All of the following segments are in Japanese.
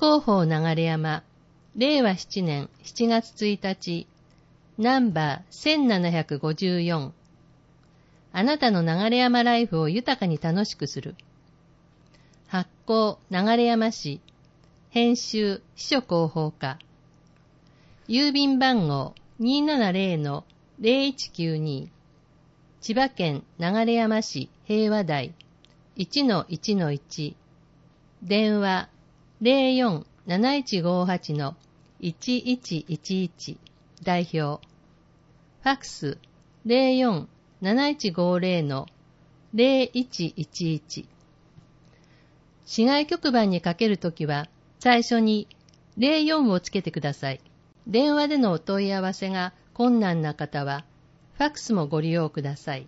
広報流山、令和7年7月1日、ナンバー1754。あなたの流山ライフを豊かに楽しくする。発行流山市、編集秘書広報課。郵便番号270-0192。千葉県流山市平和台 1-1-1。電話04-7158-1111。代表。ファクス04-7150-0111。市外局番にかけるときは、最初に04をつけてください。電話でのお問い合わせが困難な方は、ファクスもご利用ください。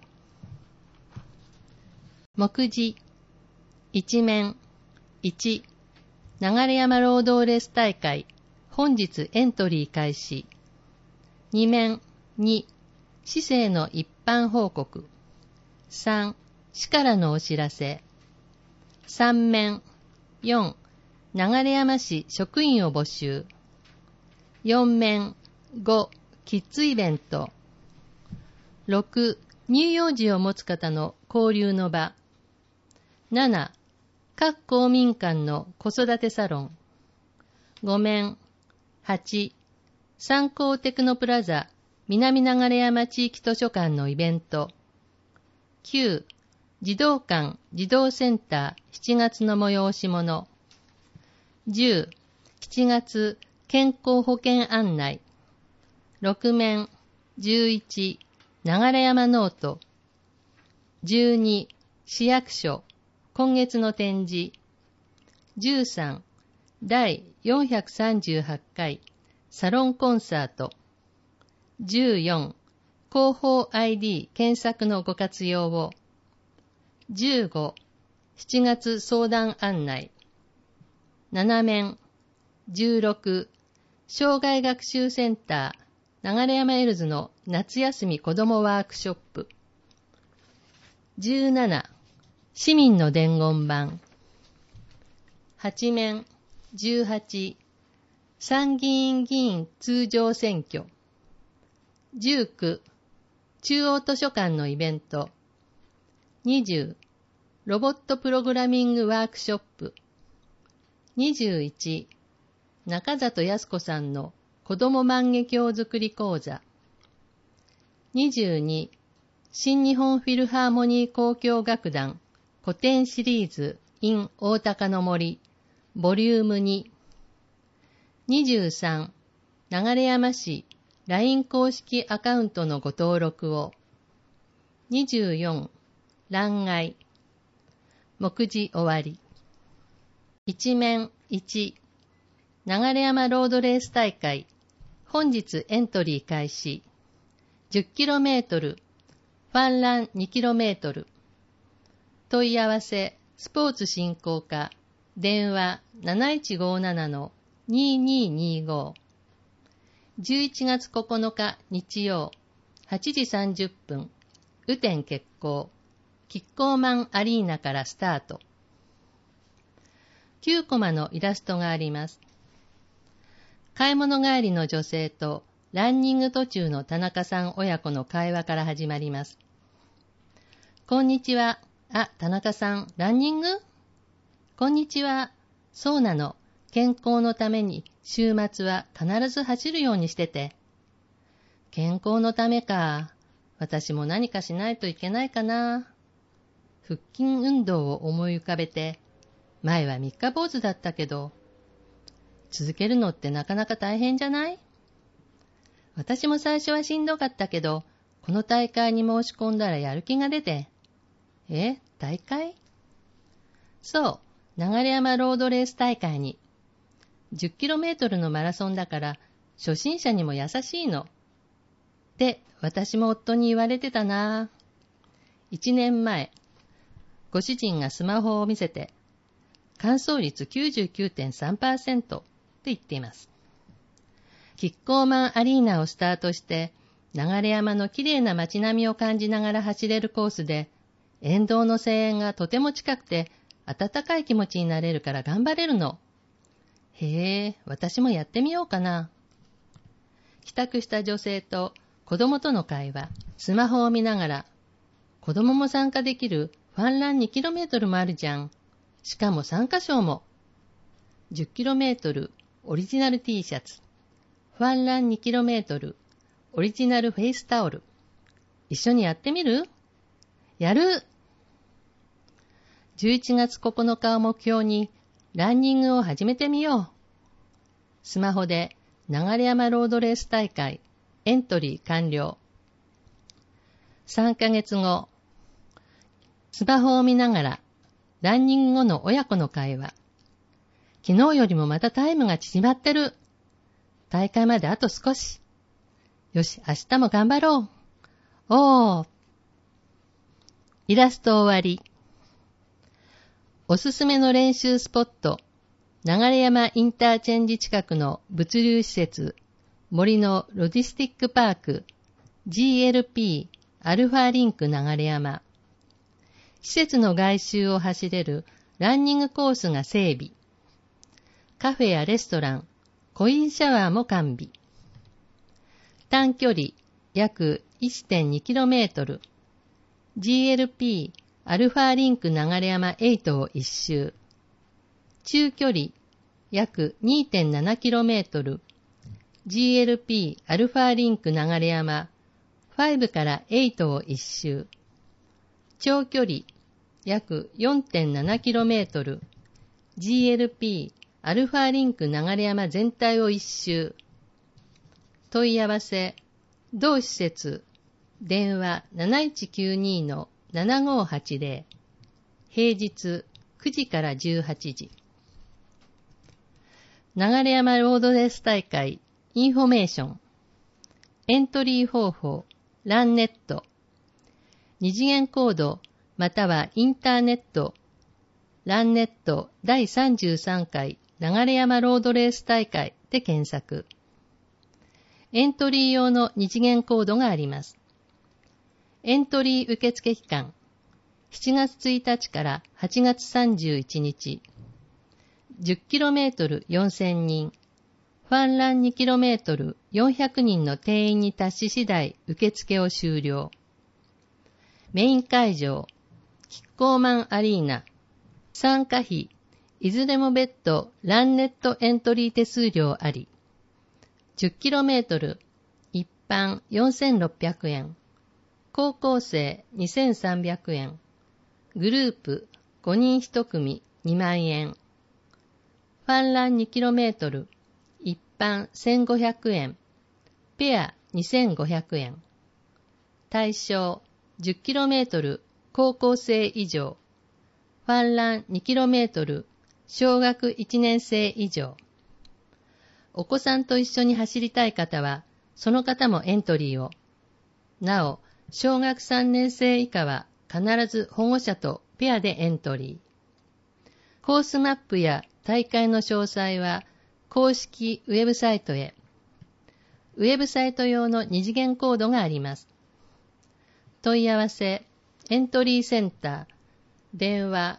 目次。一面。1、流山ロードレース大会、本日エントリー開始。2面。2、市政の一般報告。3、市からのお知らせ。3面。4、流山市職員を募集。4面。5、キッズイベント。6、乳幼児を持つ方の交流の場。7、各公民館の子育てサロン。5面。8、三幸テクノプラザ南流山地域図書館のイベント。9、児童館児童センター7月の催し物。10、7月健康保険案内。6面。11、流山ノート。12、市役所今月の展示。13、第438回サロンコンサート。14、広報 ID 検索のご活用を。15、7月相談案内。7面。16、障害学習センター流山エルズの夏休み子どもワークショップ。17、市民の伝言板。8面。18、参議院議員通常選挙。19、中央図書館のイベント。20、ロボットプログラミングワークショップ。21、中里康子さんの子ども万華鏡作り講座。22、新日本フィルハーモニー交響楽団古典シリーズ in 大鷹の森ボリューム2。23、流山市 LINE 公式アカウントのご登録を。24、欄外。目次終わり。一面。1、流山ロードレース大会本日エントリー開始。10km、ファンラン 2km。問い合わせスポーツ振興課電話 7157-2225。11月9日日曜8時30分、雨天決行、キッコーマンアリーナからスタート。9コマのイラストがあります。買い物帰りの女性とランニング途中の田中さん親子の会話から始まります。こんにちは。あ、田中さん、ランニング？こんにちは。そうなの。健康のために週末は必ず走るようにしてて。健康のためか。私も何かしないといけないかな。腹筋運動を思い浮かべて、前は三日坊主だったけど、続けるのってなかなか大変じゃない？私も最初はしんどかったけど、この大会に申し込んだらやる気が出て。大会？そう、流山ロードレース大会に。10km のマラソンだから、初心者にも優しいの。って私も夫に言われてたな。1年前、ご主人がスマホを見せて、完走率 99.3% と言っています。キッコーマンアリーナをスタートして、流山のきれいな街並みを感じながら走れるコースで、沿道の声援がとても近くて、温かい気持ちになれるから頑張れるの。 へえ、私もやってみようかな。帰宅した女性と子供との会話。スマホを見ながら、子供も参加できるファンラン 2km もあるじゃん。しかも参加賞も。10km オリジナル T シャツ。ファンラン 2km オリジナルフェイスタオル。一緒にやってみる？やる！ 11月9日を目標にランニングを始めてみよう。スマホで流山ロードレース大会エントリー完了。3ヶ月後、スマホを見ながらランニング後の親子の会話。昨日よりもまたタイムが縮まってる。大会まであと少し。よし、明日も頑張ろう。おー。イラスト終わり。おすすめの練習スポット。流山インターチェンジ近くの物流施設、森のロジスティックパーク、GLP アルファリンク流山。施設の外周を走れるランニングコースが整備。カフェやレストラン、コインシャワーも完備。短距離約 1.2km、GLP アルファリンク流山8を一周。中距離約 2.7km、GLP アルファリンク流山5から8を一周。長距離約 4.7km、GLP アルファリンク流山全体を一周。問い合わせ、同施設、電話 7192-7580、平日9時から18時。流山ロードレース大会、インフォメーション。エントリー方法、ランネット。二次元コード、またはインターネット、ランネット第33回流山ロードレース大会で検索。エントリー用の二次元コードがあります。エントリー受付期間、7月1日から8月31日。10km 4000人、ファンラン 2km 400人の定員に達し次第受付を終了。メイン会場、キッコーマンアリーナ。参加費、いずれも別途ランネットエントリー手数料あり。10km、一般4600円。高校生2300円。グループ5人1組2万円。ファンラン 2km、一般1500円。ペア2500円。対象 10km 高校生以上。ファンラン 2km 小学1年生以上。お子さんと一緒に走りたい方は、その方もエントリーを。なお、小学3年生以下は必ず保護者とペアでエントリー。コースマップや大会の詳細は公式ウェブサイトへ。ウェブサイト用の二次元コードがあります。問い合わせ、エントリーセンター、電話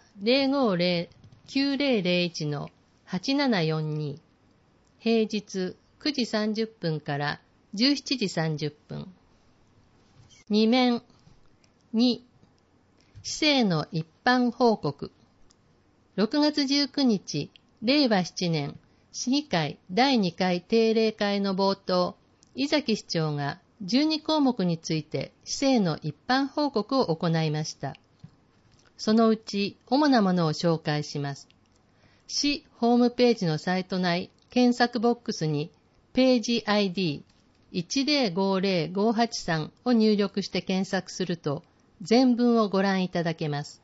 050-9001-8742、平日9時30分から17時30分。2面2、市政の一般報告。6月19日、令和7年、市議会第2回定例会の冒頭、井崎市長が12項目について市政の一般報告を行いました。そのうち主なものを紹介します。市ホームページのサイト内検索ボックスにページ ID1050-583 を入力して検索すると全文をご覧いただけます。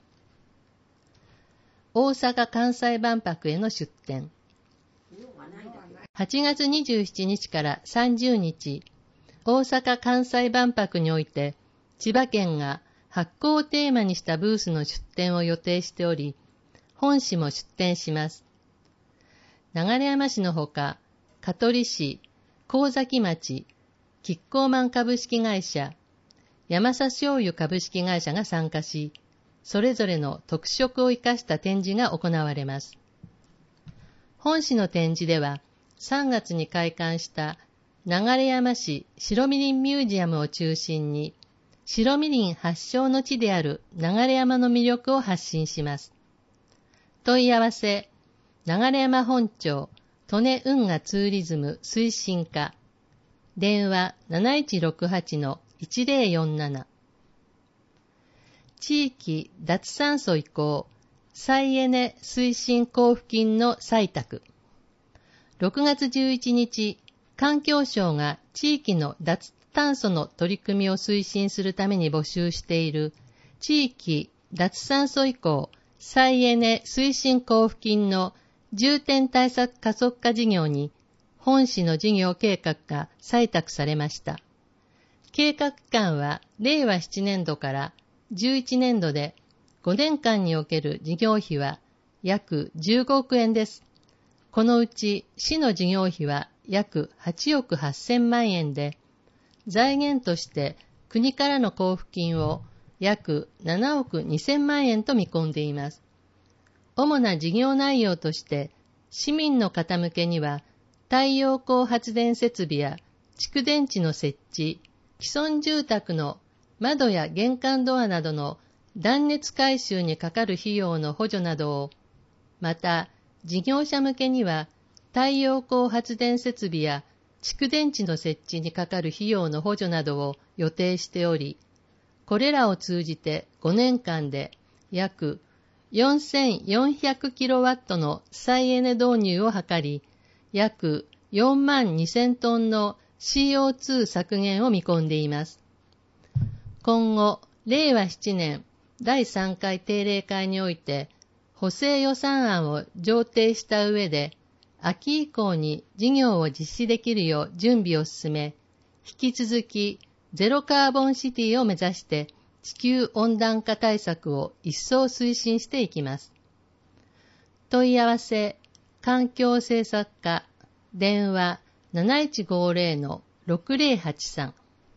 大阪・関西万博への出展。8月27日から30日、大阪・関西万博において、千葉県が発酵をテーマにしたブースの出展を予定しており、本市も出展します。流山市のほか、香取市、神崎町、キッコーマン株式会社、山佐醤油株式会社が参加し、それぞれの特色を生かした展示が行われます。 本市の展示では、3月に開館した流山市白みりんミュージアムを中心に、白みりん発祥の地である流山の魅力を発信します。問い合わせ、流山本町利根運河ツーリズム推進課、電話 7168-1047。地域脱炭素移行再エネ推進交付金の採択。6月11日、環境省が地域の脱炭素の取り組みを推進するために募集している地域脱炭素移行再エネ推進交付金の重点対策加速化事業に本市の事業計画が採択されました。計画期間は令和7年度から11年度で5年間における事業費は約15億円です。このうち市の事業費は約8億8000万円で、財源として国からの交付金を約7億2000万円と見込んでいます。主な事業内容として、市民の方向けには太陽光発電設備や蓄電池の設置、既存住宅の窓や玄関ドアなどの断熱改修にかかる費用の補助などを、また事業者向けには太陽光発電設備や蓄電池の設置にかかる費用の補助などを予定しており、これらを通じて5年間で約4400キロワットの再エネ導入を図り、約4万2000トンの CO2 削減を見込んでいます。今後、令和7年第3回定例会において、補正予算案を上呈した上で、秋以降に事業を実施できるよう準備を進め、引き続きゼロカーボンシティを目指して地球温暖化対策を一層推進していきます。問い合わせ、環境政策課、電話 7150-6083。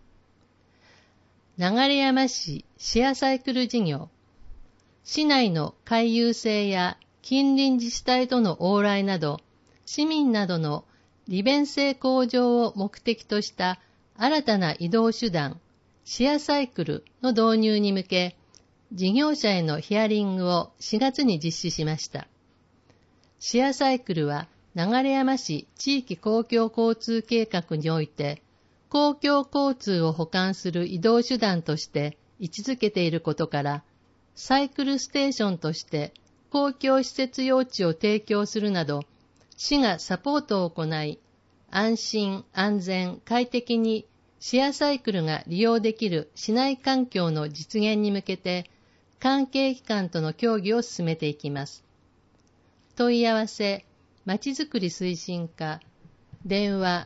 流山市シェアサイクル事業。市内の回遊性や近隣自治体との往来など、市民などの利便性向上を目的とした新たな移動手段、シェアサイクルの導入に向け、事業者へのヒアリングを4月に実施しました。シェアサイクルは流山市地域公共交通計画において、公共交通を補完する移動手段として位置づけていることから、サイクルステーションとして公共施設用地を提供するなど、市がサポートを行い、安心・安全・快適にシェアサイクルが利用できる市内環境の実現に向けて、関係機関との協議を進めていきます。問い合わせ、まちづくり推進課、電話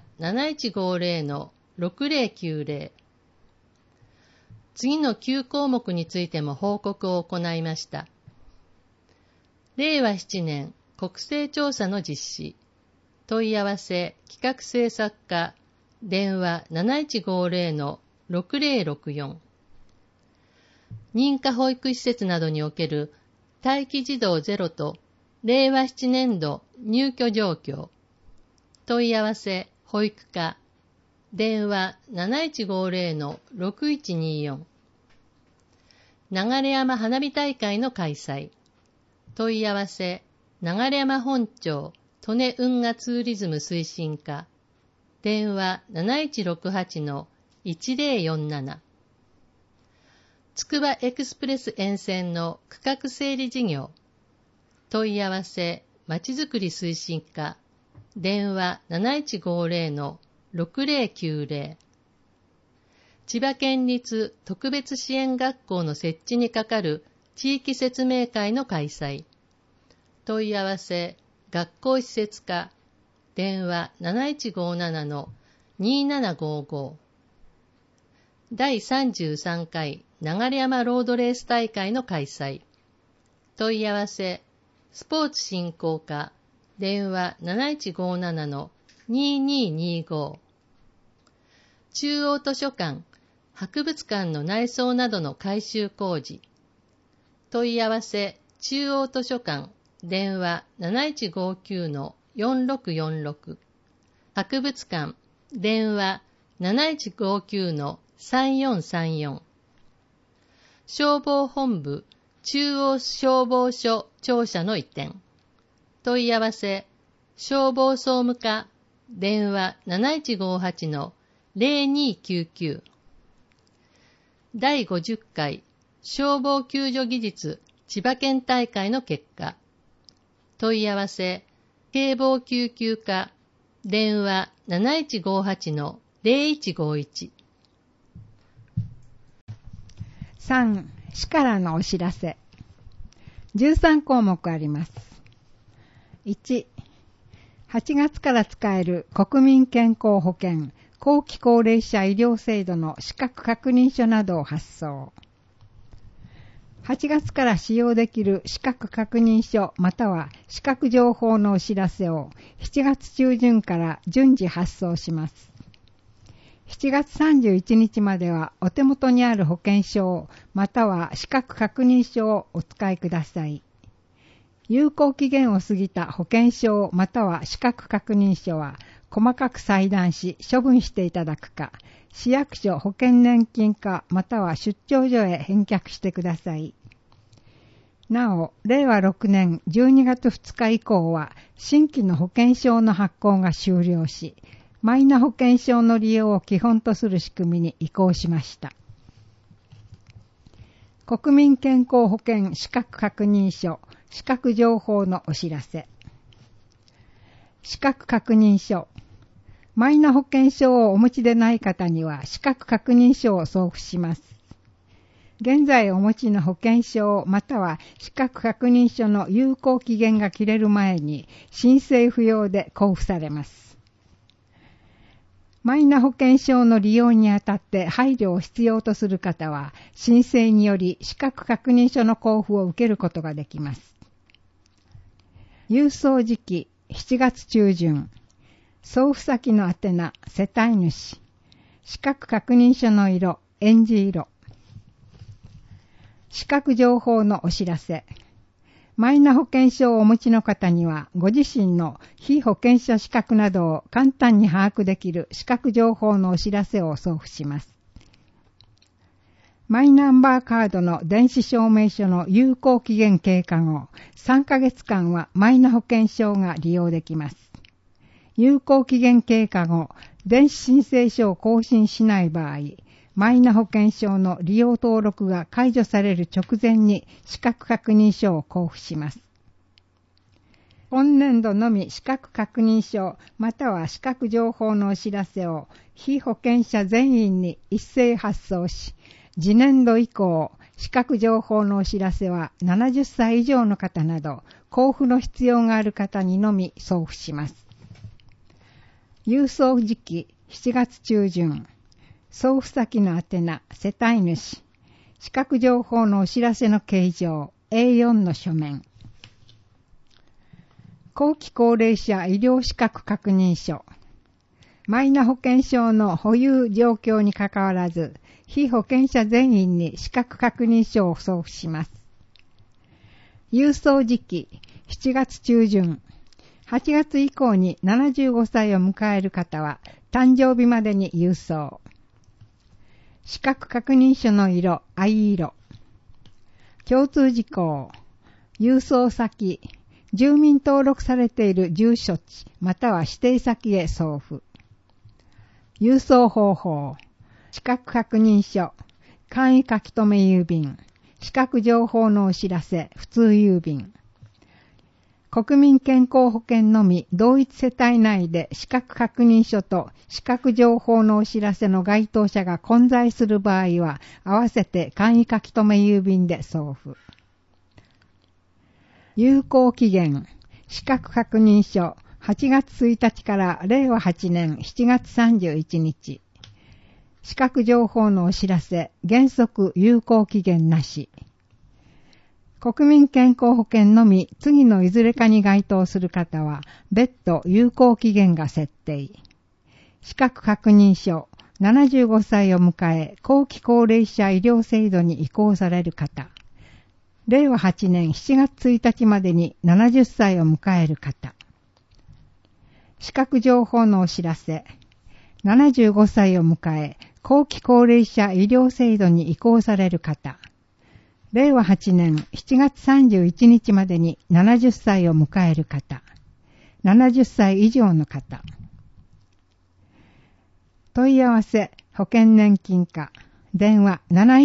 7150-6090。次の9項目についても報告を行いました。令和7年国勢調査の実施。問い合わせ、企画政策課、電話 7150-6064。認可保育施設などにおける待機児童ゼロと令和7年度入居状況。問い合わせ、保育課、電話 7150-6124。流山花火大会の開催。問い合わせ、流山本町利根運河ツーリズム推進課。電話 7168-1047。つくばエクスプレス沿線の区画整理事業。問い合わせ、まちづくり推進課。電話 7150-6090。千葉県立特別支援学校の設置に係る地域説明会の開催。問い合わせ、学校施設課。電話 7157-2755。第33回流山ロードレース大会の開催。問い合わせ、スポーツ振興課。電話 7157-2225。中央図書館、博物館の内装などの改修工事。問い合わせ、中央図書館、電話 7159-4125。 7646、博物館、電話 7159-3434、消防本部、中央消防署庁舎の移転。問い合わせ、消防総務課、電話 7158-0299。第50回消防救助技術千葉県大会の結果。問い合わせ、警防救急課、電話 7158-0151。 3、市からのお知らせ。13項目あります。1、8月から使える国民健康保険後期高齢者医療制度の資格確認書などを発送。8月から使用できる資格確認書または資格情報のお知らせを7月中旬から順次発送します。7月31日まではお手元にある保険証または資格確認書をお使いください。有効期限を過ぎた保険証または資格確認書は細かく裁断し処分していただくか、市役所保険年金課または出張所へ返却してください。なお、令和6年12月2日以降は新規の保険証の発行が終了し、マイナ保険証の利用を基本とする仕組みに移行しました。国民健康保険資格確認書、資格情報のお知らせ。資格確認書。マイナ保険証をお持ちでない方には資格確認書を送付します。現在お持ちの保険証または資格確認書の有効期限が切れる前に申請不要で交付されます。マイナ保険証の利用にあたって配慮を必要とする方は申請により資格確認書の交付を受けることができます。郵送時期7月中旬、送付先の宛名、世帯主、資格確認書の色、えんじ色。資格情報のお知らせ。マイナ保険証をお持ちの方には、ご自身の非保険者資格などを簡単に把握できる資格情報のお知らせを送付します。マイナンバーカードの電子証明書の有効期限経過後、3ヶ月間はマイナ保険証が利用できます。有効期限経過後、電子申請書を更新しない場合、マイナ保険証の利用登録が解除される直前に資格確認書を交付します。今年度のみ資格確認書または資格情報のお知らせを非保険者全員に一斉発送し、次年度以降、資格情報のお知らせは70歳以上の方など交付の必要がある方にのみ送付します。郵送時期7月中旬、送付先の宛名、世帯主、資格情報のお知らせの形状、A4 の書面。後期高齢者医療資格確認書。マイナ保険証の保有状況にかかわらず、非保険者全員に資格確認書を送付します。郵送時期7月中旬、8月以降に75歳を迎える方は誕生日までに郵送。資格確認書の色、藍色。共通事項、郵送先、住民登録されている住所地または指定先へ送付。郵送方法、資格確認書、簡易書留郵便、資格情報のお知らせ、普通郵便。国民健康保険のみ同一世帯内で資格確認書と資格情報のお知らせの該当者が混在する場合は、合わせて簡易書留郵便で送付。有効期限、資格確認書、8月1日から令和8年7月31日。資格情報のお知らせ、原則有効期限なし。国民健康保険のみ次のいずれかに該当する方は、別途有効期限が設定。資格確認書、75歳を迎え、後期高齢者医療制度に移行される方。令和8年7月1日までに70歳を迎える方。 資格情報のお知らせ。75歳を迎え、後期高齢者医療制度に移行される方。令和8年7月31日までに70歳を迎える方。70歳以上の方。問い合わせ、保険年金課。電話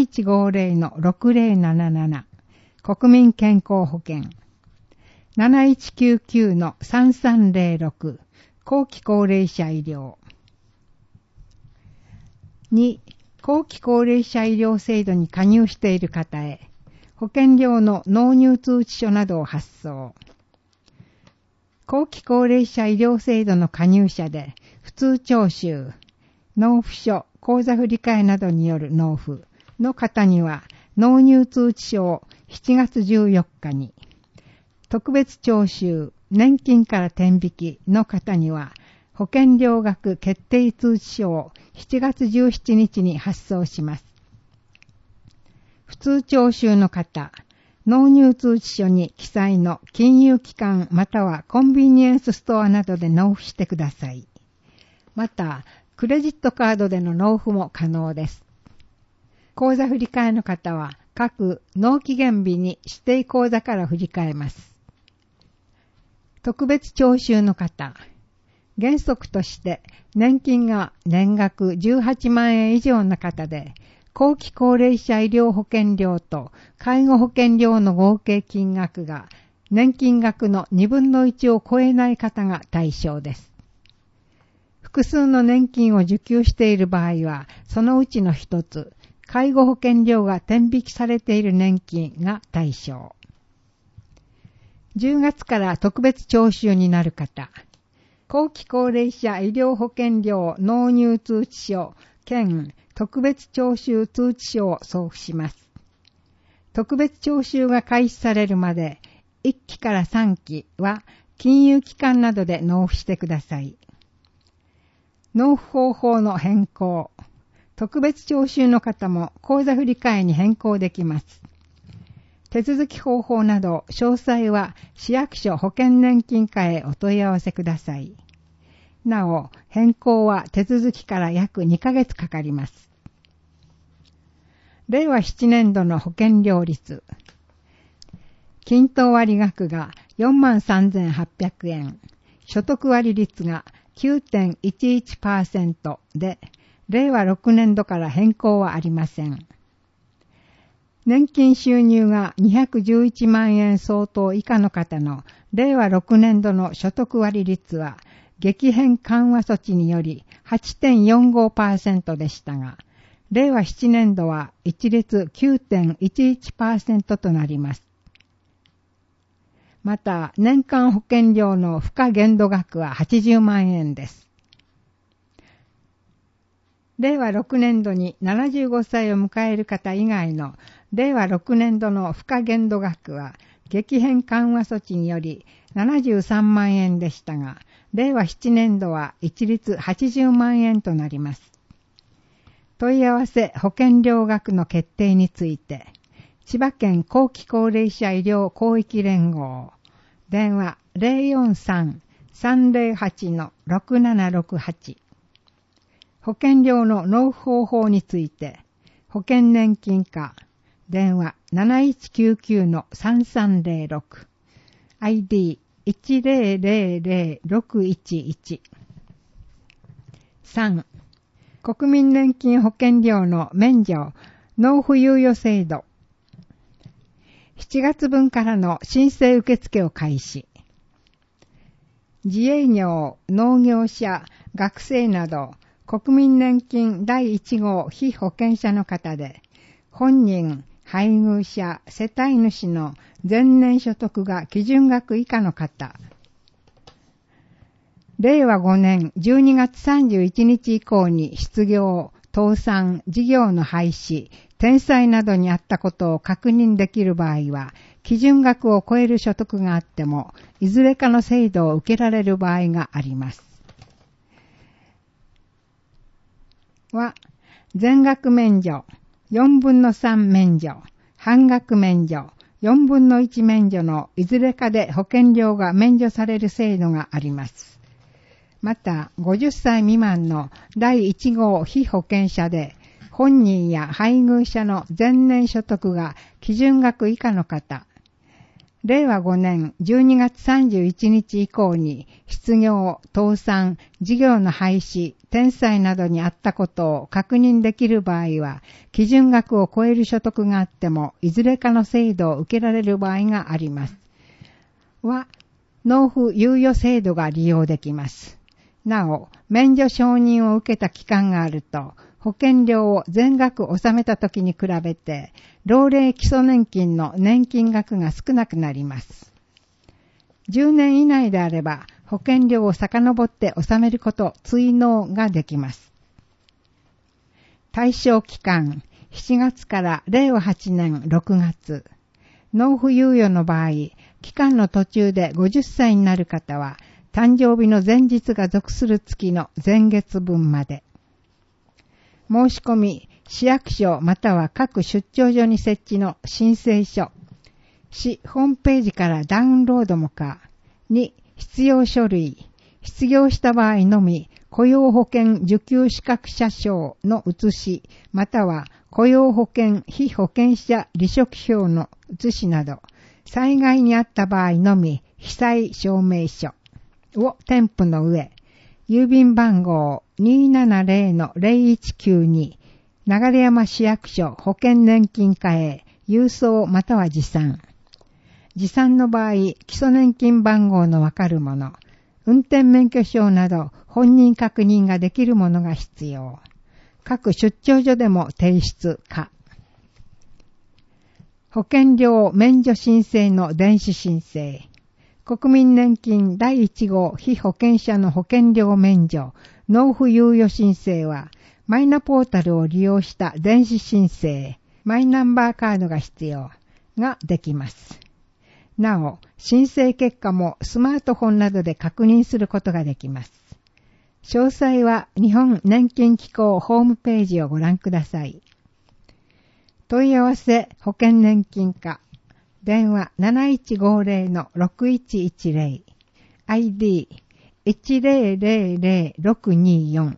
7150-6077。国民健康保険。7199-3306。後期高齢者医療。2、後期高齢者医療制度に加入している方へ、保険料の納入通知書などを発送。後期高齢者医療制度の加入者で、普通徴収、納付書、口座振替などによる納付の方には、納入通知書を7月14日に、特別徴収、年金から転引きの方には、保険料額決定通知書を7月17日に発送します。普通徴収の方、納入通知書に記載の金融機関またはコンビニエンスストアなどで納付してください。また、クレジットカードでの納付も可能です。口座振替の方は、各納期限日に指定口座から振り替えます。特別徴収の方、原則として年金が年額18万円以上の方で、後期高齢者医療保険料と介護保険料の合計金額が年金額の2分の1を超えない方が対象です。複数の年金を受給している場合は、そのうちの一つ、介護保険料が転引きされている年金が対象。10月から特別徴収になる方、後期高齢者医療保険料納入通知書兼特別徴収通知書を送付します。特別徴収が開始されるまで1期から3期は金融機関などで納付してください。納付方法の変更、特別徴収の方も口座振替に変更できます。手続き方法など詳細は市役所保険年金課へお問い合わせください。なお、変更は手続きから約2ヶ月かかります。令和7年度の保険料率。均等割額が 43,800 円、所得割率が 9.11% で、令和6年度から変更はありません。年金収入が211万円相当以下の方の令和6年度の所得割率は激変緩和措置により 8.45% でしたが、令和7年度は一律 9.11% となります。また、年間保険料の付加限度額は80万円です。令和6年度に75歳を迎える方以外の令和6年度の付加限度額は激変緩和措置により73万円でしたが、令和7年度は一律80万円となります。問い合わせ保険料額の決定について、千葉県後期高齢者医療広域連合、電話 043-308-6768、保険料の納付方法について、保険年金課、電話 7199-3306、ID 1000611。3、国民年金保険料の免除、納付猶予制度。7月分からの申請受付を開始。自営業、農業者、学生など、国民年金第1号被保険者の方で、本人、配偶者、世帯主の前年所得が基準額以下の方。令和5年12月31日以降に失業、倒産、事業の廃止、転載などにあったことを確認できる場合は、基準額を超える所得があっても、いずれかの制度を受けられる場合があります。は、全額免除、4分の3免除、半額免除、4分の1免除のいずれかで保険料が免除される制度があります。 また、50歳未満の第1号被保険者で、本人や配偶者の前年所得が基準額以下の方、令和5年12月31日以降に失業、倒産、事業の廃止、転載などにあったことを確認できる場合は、基準額を超える所得があっても、いずれかの制度を受けられる場合があります。納付猶予制度が利用できます。なお、免除承認を受けた期間があると、保険料を全額納めた時に比べて、老齢基礎年金の年金額が少なくなります。10年以内であれば、保険料を遡って納めること、追納ができます。対象期間、7月から令和8年6月。納付猶予の場合、期間の途中で50歳になる方は、誕生日の前日が属する月の前月分まで。申し込み、市役所または各出張所に設置の申請書。市ホームページからダウンロードも可。2、必要書類。失業した場合のみ、雇用保険受給資格者証の写し、または雇用保険被保険者離職票の写しなど、災害にあった場合のみ、被災証明書を添付の上、郵便番号 270-0192 流山市役所保険年金課へ郵送または持参。持参の場合、基礎年金番号のわかるもの、運転免許証など本人確認ができるものが必要。各出張所でも提出可。保険料免除申請の電子申請。国民年金第1号被保険者の保険料免除、納付猶予申請は、マイナポータルを利用した電子申請、マイナンバーカードが必要ができます。なお、申請結果もスマートフォンなどで確認することができます。詳細は日本年金機構ホームページをご覧ください。問い合わせ保険年金課。電話 7150-6110 ID 1000624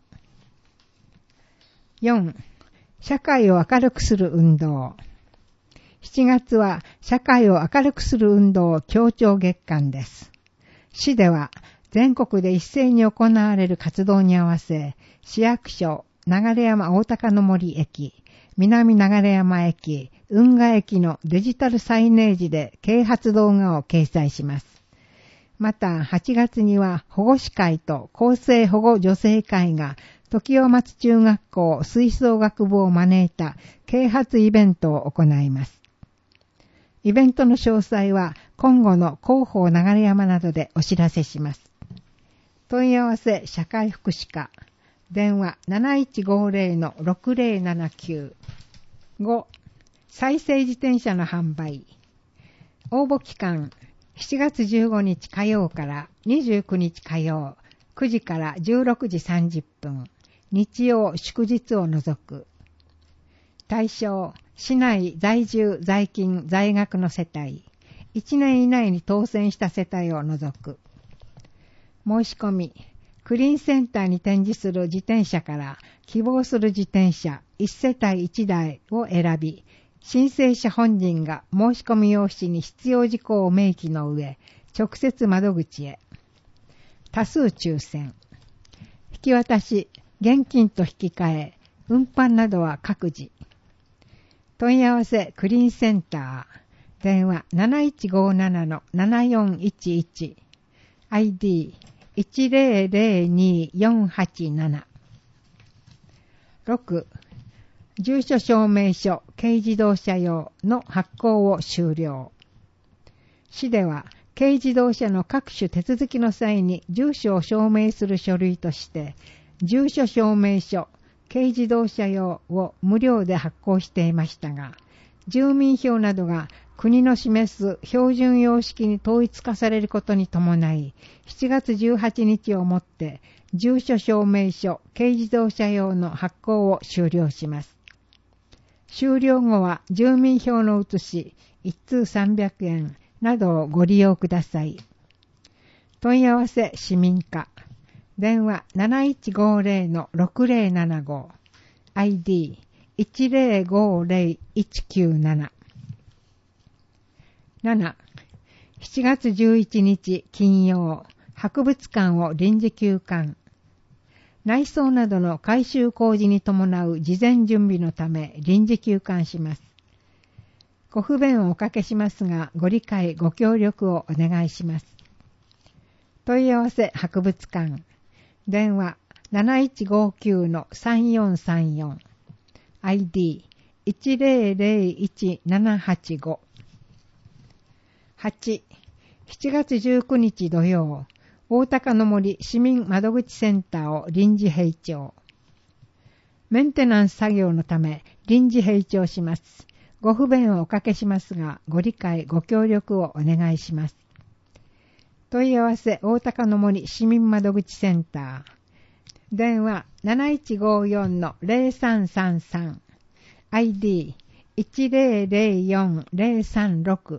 4. 社会を明るくする運動。7月は社会を明るくする運動協調月間です。市では全国で一斉に行われる活動に合わせ、市役所、流山大高の森駅、南流山駅、運河駅のデジタルサイネージで啓発動画を掲載します。また8月には保護司会と厚生保護助成会が時尾松中学校吹奏楽部を招いた啓発イベントを行います。イベントの詳細は今後の広報流山などでお知らせします。問い合わせ社会福祉課。電話 7150-6079 5. 再生自転車の販売。応募期間7月15日火曜から29日火曜9時から16時30分日曜祝日を除く。対象市内在住在勤在学の世帯1年以内に当選した世帯を除く。申し込みクリーンセンターに展示する自転車から希望する自転車1世帯1台を選び、申請者本人が申し込み用紙に必要事項を明記の上、直接窓口へ。多数抽選。引き渡し、現金と引き換え、運搬などは各自。問い合わせクリーンセンター。電話 7157-7411 ID 1002487 6. 住所証明書軽自動車用の発行を終了。市では軽自動車の各種手続きの際に住所を証明する書類として住所証明書軽自動車用を無料で発行していましたが、住民票などが国の示す標準様式に統一化されることに伴い、7月18日をもって住所証明書軽自動車用の発行を終了します。終了後は住民票の写し1通300円などをご利用ください。問い合わせ市民課。 電話 7150-6075 ID1050-197 7. 7月11日金曜、博物館を臨時休館。内装などの改修工事に伴う事前準備のため臨時休館します。ご不便をおかけしますが、ご理解ご協力をお願いします。問い合わせ博物館。電話 7159-3434 ID1001-785 8. 7月19日土曜、大高の森市民窓口センターを臨時閉庁。メンテナンス作業のため臨時閉庁します。ご不便をおかけしますが、ご理解ご協力をお願いします。問い合わせ大高の森市民窓口センター。電話 7154-0333 ID1004-036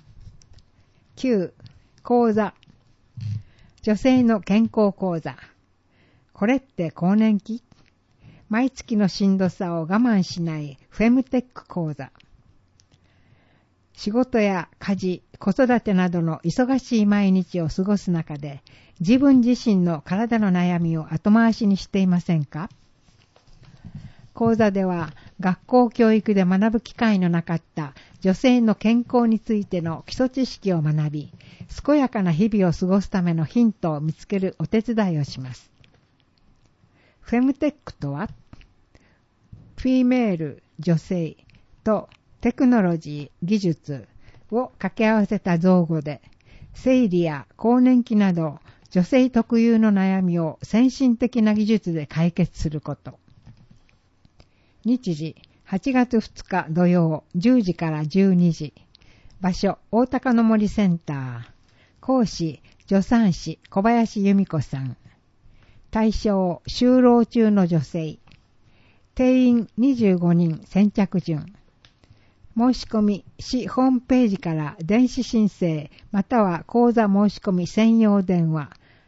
9. 講座。女性の健康講座。これって更年期？毎月のしんどさを我慢しないフェムテック講座。仕事や家事、子育てなどの忙しい毎日を過ごす中で、自分自身の体の悩みを後回しにしていませんか？講座では学校教育で学ぶ機会のなかった女性の健康についての基礎知識を学び、健やかな日々を過ごすためのヒントを見つけるお手伝いをします。フェムテックとは、フィメール、女性とテクノロジー、技術を掛け合わせた造語で、生理や更年期など女性特有の悩みを先進的な技術で解決すること。日時、8月2日土曜10時から12時。場所、大高の森センター。講師、助産師小林由美子さん。対象、就労中の女性。定員25人先着順。申し込み、市ホームページから電子申請または講座申し込み専用電話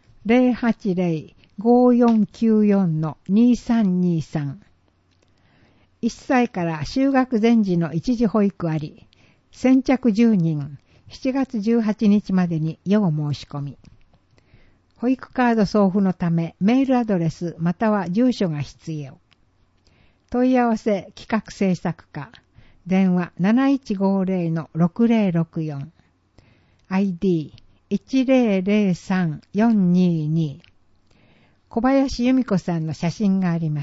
080-5494-2323 1歳から就学前時の一時保育あり、先着10人、7月18日までに要申し込み。保育カード送付のためメールアドレスまたは住所が必要。問い合わせ企画制作課。電話 7150-6064 ID1003-422 小林由美子さんの写真があります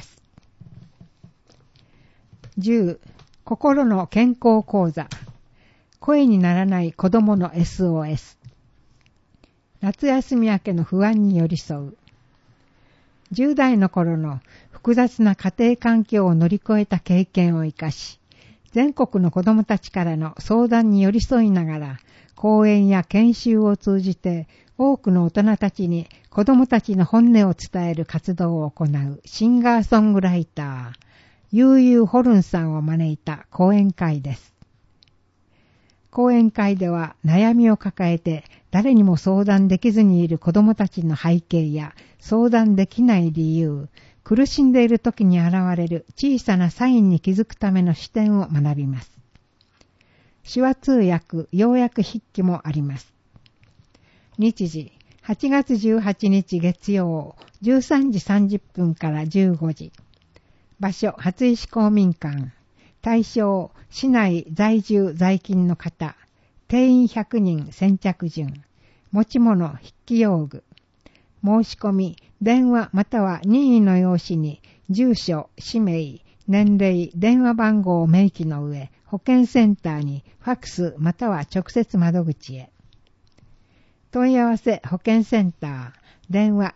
。10. 心の健康講座。声にならない子供の SOS。夏休み明けの不安に寄り添う。10代の頃の複雑な家庭環境を乗り越えた経験を生かし、全国の子どもたちからの相談に寄り添いながら、講演や研修を通じて多くの大人たちに子どもたちの本音を伝える活動を行うシンガーソングライター、ユーユーホルンさんを招いた講演会です。講演会では悩みを抱えて誰にも相談できずにいる子どもたちの背景や相談できない理由、苦しんでいる時に現れる小さなサインに気づくための視点を学びます。手話通訳、要約筆記もあります。日時、8月18日月曜、13時30分から15時。場所、初石公民館。対象、市内在住在勤の方。定員100人先着順。持ち物、筆記用具。申し込み、電話または任意の用紙に住所、氏名、年齢、電話番号を明記の上、保健センターにファックスまたは直接窓口へ。問い合わせ保健センター、電話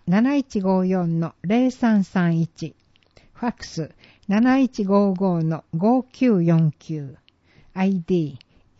7154-0331、ファックス 7155-5949、ID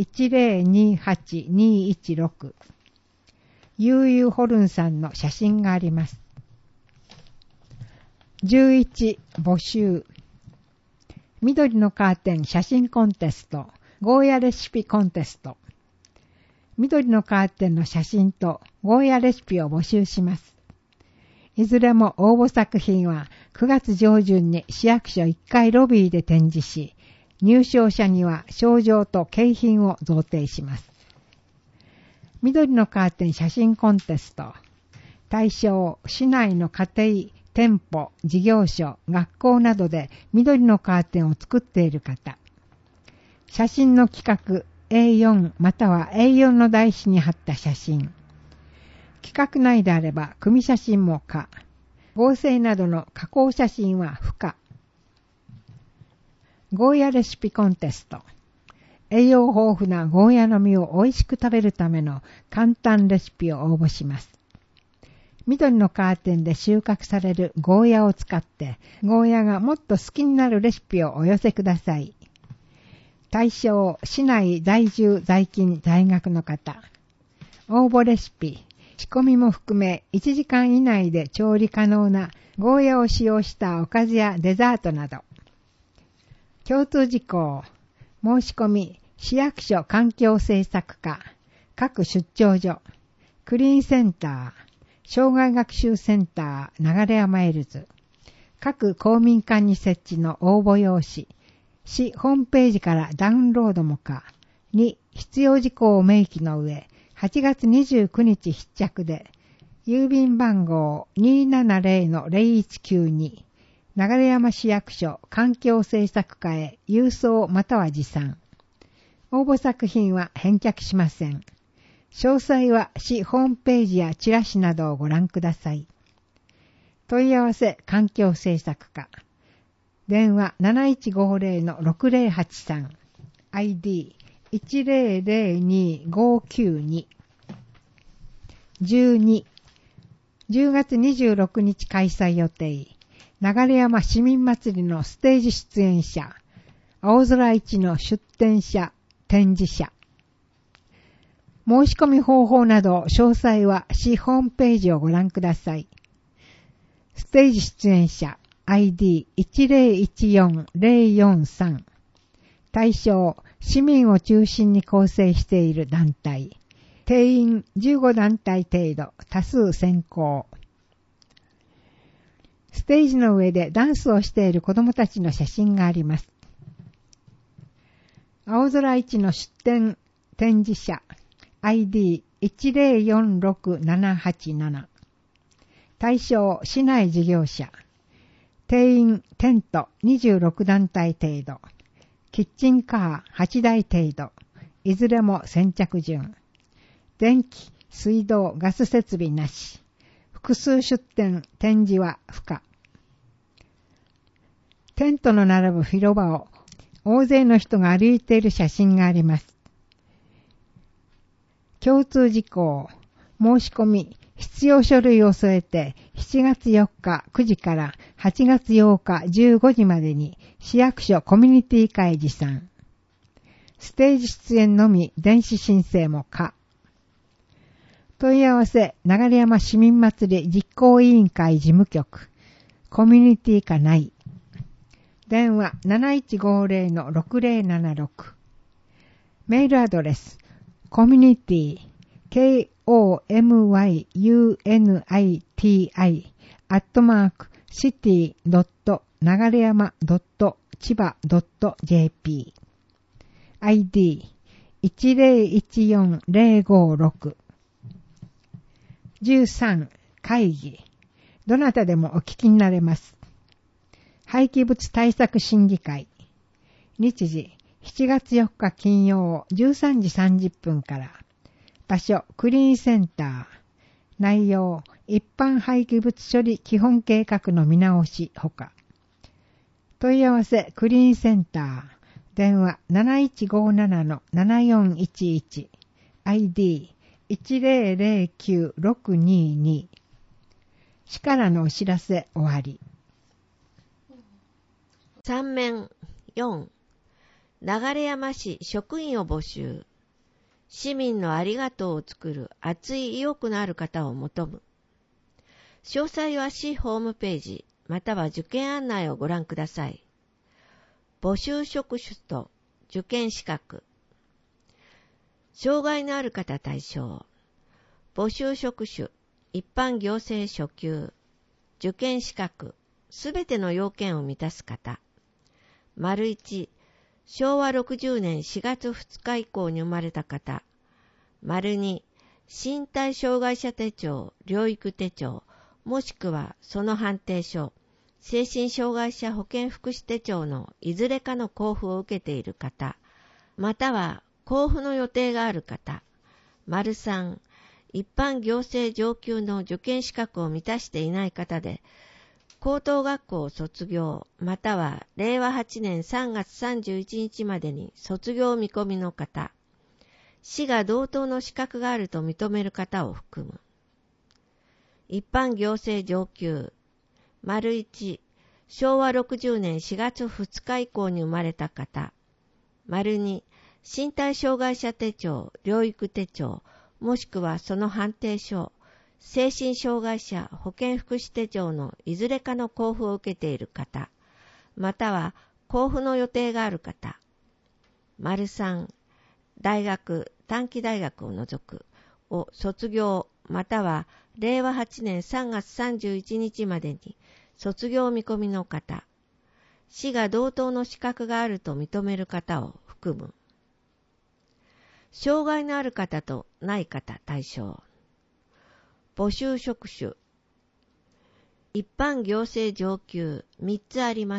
1028216。ユーユーホルンさんの写真があります。11. 募集。緑のカーテン写真コンテスト、ゴーヤレシピコンテスト。緑のカーテンの写真とゴーヤレシピを募集します。 いずれも応募作品は9月上旬に市役所1階ロビーで展示し、入賞者には賞状と景品を贈呈します。緑のカーテン写真コンテスト。対象、市内の家庭、店舗、事業所、学校などで緑のカーテンを作っている方。写真の企画、A4 または A4 の台紙に貼った写真。企画内であれば組写真も可。合成などの加工写真は不可。ゴーヤレシピコンテスト。栄養豊富なゴーヤの実を美味しく食べるための簡単レシピを応募します。緑のカーテンで収穫されるゴーヤを使って、ゴーヤがもっと好きになるレシピをお寄せください。対象、市内在住在勤在学の方。応募レシピ。仕込みも含め1時間以内で調理可能なゴーヤを使用したおかずやデザートなど。共通事項。申し込み、市役所環境政策課、各出張所、クリーンセンター、障害学習センター流山エルズ、各公民館に設置の応募用紙、市ホームページからダウンロードも可、に必要事項を明記の上、8月29日必着で、郵便番号 270-0192、流山市役所環境政策課へ郵送または持参。応募作品は返却しません。詳細は市ホームページやチラシなどをご覧ください。問い合わせ環境政策課。電話 7150-6083 ID 1002592 12 10月26日開催予定流山市民祭りのステージ出演者青空市の出展者展示者申し込み方法など詳細は市ホームページをご覧ください。ステージ出演者ID 1014043対象市民を中心に構成している団体定員15団体程度多数選考ステージの上でダンスをしている子どもたちの写真があります。青空市の出展展示者 ID 1046787対象市内事業者定員テント26団体程度キッチンカー8台程度いずれも先着順電気水道ガス設備なし複数出店展示は不可テントの並ぶ広場を大勢の人が歩いている写真があります。共通事項申し込み必要書類を添えて7月4日9時から8月8日15時までに市役所コミュニティ会持参。ステージ出演のみ電子申請も可。問い合わせ流山市民祭り実行委員会事務局コミュニティ課内電話 7150-6076 メールアドレスcommunity community@city.nagareyama.chiba.jp ID 1014056 13会議どなたでもお聞きになれます。廃棄物対策審議会日時7月4日金曜13時30分から場所クリーンセンター内容一般廃棄物処理基本計画の見直しほか問い合わせクリーンセンター電話 7157-7411 ID 1009622市からのお知らせ終わり。 3面4流山市職員を募集市民のありがとうを作る熱い意欲のある方を求む詳細は市ホームページまたは受験案内をご覧ください。募集職種と受験資格障害のある方対象募集職種一般行政初級受験資格、すべての要件を満たす方。1、昭和60年4月2日以降に生まれた方。2、身体障害者手帳、療育手帳、もしくはその判定書、精神障害者保健福祉手帳のいずれかの交付を受けている方、または交付の予定がある方。3、一般行政上級の受験資格を満たしていない方で、高等学校を卒業、または令和8年3月31日までに卒業見込みの方、市が同等の資格があると認める方を含む。一般行政上級、1、昭和60年4月2日以降に生まれた方、2、身体障害者手帳、療育手帳、もしくはその判定書、精神障害者保健福祉手帳のいずれかの交付を受けている方、または交付の予定がある方。3、大学、短期大学を除くを卒業、または令和8年3月31日までに卒業見込みの方、市が同等の資格があると認める方を含む。障害のある方とない方対象。募集職種。一般行政上級3つあります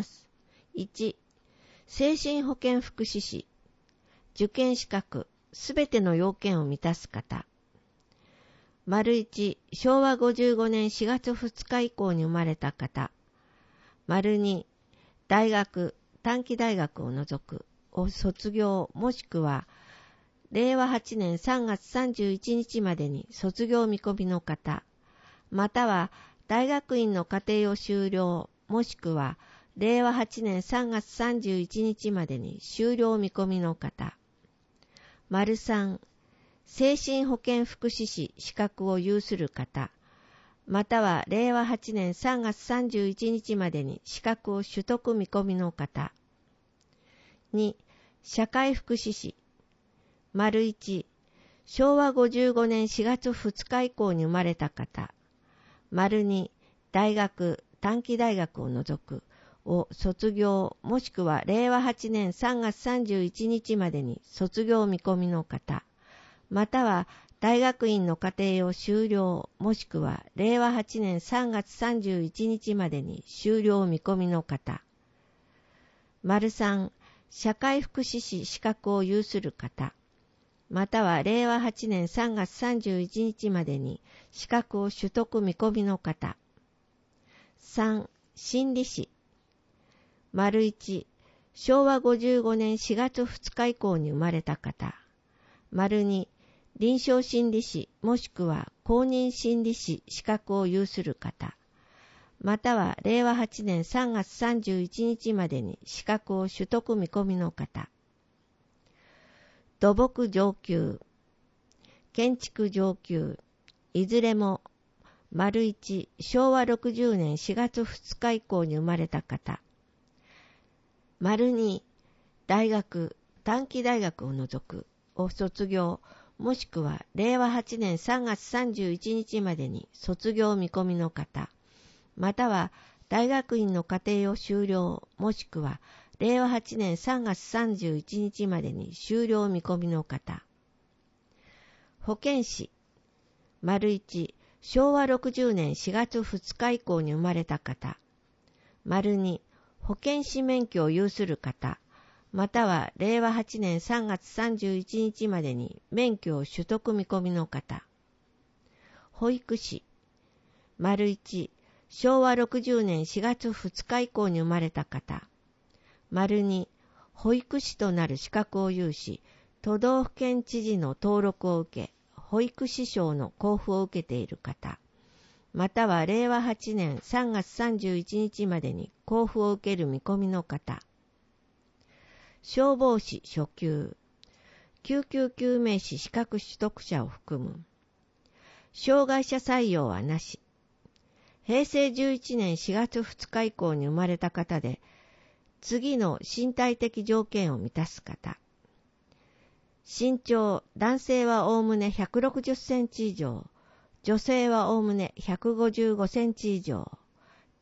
。1、精神保健福祉士。受験資格、すべての要件を満たす方。1、昭和55年4月2日以降に生まれた方。2、大学、短期大学を除くを卒業もしくは令和8年3月31日までに卒業見込みの方、または大学院の課程を修了もしくは令和8年3月31日までに修了見込みの方。3、精神保健福祉士資格を有する方、または令和8年3月31日までに資格を取得見込みの方。2、社会福祉士。1、昭和55年4月2日以降に生まれた方。2、大学、短期大学を除くを卒業もしくは令和8年3月31日までに卒業見込みの方。または大学院の課程を修了もしくは令和8年3月31日までに修了見込みの方。3、社会福祉士資格を有する方。または令和8年3月31日までに資格を取得見込みの方。3、心理士。1、昭和55年4月2日以降に生まれた方。2、臨床心理士もしくは公認心理士資格を有する方。または令和8年3月31日までに資格を取得見込みの方。土木上級、建築上級、いずれも、1、昭和60年4月2日以降に生まれた方。2、大学、短期大学を除くを卒業、もしくは令和8年3月31日までに卒業見込みの方。または大学院の課程を修了、もしくは令和8年3月31日までに修了見込みの方。保健師。1、昭和60年4月2日以降に生まれた方。2、保健師免許を有する方。または令和8年3月31日までに免許を取得見込みの方。保育士。1、昭和60年4月2日以降に生まれた方。2、保育士となる資格を有し、都道府県知事の登録を受け、保育士証の交付を受けている方。または令和8年3月31日までに交付を受ける見込みの方。消防士初級、救急救命士資格取得者を含む。障害者採用はなし。平成11年4月2日以降に生まれた方で、次の身体的条件を満たす方。身長、男性はおおむね160センチ以上、女性はおおむね155センチ以上。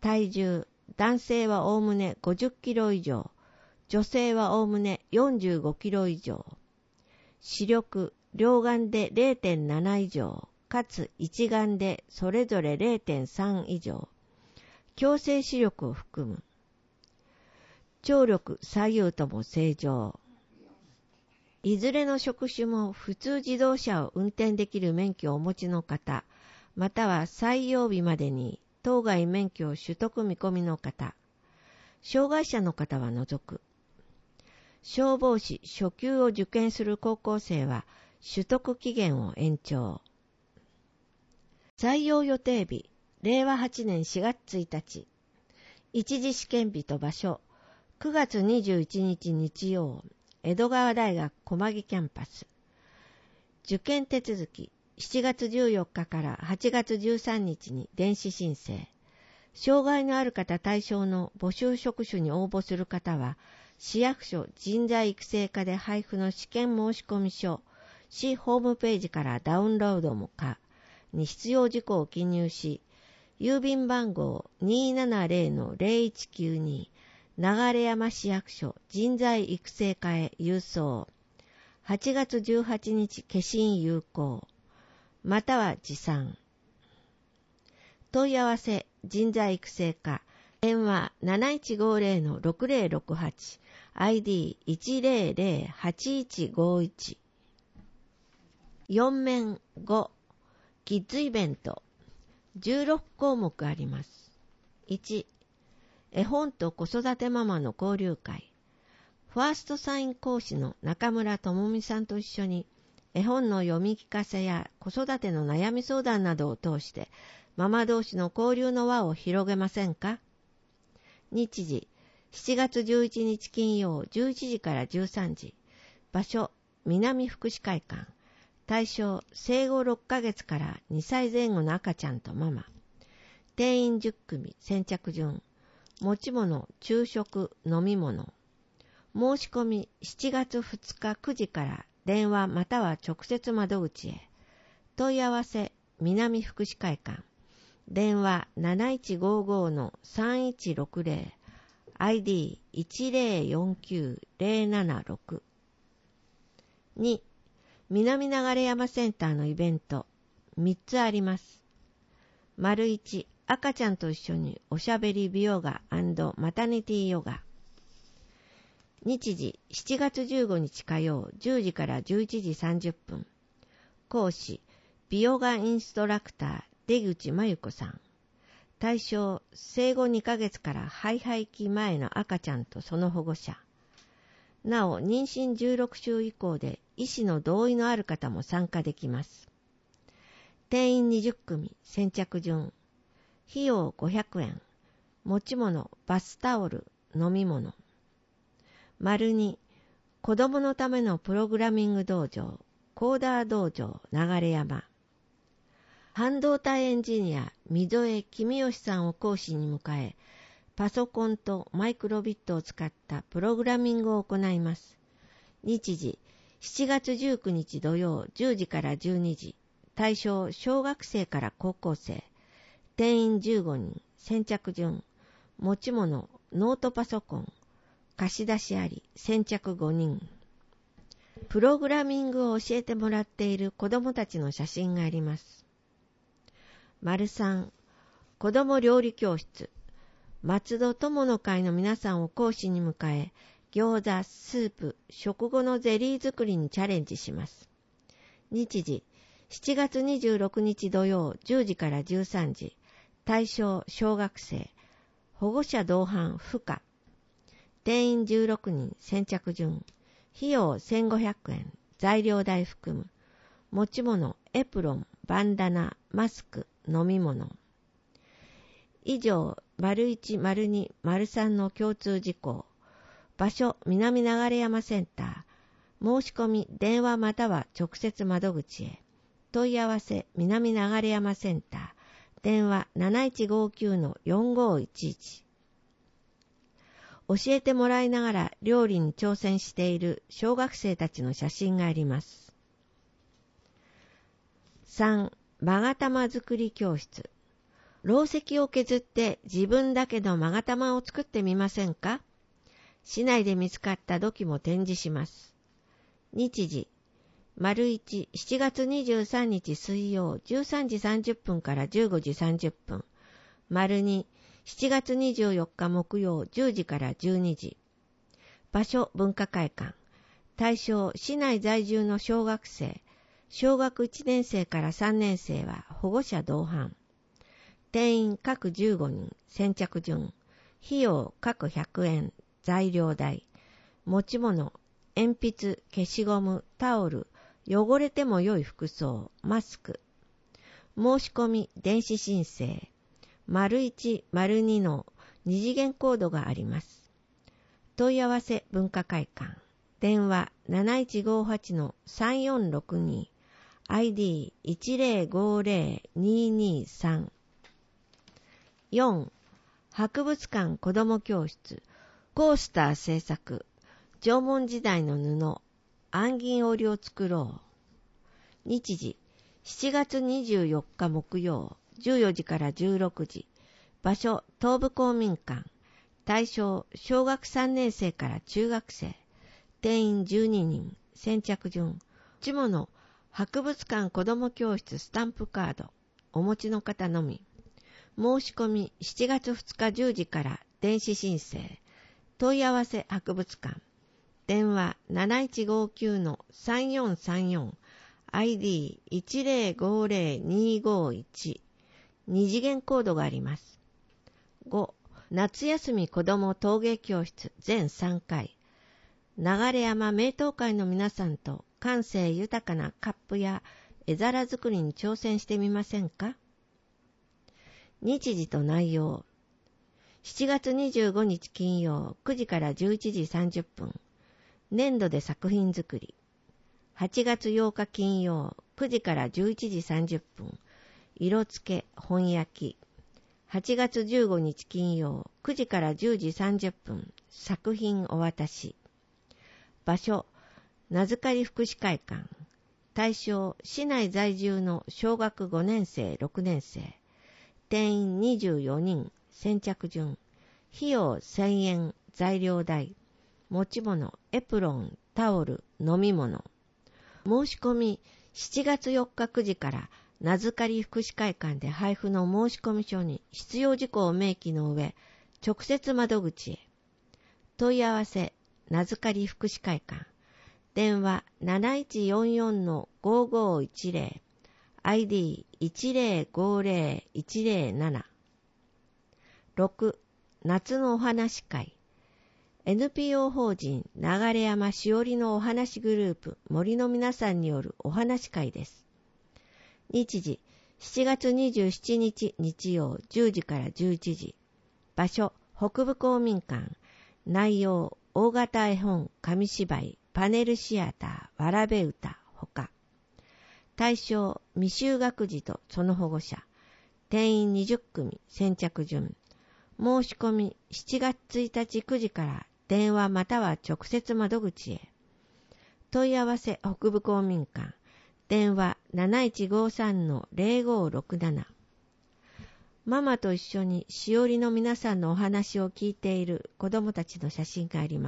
体重、男性はおおむね50キロ以上、女性はおおむね45キロ以上。視力、両眼で 0.7 以上、かつ一眼でそれぞれ 0.3 以上。強制視力を含む。聴力左右とも正常。いずれの職種も普通自動車を運転できる免許をお持ちの方、または採用日までに当該免許を取得見込みの方、障害者の方は除く。消防士初級を受験する高校生は取得期限を延長。採用予定日、令和8年4月1日。一次試験日と場所、9月21日日曜、江戸川大学駒木キャンパス。受験手続き、7月14日から8月13日に電子申請。障害のある方対象の募集職種に応募する方は、市役所人材育成課で配布の試験申込書、市ホームページからダウンロードも可に必要事項を記入し、郵便番号 270-0192 流山市役所人材育成課へ郵送。8月18日消印有効。または持参。問い合わせ人材育成課。電話 7150-6068 ID1008151 4面5キッズイベント16項目あります。1、絵本と子育てママの交流会。ファーストサイン講師の中村智美さんと一緒に絵本の読み聞かせや子育ての悩み相談などを通してママ同士の交流の輪を広げませんか？日時、7月11日金曜11時から13時。場所、南福祉会館。対象、生後6ヶ月から2歳前後の赤ちゃんとママ。定員10組、先着順。持ち物、昼食、飲み物。申し込み、7月2日9時から電話または直接窓口へ。問い合わせ、南福祉会館。電話 7155-3160 ID1049076 2. 南流山センターのイベント3つあります。丸1、赤ちゃんと一緒におしゃべり美ヨガ&マタニティヨガ。日時、7月15日火曜10時から11時30分。講師、美ヨガインストラクター、出口真由子さん。対象、生後2ヶ月から胚廃期前の赤ちゃんとその保護者。なお、妊娠16週以降で医師の同意のある方も参加できます。定員20組、先着順。費用500円。持ち物、バスタオル、飲み物。丸2、子供のためのプログラミング道場、コーダー道場、流山。半導体エンジニア、溝江公義さんを講師に迎え、パソコンとマイクロビットを使ったプログラミングを行います。日時、7月19日土曜10時から12時。対象、小学生から高校生。定員15人、先着順。持ち物、ノートパソコン。貸し出しあり、先着5人。プログラミングを教えてもらっている子どもたちの写真があります。丸3、子ども料理教室。松戸友の会の皆さんを講師に迎え、餃子、スープ、食後のゼリー作りにチャレンジします。日時、7月26日土曜10時から13時。対象、小学生。保護者同伴不可。定員16人、先着順。費用1500円。材料代含む。持ち物、エプロン、バンダナ、マスク、飲み物。以上、丸1、丸2、丸3の共通事項。場所、南流山センター。申し込み、電話または直接窓口へ。問い合わせ、南流山センター。電話 7159-4511。教えてもらいながら料理に挑戦している小学生たちの写真があります。3. 勾玉作り教室。 ろう石を削って自分だけの勾玉を作ってみませんか？市内で見つかった土器も展示します。日時、1、7月23日水曜13時30分から15時30分。2、7月24日木曜10時から12時。場所、文化会館。対象、市内在住の小学生。小学1年生から3年生は保護者同伴。定員各15人、先着順。費用各100円、材料代。持ち物、鉛筆、消しゴム、タオル、汚れても良い服装、マスク。申し込み、電子申請。1、2の二次元コードがあります。問い合わせ文化会館。電話 7158-3462。ID 1050223。4. 博物館子ども教室。コースター制作。縄文時代の布。暗銀織を作ろう。日時、7月24日木曜、14時から16時。場所、東部公民館。対象、小学3年生から中学生。定員12人。先着順。持ち物、博物館子ども教室スタンプカード。お持ちの方のみ。申し込み、7月2日10時から電子申請。問い合わせ博物館。電話 7159-3434。ID 1050251。二次元コードがあります。5. 夏休み子ども陶芸教室全3回。流山名刀会の皆さんと感性豊かなカップや絵皿作りに挑戦してみませんか？日時と内容。7月25日金曜9時から11時30分。粘土で作品作り。8月8日金曜9時から11時30分。色付け、本焼き。8月15日金曜9時から10時30分。作品お渡し。場所、名づかり福祉会館。対象、市内在住の小学5年生、6年生。定員24人、先着順。費用1000円、材料代。持ち物、エプロン、タオル、飲み物。申し込み、7月4日9時から名づかり福祉会館で配布の申込書に必要事項を明記の上、直接窓口へ。問い合わせ、名づかり福祉会館。電話 7144-5510。ID 1050107。6. 夏のお話会。NPO 法人流山しおりのお話グループ森の皆さんによるお話会です。日時、7月27日日曜10時から11時。場所、北部公民館。内容、大型絵本、紙芝居、パネルシアター、わらべ歌、ほか。対象、未就学児とその保護者。定員20組、先着順。申し込み、7月1日9時から電話または直接窓口へ。問い合わせ、北部公民館。電話 7153-0567。ママと一緒にしおりの皆さんのお話を聞いている子供たちの写真があります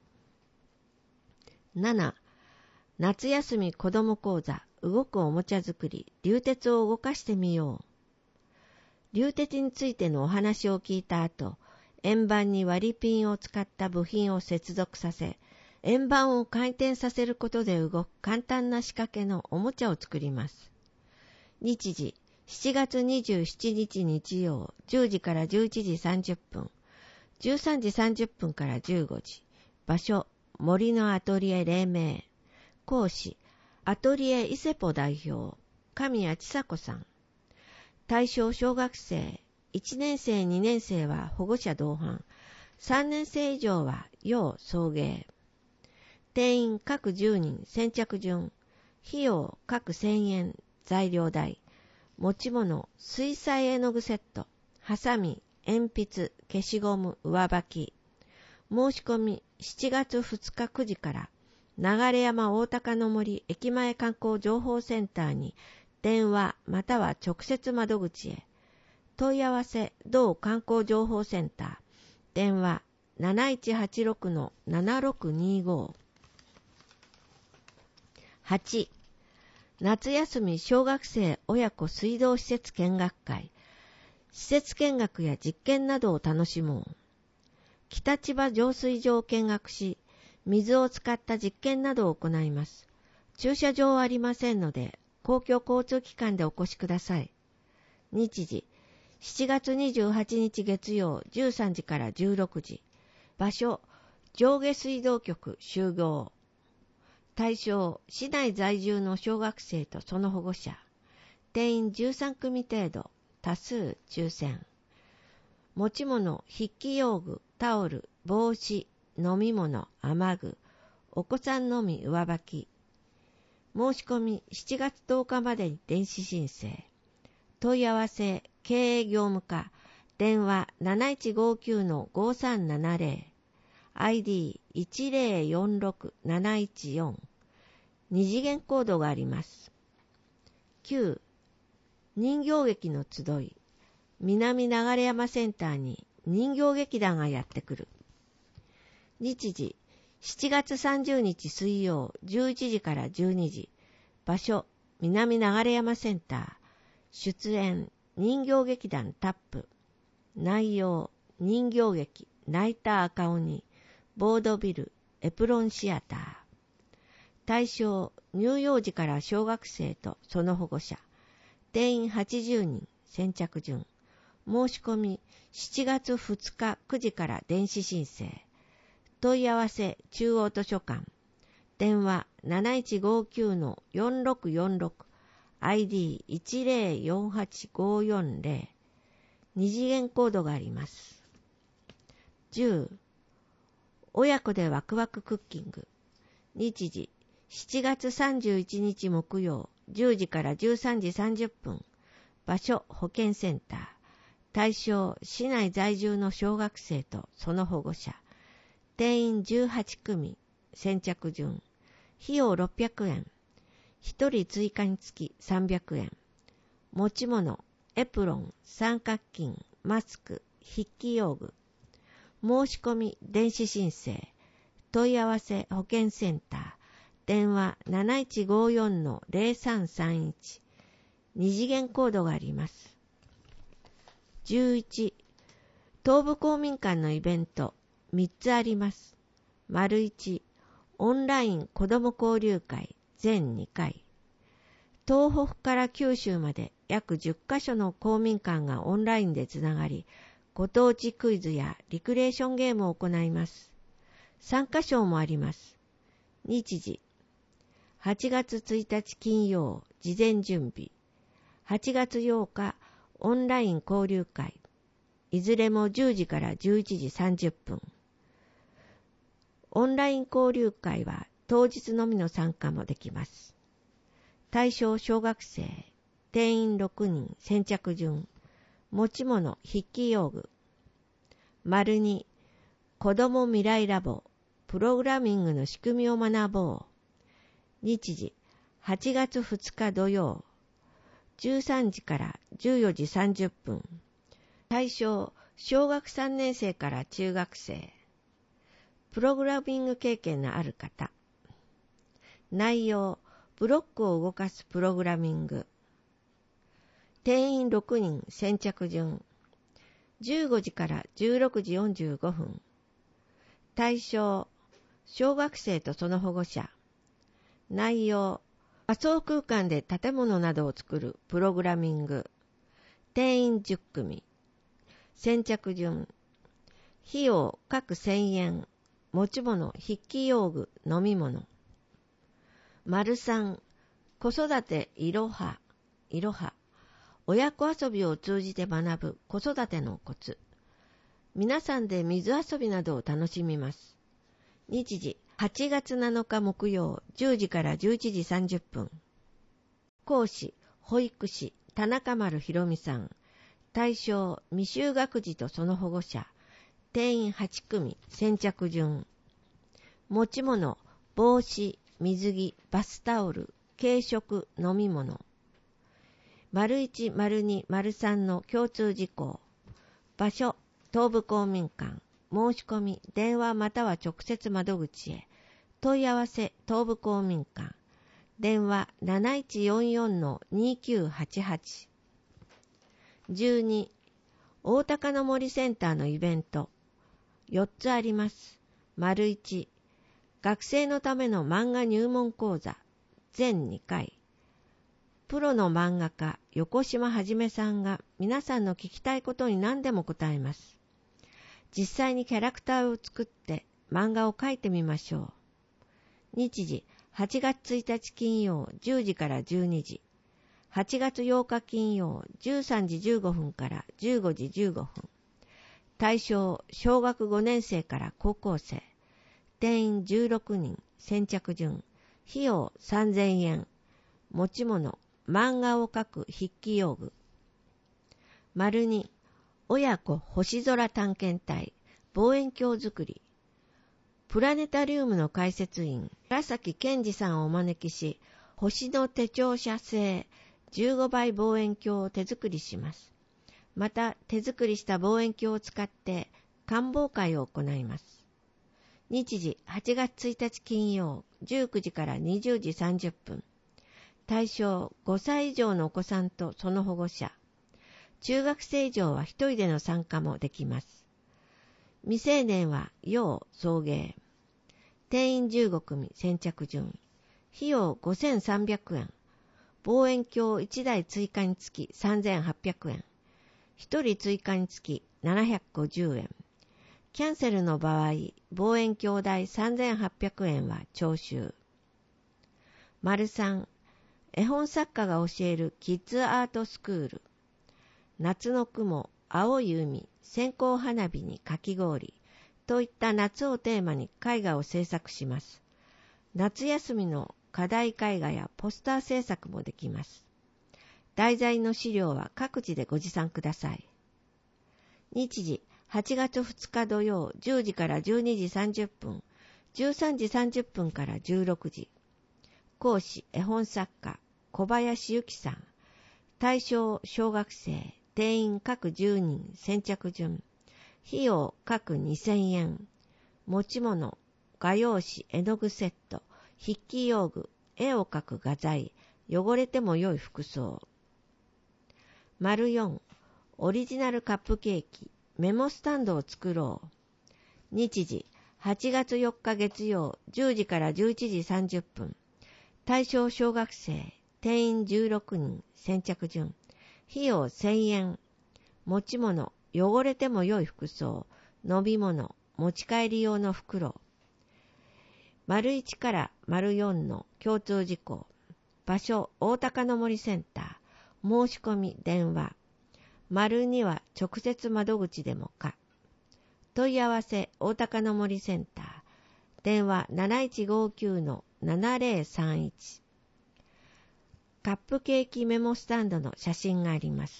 。7. 夏休み子供講座動くおもちゃ作り流鉄を動かしてみよう。流鉄についてのお話を聞いた後、円盤に割りピンを使った部品を接続させ、円盤を回転させることで動く簡単な仕掛けのおもちゃを作ります。日時、7月27日日曜10時から11時30分、13時30分から15時。場所、森のアトリエ黎明。講師、アトリエ伊勢ポ代表、神谷千佐子さん。対象小学生、1年生2年生は保護者同伴、3年生以上は要送迎。定員各10人先着順。費用各1000円、材料代。持ち物、水彩絵の具セット、ハサミ、鉛筆、消しゴム、上履き。申し込み、7月2日9時から、流山大高の森駅前観光情報センターに電話または直接窓口へ。 問い合わせ同観光情報センター、電話 7186-7625。 8. 夏休み小学生親子水道施設見学会。施設見学や実験などを楽しもう。北千葉浄水場を見学し、水を使った実験などを行います。駐車場はありませんので、公共交通機関でお越しください。日時、7月28日月曜13時から16時。場所、上下水道局集合。対象、市内在住の小学生とその保護者。定員13組程度。多数抽選。持ち物、筆記用具、タオル、帽子、飲み物、雨具。お子さんのみ上履き。申し込み7月10日までに電子申請。問い合わせ、経営業務課。電話 7159-5370。ID 1046714。二次元コードがあります。9. 人形劇の集い。南流山センターに人形劇団がやってくる。日時、7月30日水曜11時から12時。場所、南流山センター。出演、人形劇団タップ。内容、人形劇、泣いた赤鬼、ボードビル、エプロンシアター。対象、乳幼児から小学生とその保護者。定員80人、先着順。申し込み、7月2日9時から電子申請。問い合わせ、中央図書館。電話 7159-4646。ID 1048540。二次元コードがあります。10. 親子でワクワククッキング。日時、7月31日木曜、10時から13時30分。場所、保健センター。対象、市内在住の小学生とその保護者。定員18組。先着順。費用600円。1人追加につき300円。持ち物、エプロン、三角巾、マスク、筆記用具。申し込み、電子申請。問い合わせ、保健センター。電話 7154-0331。二次元コードがあります。11. 東部公民館のイベント3つあります。丸1、オンライン子ども交流会全2回。東北から九州まで約10カ所の公民館がオンラインでつながり、ご当地クイズやリクレーションゲームを行います。参加賞もあります。日時、8月1日金曜、事前準備。8月8日、オンライン交流会。いずれも10時から11時30分。オンライン交流会は当日のみの参加もできます。対象小学生、定員6人、先着順。持ち物、筆記用具。丸2、子ども未来ラボ、プログラミングの仕組みを学ぼう。日時、8月2日土曜、13時から14時30分。対象、小学3年生から中学生。プログラミング経験のある方。内容、ブロックを動かすプログラミング。定員6人、先着順。15時から16時45分。対象、小学生とその保護者。内容、仮想空間で建物などを作るプログラミング。定員10組。先着順。費用各1000円。持ち物、筆記用具、飲み物。丸3、子育ていろは。親子遊びを通じて学ぶ子育てのコツ。皆さんで水遊びなどを楽しみます。日時、8月7日木曜、10時から11時30分。講師、保育士、田中丸ひろみさん。対象、未就学児とその保護者。定員8組、先着順。持ち物、帽子、水着、バスタオル、軽食、飲み物。 1、2、3の共通事項。場所、東部公民館。申し込み、電話または直接窓口へ。問い合わせ、東部公民館。電話 7144-2988。12、大高の森センターのイベント。4つあります。1、学生のための漫画入門講座。全2回。プロの漫画家、横島はじめさんが皆さんの聞きたいことに何でも答えます。実際にキャラクターを作って漫画を描いてみましょう。日時、8月1日金曜10時から12時。8月8日金曜13時15分から15時15分。対象、小学5年生から高校生。定員16人、先着順。費用3000円。持ち物、漫画を描く筆記用具。2、親子星空探検隊、望遠鏡作り。プラネタリウムの解説員、倉崎健二さんをお招きし、星の手帳写生15倍望遠鏡を手作りします。また、手作りした望遠鏡を使って観望会を行います。日時、8月1日金曜、19時から20時30分。対象、5歳以上のお子さんとその保護者。中学生以上は一人での参加もできます。未成年は要送迎。定員15組先着順。費用5300円。望遠鏡1台追加につき3800円。1人追加につき750円。キャンセルの場合、望遠鏡代3800円は徴収。3、絵本作家が教えるキッズアートスクール。夏の雲、青い海、線香花火にかき氷といった夏をテーマに絵画を制作します。夏休みの課題絵画やポスター制作もできます。題材の資料は各自でご持参ください。日時、8月2日土曜10時から12時30分、13時30分から16時。講師、絵本作家、小林由紀さん。対象、小学生。定員各10人、先着順。費用各2000円。持ち物、画用紙、絵の具セット、筆記用具、絵を描く画材、汚れても良い服装。4、オリジナルカップケーキ、メモスタンドを作ろう。日時、8月4日月曜、10時から11時30分。対象小学生、定員16人、先着順。費用1000円。持ち物、汚れても良い服装、飲み物、持ち帰り用の袋。1から4の共通事項。場所、大高の森センター。申し込み、電話。2は直接窓口でもか。問い合わせ、大高の森センター。電話 7159-7031。カップケーキメモスタンドの写真があります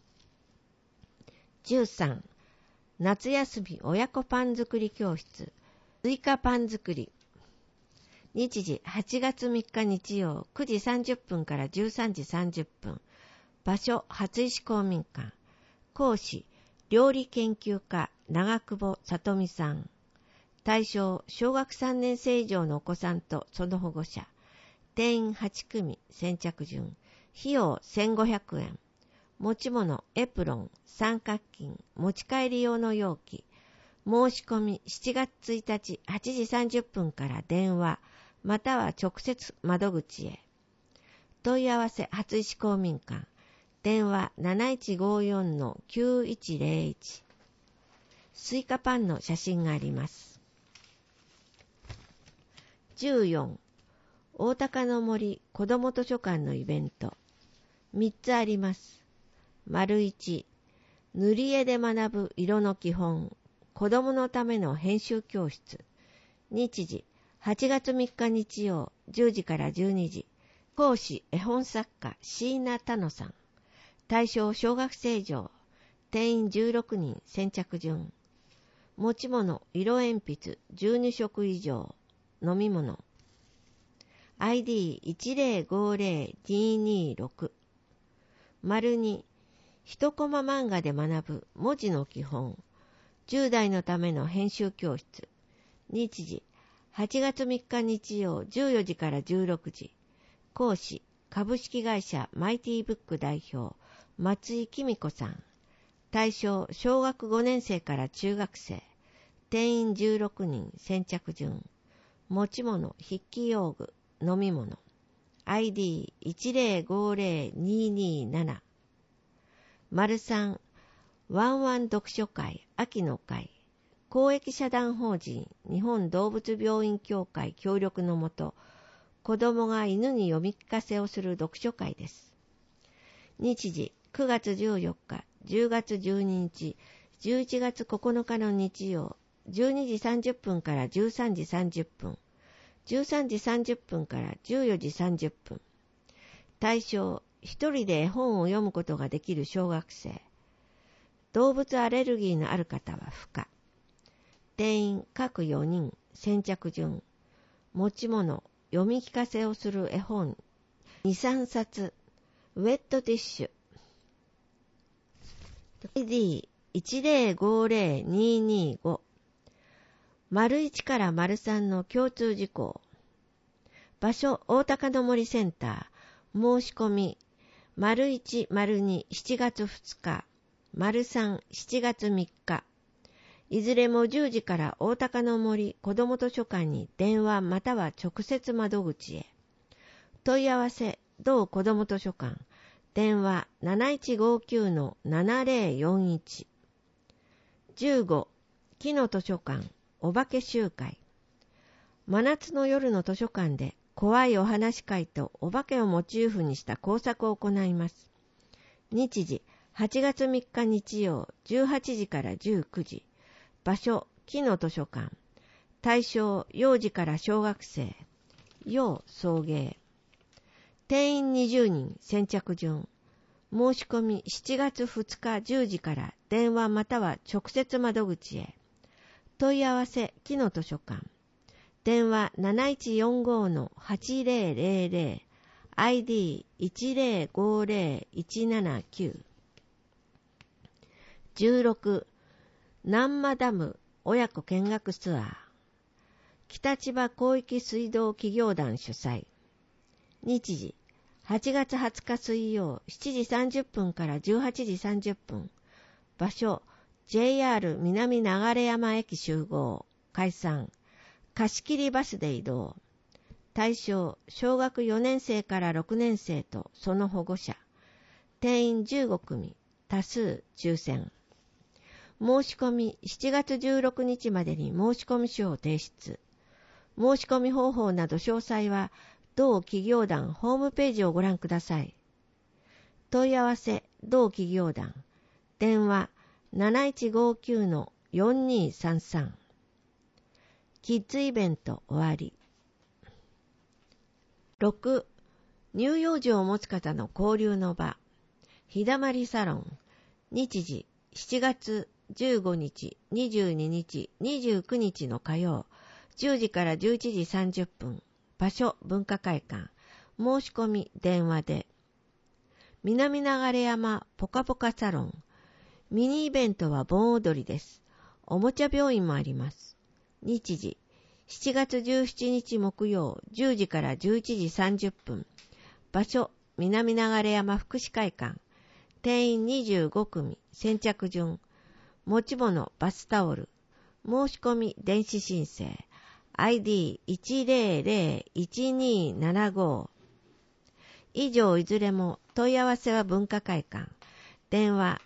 。13、夏休み親子パン作り教室、スイカパン作り。日時、8月3日日曜、9時30分から13時30分。場所、初石公民館。講師、料理研究家、長久保里美さん。対象、小学3年生以上のお子さんとその保護者。定員8組、先着順。費用1500円。持ち物、エプロン、三角巾、持ち帰り用の容器。申し込み、7月1日8時30分から電話、または直接窓口へ。問い合わせ、初石公民館。電話 7154-9101。スイカパンの写真があります。14、大高の森子ども図書館のイベント。3つあります。1、塗り絵で学ぶ色の基本、子どものための編集教室。日時、8月3日日曜、10時から12時。講師、絵本作家、椎名多野さん。対象、小学生以上。定員16人、先着順。持ち物、色鉛筆、12色以上。飲み物。ID1050-226。 2、一コマ漫画で学ぶ文字の基本。10代のための編集教室。日時、8月3日日曜14時から16時。講師、株式会社マイティブック代表、松井紀美子さん。対象、小学5年生から中学生。定員16人、先着順。持ち物、筆記用具、飲み物。ID10502227。3、ワンワン読書会、秋の会。公益社団法人日本動物病院協会協力のもと、子供が犬に読み聞かせをする読書会です。日時、9月14日、10月12日、11月9日の日曜、12時30分から13時30分、13時30分から14時30分。対象、一人で絵本を読むことができる小学生。動物アレルギーのある方は不可。定員各4人、先着順。持ち物、読み聞かせをする絵本2、3冊。ウェットティッシュ。ID10502225。1から3の共通事項。場所、大高の森センター。申し込み、1、2、7月2日。3、7月3日。いずれも10時から大高の森子ども図書館に電話または直接窓口へ。問い合わせ、同子ども図書館。電話 7159-7041。15、木の図書館、お化け集会。真夏の夜の図書館で怖いお話会とお化けをモチーフにした工作を行います。日時、8月3日日曜、18時から19時。場所、木の図書館。対象、幼児から小学生。要送迎。定員20人、先着順。申し込み7月2日10時から電話または直接窓口へ。問い合わせ、木の図書館。電話 7145-8000。ID1050-179。16、南間ダム親子見学ツアー。北千葉広域水道企業団主催。日時、8月20日水曜7時30分から18時30分。場所、JR 南流山駅集合。解散。貸し切りバスで移動。対象、小学4年生から6年生とその保護者。定員15組。多数抽選。申し込み7月16日までに申し込み書を提出。申し込み方法など詳細は同企業団ホームページをご覧ください。問い合わせ、同企業団。電話 7159-4233。キッズイベント終わり。6、乳幼児を持つ方の交流の場。ひだまりサロン。日時、7月15日、22日、29日の火曜、10時から11時30分。場所、文化会館。申し込み、電話で。南流山ポカポカサロン。ミニイベントは盆踊りです。おもちゃ病院もあります。日時、7月17日木曜、10時から11時30分。場所、南流山福祉会館。定員25組、先着順。持ち物、バスタオル。申し込み、電子申請。ID1001275。以上いずれも問い合わせは文化会館。電話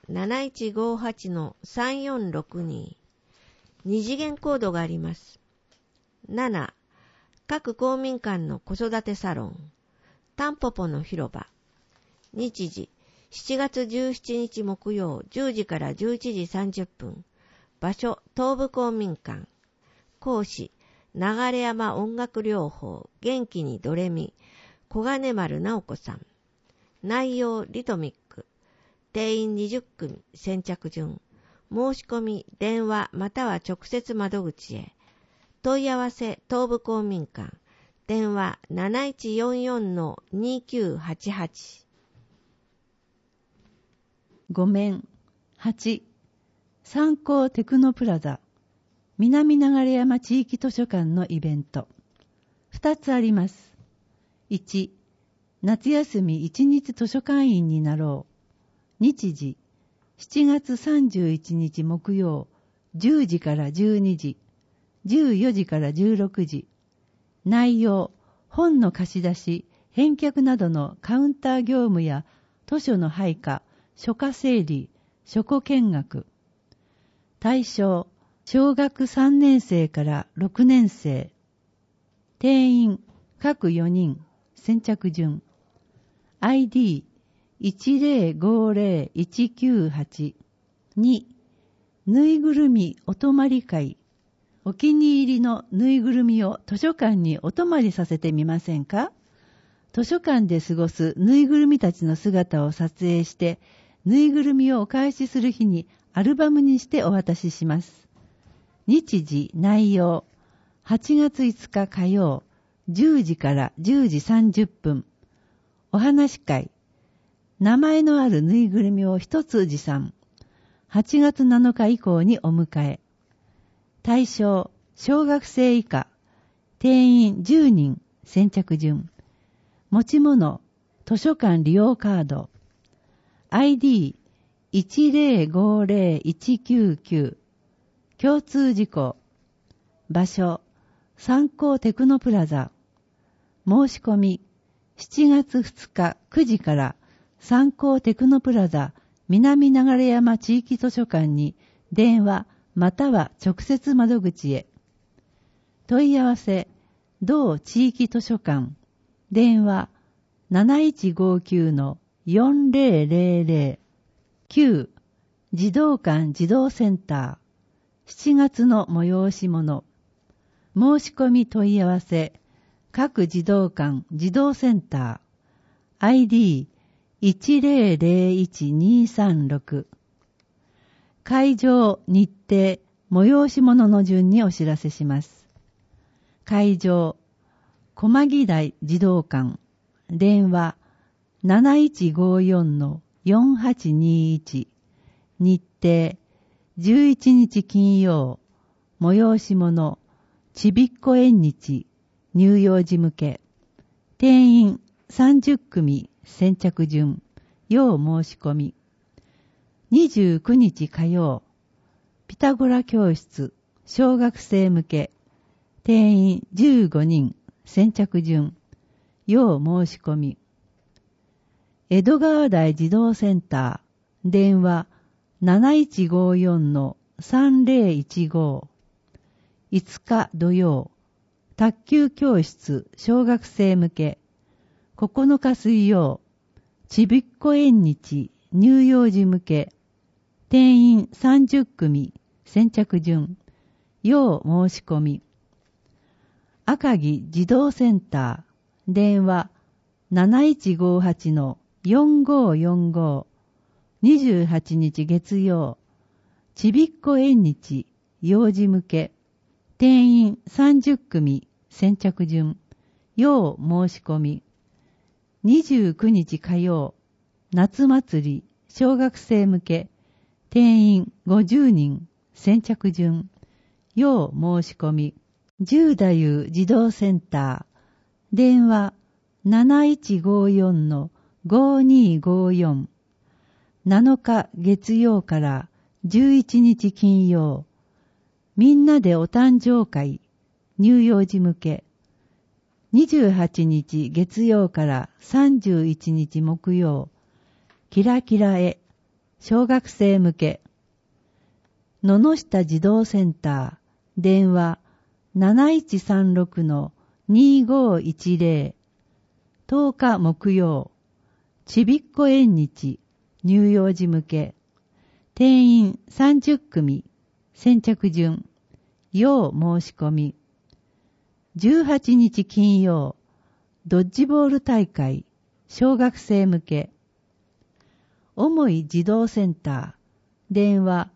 7158-3462。二次元コードがあります。7、各公民館の子育てサロン。タンポポの広場。日時、7月17日木曜10時から11時30分。場所、東部公民館。講師、流山音楽療法、元気にドレミ、小金丸直子さん。内容、リトミック。定員20組、先着順。申し込み、電話または直接窓口へ。問い合わせ、東部公民館。電話 7144-2988。 5面。8、三幸テクノプラザ、南流山地域図書館のイベント。2つあります。1、夏休み1日図書館員になろう。日時、7月31日木曜、10時から12時、14時から16時。内容、本の貸し出し、返却などのカウンター業務や図書の配下、書架整理、書庫見学。対象、小学3年生から6年生。定員、各4人、先着順。ID、1050198。2、ぬいぐるみお泊まり会。お気に入りのぬいぐるみを図書館にお泊まりさせてみませんか？図書館で過ごすぬいぐるみたちの姿を撮影して、ぬいぐるみをお返しする日にアルバムにしてお渡しします。日時、内容、8月5日火曜、10時から10時30分。お話会、名前のあるぬいぐるみを一つ持参。8月7日以降にお迎え。対象、小学生以下。定員10人、先着順。持ち物、図書館利用カード。ID、1050199。共通事項。場所、三幸テクノプラザ。申し込み、7月2日9時から三幸テクノプラザ南流山地域図書館に電話または直接窓口へ。問い合わせ、同地域図書館。電話 7159-4000。9、児童館児童センター。7月の催し物。申し込み問い合わせ、各児童館児童センター。ID 1001236。会場、日程、催し物の順にお知らせします。会場、駒木台児童館。電話 7154-4821。日程、11日金曜。催し物、ちびっこ縁日、乳幼児向け。定員30組、先着順。要申し込み。29日火曜。ピタゴラ教室、小学生向け。定員15人、先着順。要申し込み。江戸川台児童センター。電話 7154-3015。5日土曜。卓球教室小学生向け。9日水曜。ちびっこ縁日乳幼児向け。定員30組。先着順。要申し込み。赤城児童センター。電話 7158-4545。28日月曜。ちびっこ縁日幼児向け。定員30組。先着順。要申し込み。29日火曜。夏祭り小学生向け。定員50人。先着順。要申し込み。十太夫児童センター。電話 7154-5254。7日月曜から11日金曜。みんなでお誕生会乳幼児向け。28日月曜から31日木曜。キラキラへ小学生向け。野々下児童センター。電話 7136-2510。10日木曜。ちびっこ縁日乳幼児向け。定員30組。先着順。要申し込み。18日金曜。ドッジボール大会小学生向け。重い児童センター。電話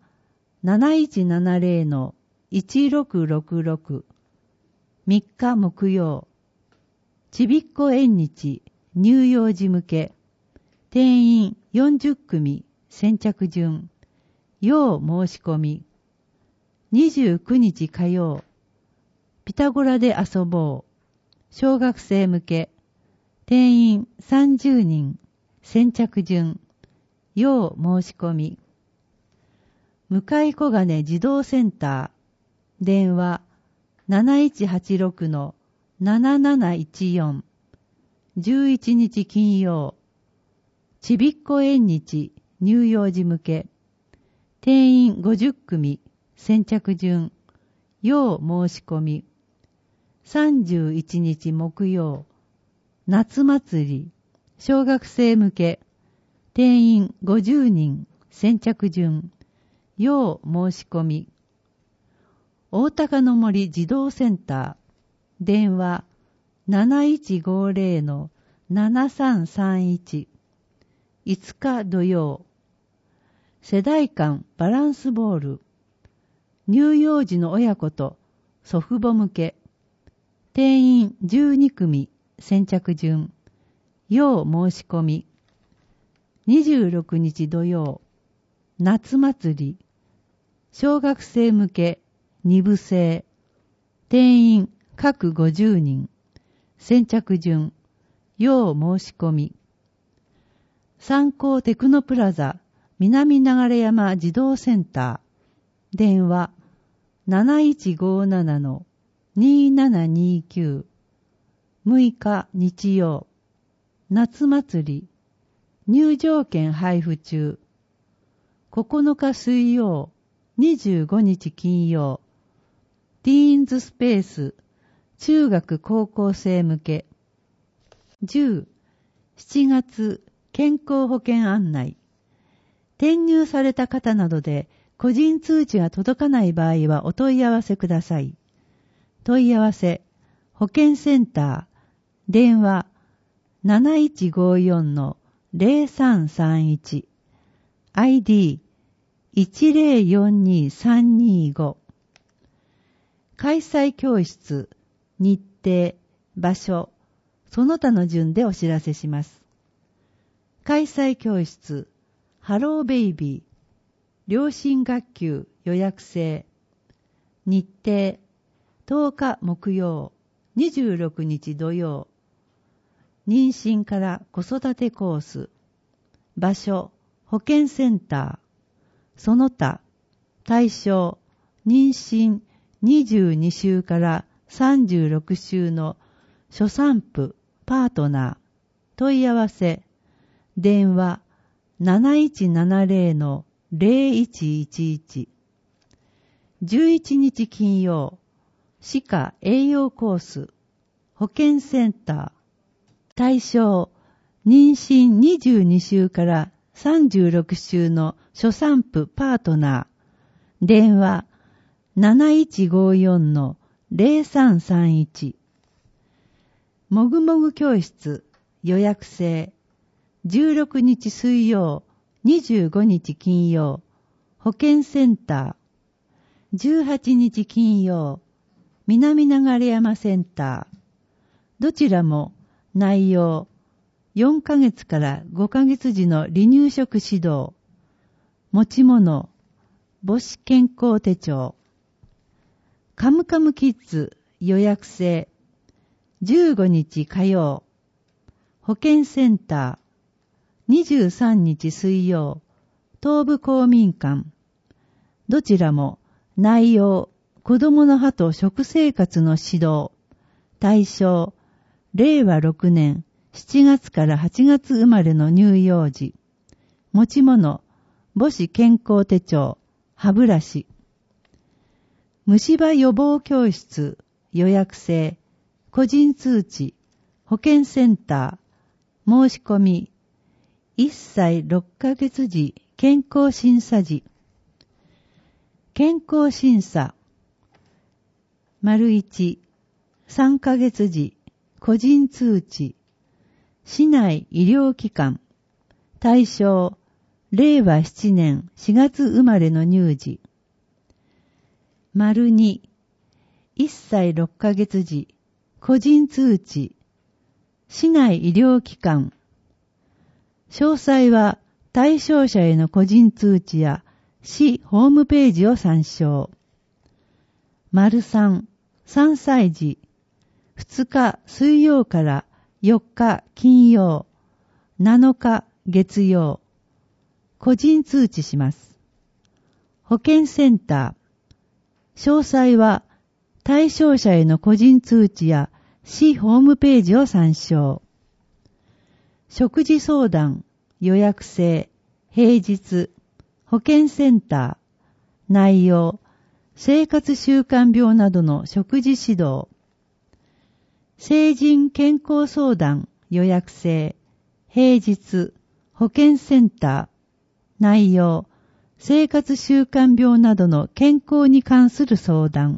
7170-1666。3日木曜。ちびっこ縁日乳幼児向け。定員40組。 先着順。要申し込み。29日火曜。ピタゴラで遊ぼう。小学生向け。定員30人。先着順。要申し込み。向小金児童センター。電話 7186-7714。11日金曜。ちびっこ縁日乳幼児向け。定員50組。先着順。要申し込み。31日木曜。夏祭り。小学生向け。定員50人。先着順。要申し込み。大高の森児童センター。電話 7150-7331。5日土曜。世代間バランスボール。乳幼児の親子と祖父母向け。定員12組。先着順。要申し込み。26日土曜。夏祭り。小学生向け2部制。定員各50人。先着順。要申し込み。三高テクノプラザ南流山児童センター。電話 7157-2729。6日日曜。夏祭り。入場券配布中。9日水曜。25日金曜。ティーンズスペース。中学高校生向け。10、7月健康保険案内。転入された方などで個人通知が届かない場合はお問い合わせください。問い合わせ、保健センター、電話 7154-0331、ID 1042325。開催教室、日程、場所、その他の順でお知らせします。開催教室、ハローベイビー、両親学級予約制。日程、10日木曜、26日土曜。妊娠から子育てコース。場所、保健センター。その他、対象、妊娠22週から36週の初産婦、パートナー。問い合わせ、電話 7170-0111。11日金曜、歯科栄養コース、保健センター。対象、妊娠22週から36週の初産婦パートナー。電話 7154-0331。もぐもぐ教室予約制。16日水曜、25日金曜、保健センター。18日金曜、南流山センター。どちらも内容、4ヶ月から5ヶ月時の離乳食指導。持ち物、母子健康手帳。カムカムキッズ予約制。15日火曜、保健センター。23日水曜、東部公民館。どちらも内容、子供の歯と食生活の指導。対象、令和6年7月から8月生まれの乳幼児。持ち物、母子健康手帳、歯ブラシ。虫歯予防教室予約制。個人通知、保健センター。申し込み、1歳6ヶ月時健康審査時。健康審査。1、3ヶ月時個人通知。市内医療機関。対象、令和7年4月生まれの乳児。2、1歳6ヶ月時個人通知。市内医療機関。詳細は対象者への個人通知や市ホームページを参照。3、3歳児、2日水曜から4日金曜、7日月曜、個人通知します。保健センター、詳細は対象者への個人通知や市ホームページを参照。食事相談、予約制、平日、保健センター、内容、生活習慣病などの食事指導。成人健康相談、予約制、平日、保健センター、内容、生活習慣病などの健康に関する相談。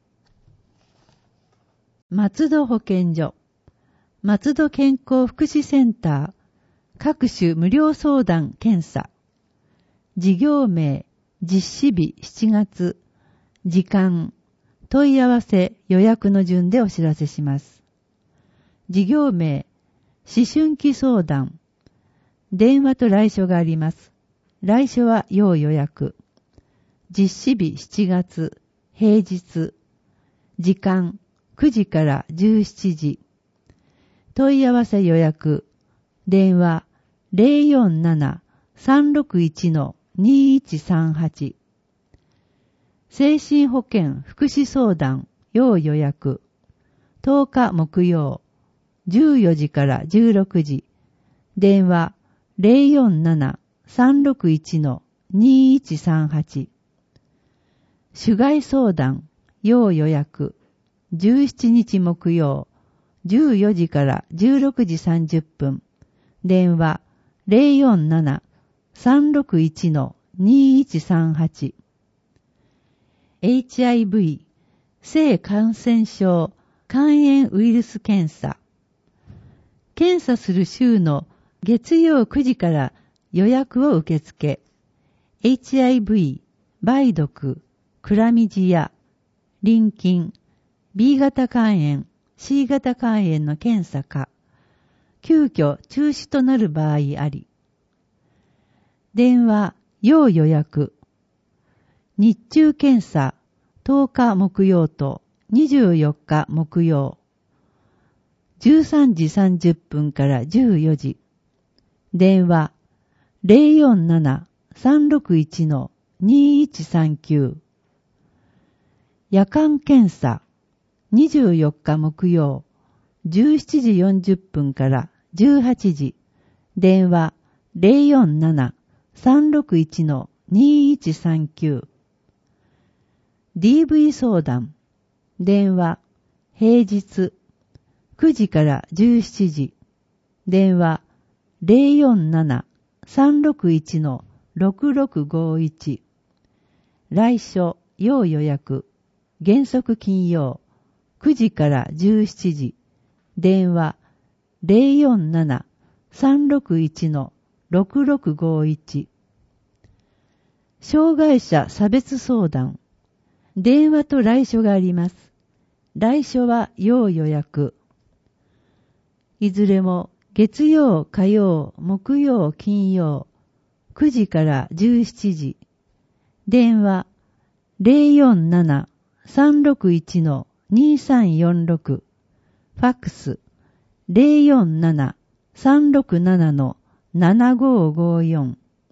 松戸保健所、松戸健康福祉センター、各種無料相談検査。事業名、実施日7月、時間、問い合わせ予約の順でお知らせします。事業名、思春期相談。電話と来所があります。来所は要予約。実施日7月、平日。時間、9時から17時。問い合わせ予約。電話、047-361-2138。精神保健福祉相談要予約。10日木曜、14時から16時。電話、047-361-2138。主害相談要予約。17日木曜、14時から16時30分。電話、047-361-2138。HIV、性感染症肝炎ウイルス検査。検査する週の月曜9時から予約を受付。HIV、梅毒、クラミジア、淋菌、B 型肝炎、C 型肝炎の検査か、急遽中止となる場合あり。電話、要予約。日中検査、10日木曜と24日木曜。13時30分から14時。電話、047-361-2139。夜間検査、24日木曜、17時40分から18時。電話、047-361-2139。DV 相談。電話、平日、9時から17時。電話、047-361-6651。来所、要予約。原則金曜、9時から17時。電話、047-361-6651。障害者差別相談。電話と来所があります。来所は要予約。いずれも月曜、火曜、木曜、金曜、9時から17時。電話、047-361-2346。ファックス、047-367-7554。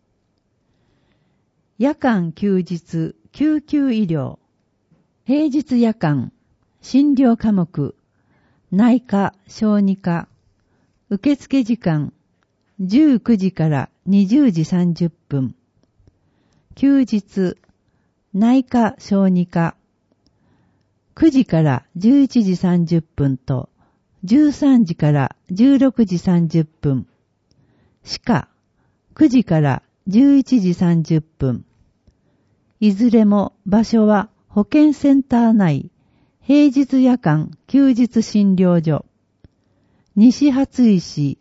夜間休日、救急医療。平日夜間、診療科目、内科、小児科。受付時間、19時から20時30分。休日、内科、小児科。9時から11時30分と、13時から16時30分。歯科、9時から11時30分。いずれも場所は保健センター内、平日夜間休日診療所。西初石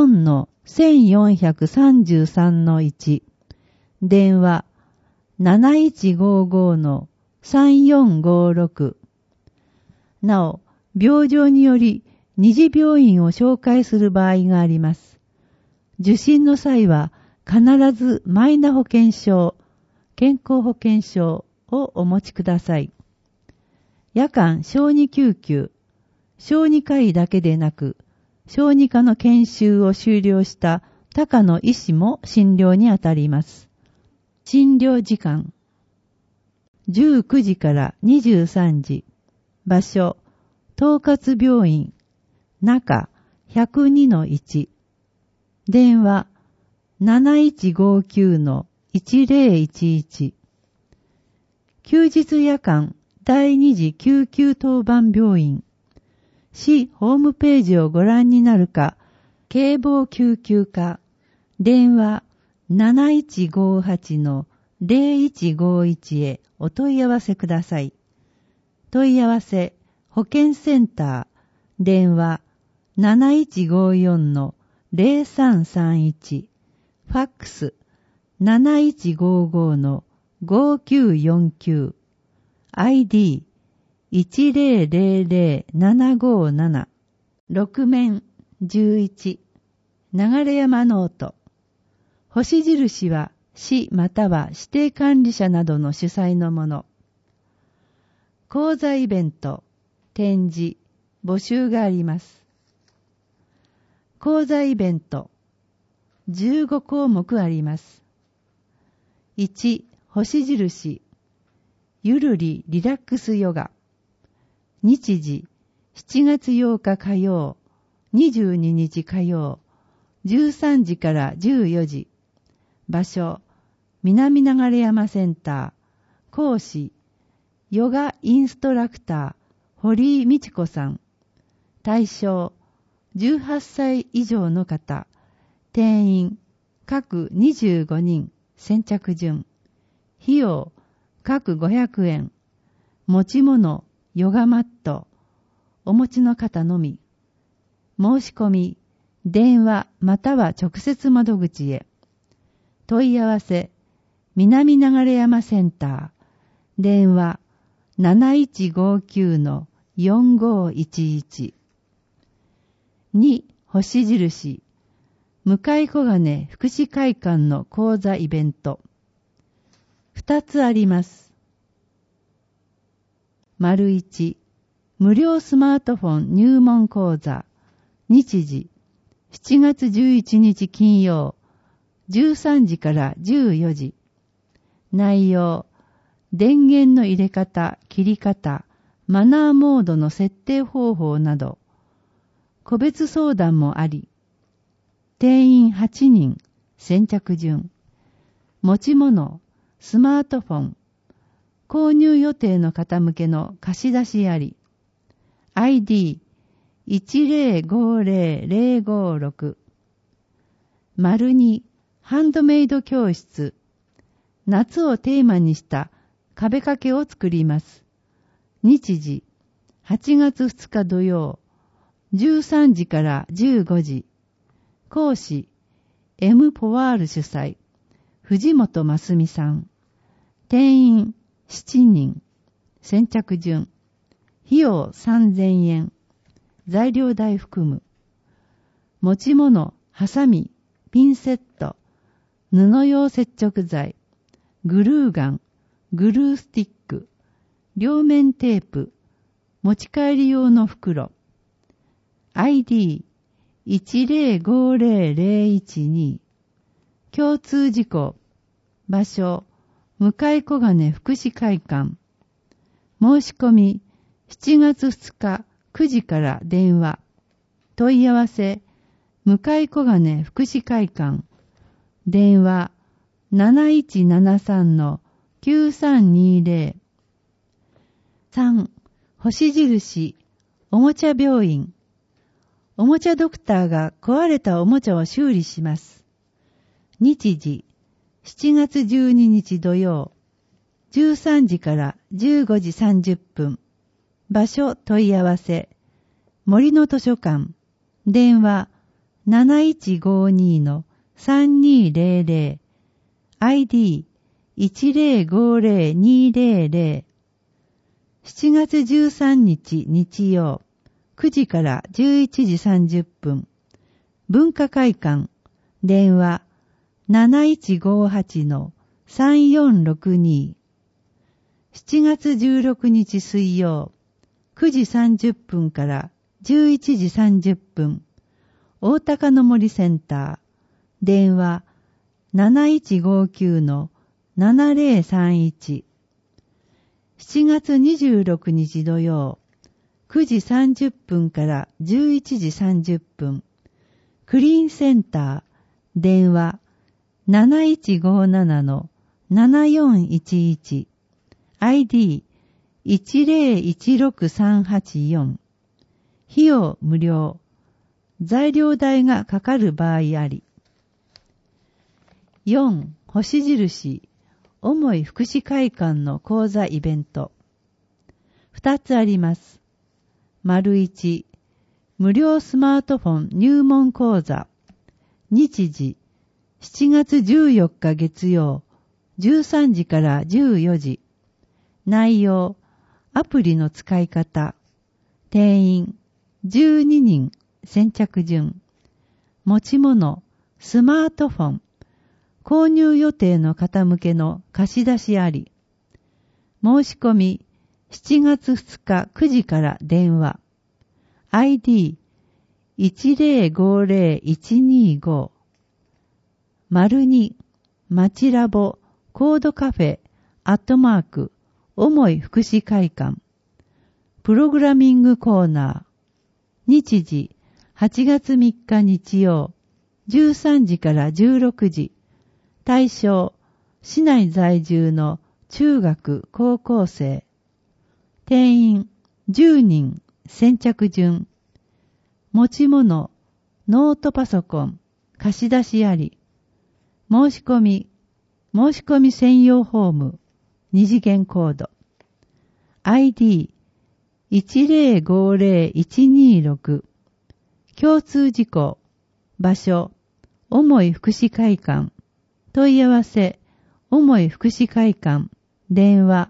4-1433-1。電話、7155-3456。なお、病状により二次病院を紹介する場合があります。受診の際は、 必ずマイナ保険証、健康保険証をお持ちください。夜間小児救急、小児科医だけでなく、小児科の研修を修了した他科の医師も診療にあたります。診療時間、19時から23時。場所、統括病院、中 102-1。電話、7159-1011。休日夜間第二次救急当番病院。市ホームページをご覧になるか、警棒救急課、電話 7158-0151 へお問い合わせください。問い合わせ、保健センター、電話 7154-0331、ファックス 7155-5949、ID 1000757、6面11、流山ノート。星印は市または指定管理者などの主催のもの。講座イベント、展示、募集があります。講座イベント、15項目あります。1、星印、ゆるりリラックスヨガ。日時、7月8日火曜、22日火曜、13時から14時。場所、南流山センター。講師、ヨガインストラクター、堀井美智子さん。対象、18歳以上の方。定員、各25人。先着順。費用、各500円。持ち物、ヨガマット。お持ちの方のみ。申し込み、電話または直接窓口へ。問い合わせ、南流山センター。電話、7159-4511。2、星印。向小金福祉会館の講座イベント。2つあります。丸1、無料スマートフォン入門講座。日時、7月11日金曜、13時から14時。内容、電源の入れ方、切り方、マナーモードの設定方法など、個別相談もあり、定員8人、先着順。持ち物、スマートフォン、購入予定の方向けの貸し出しあり。ID 1050056。丸2、ハンドメイド教室。夏をテーマにした壁掛けを作ります。日時、8月2日土曜、13時から15時。講師、M ポワール主催、藤本真澄さん。定員7人。先着順。費用3000円。材料代含む。持ち物、ハサミ、ピンセット、布用接着剤、グルーガン、グルースティック、両面テープ、持ち帰り用の袋。ID 1050012。共通事項。場所、向小金福祉会館。申し込み、7月2日9時から電話。問い合わせ、向小金福祉会館。電話、7173-9320。3、星印、おもちゃ病院。おもちゃドクターが壊れたおもちゃを修理します。日時、7月12日土曜、13時から15時30分。場所問い合わせ、森の図書館。電話、7152-3200。ID 1050200。7月13日日曜、9時から11時30分。文化会館。電話 7158-3462 7月16日水曜9時30分から11時30分大高の森センター電話 7159-7031 7月26日土曜9時30分から11時30分クリーンセンター電話 7157-7411 ID1016-384 費用無料材料代がかかる場合あり。4. 星印重い福祉会館の講座イベント2つあります。丸1無料スマートフォン入門講座日時7月14日月曜13時から14時内容アプリの使い方定員12人先着順持ち物スマートフォン購入予定の方向けの貸し出しあり申し込み7月2日9時から電話 ID1050-125 02まちラボコードカフェ@重い福祉会館プログラミングコーナー日時8月3日日曜13時から16時対象市内在住の中学高校生定員10人先着順持ち物ノートパソコン貸し出しあり申し込み専用フォーム二次元コード ID1050-126 共通事項場所重い福祉会館問い合わせ重い福祉会館電話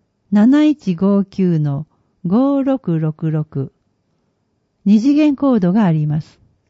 7159-5666 二次元コードがあります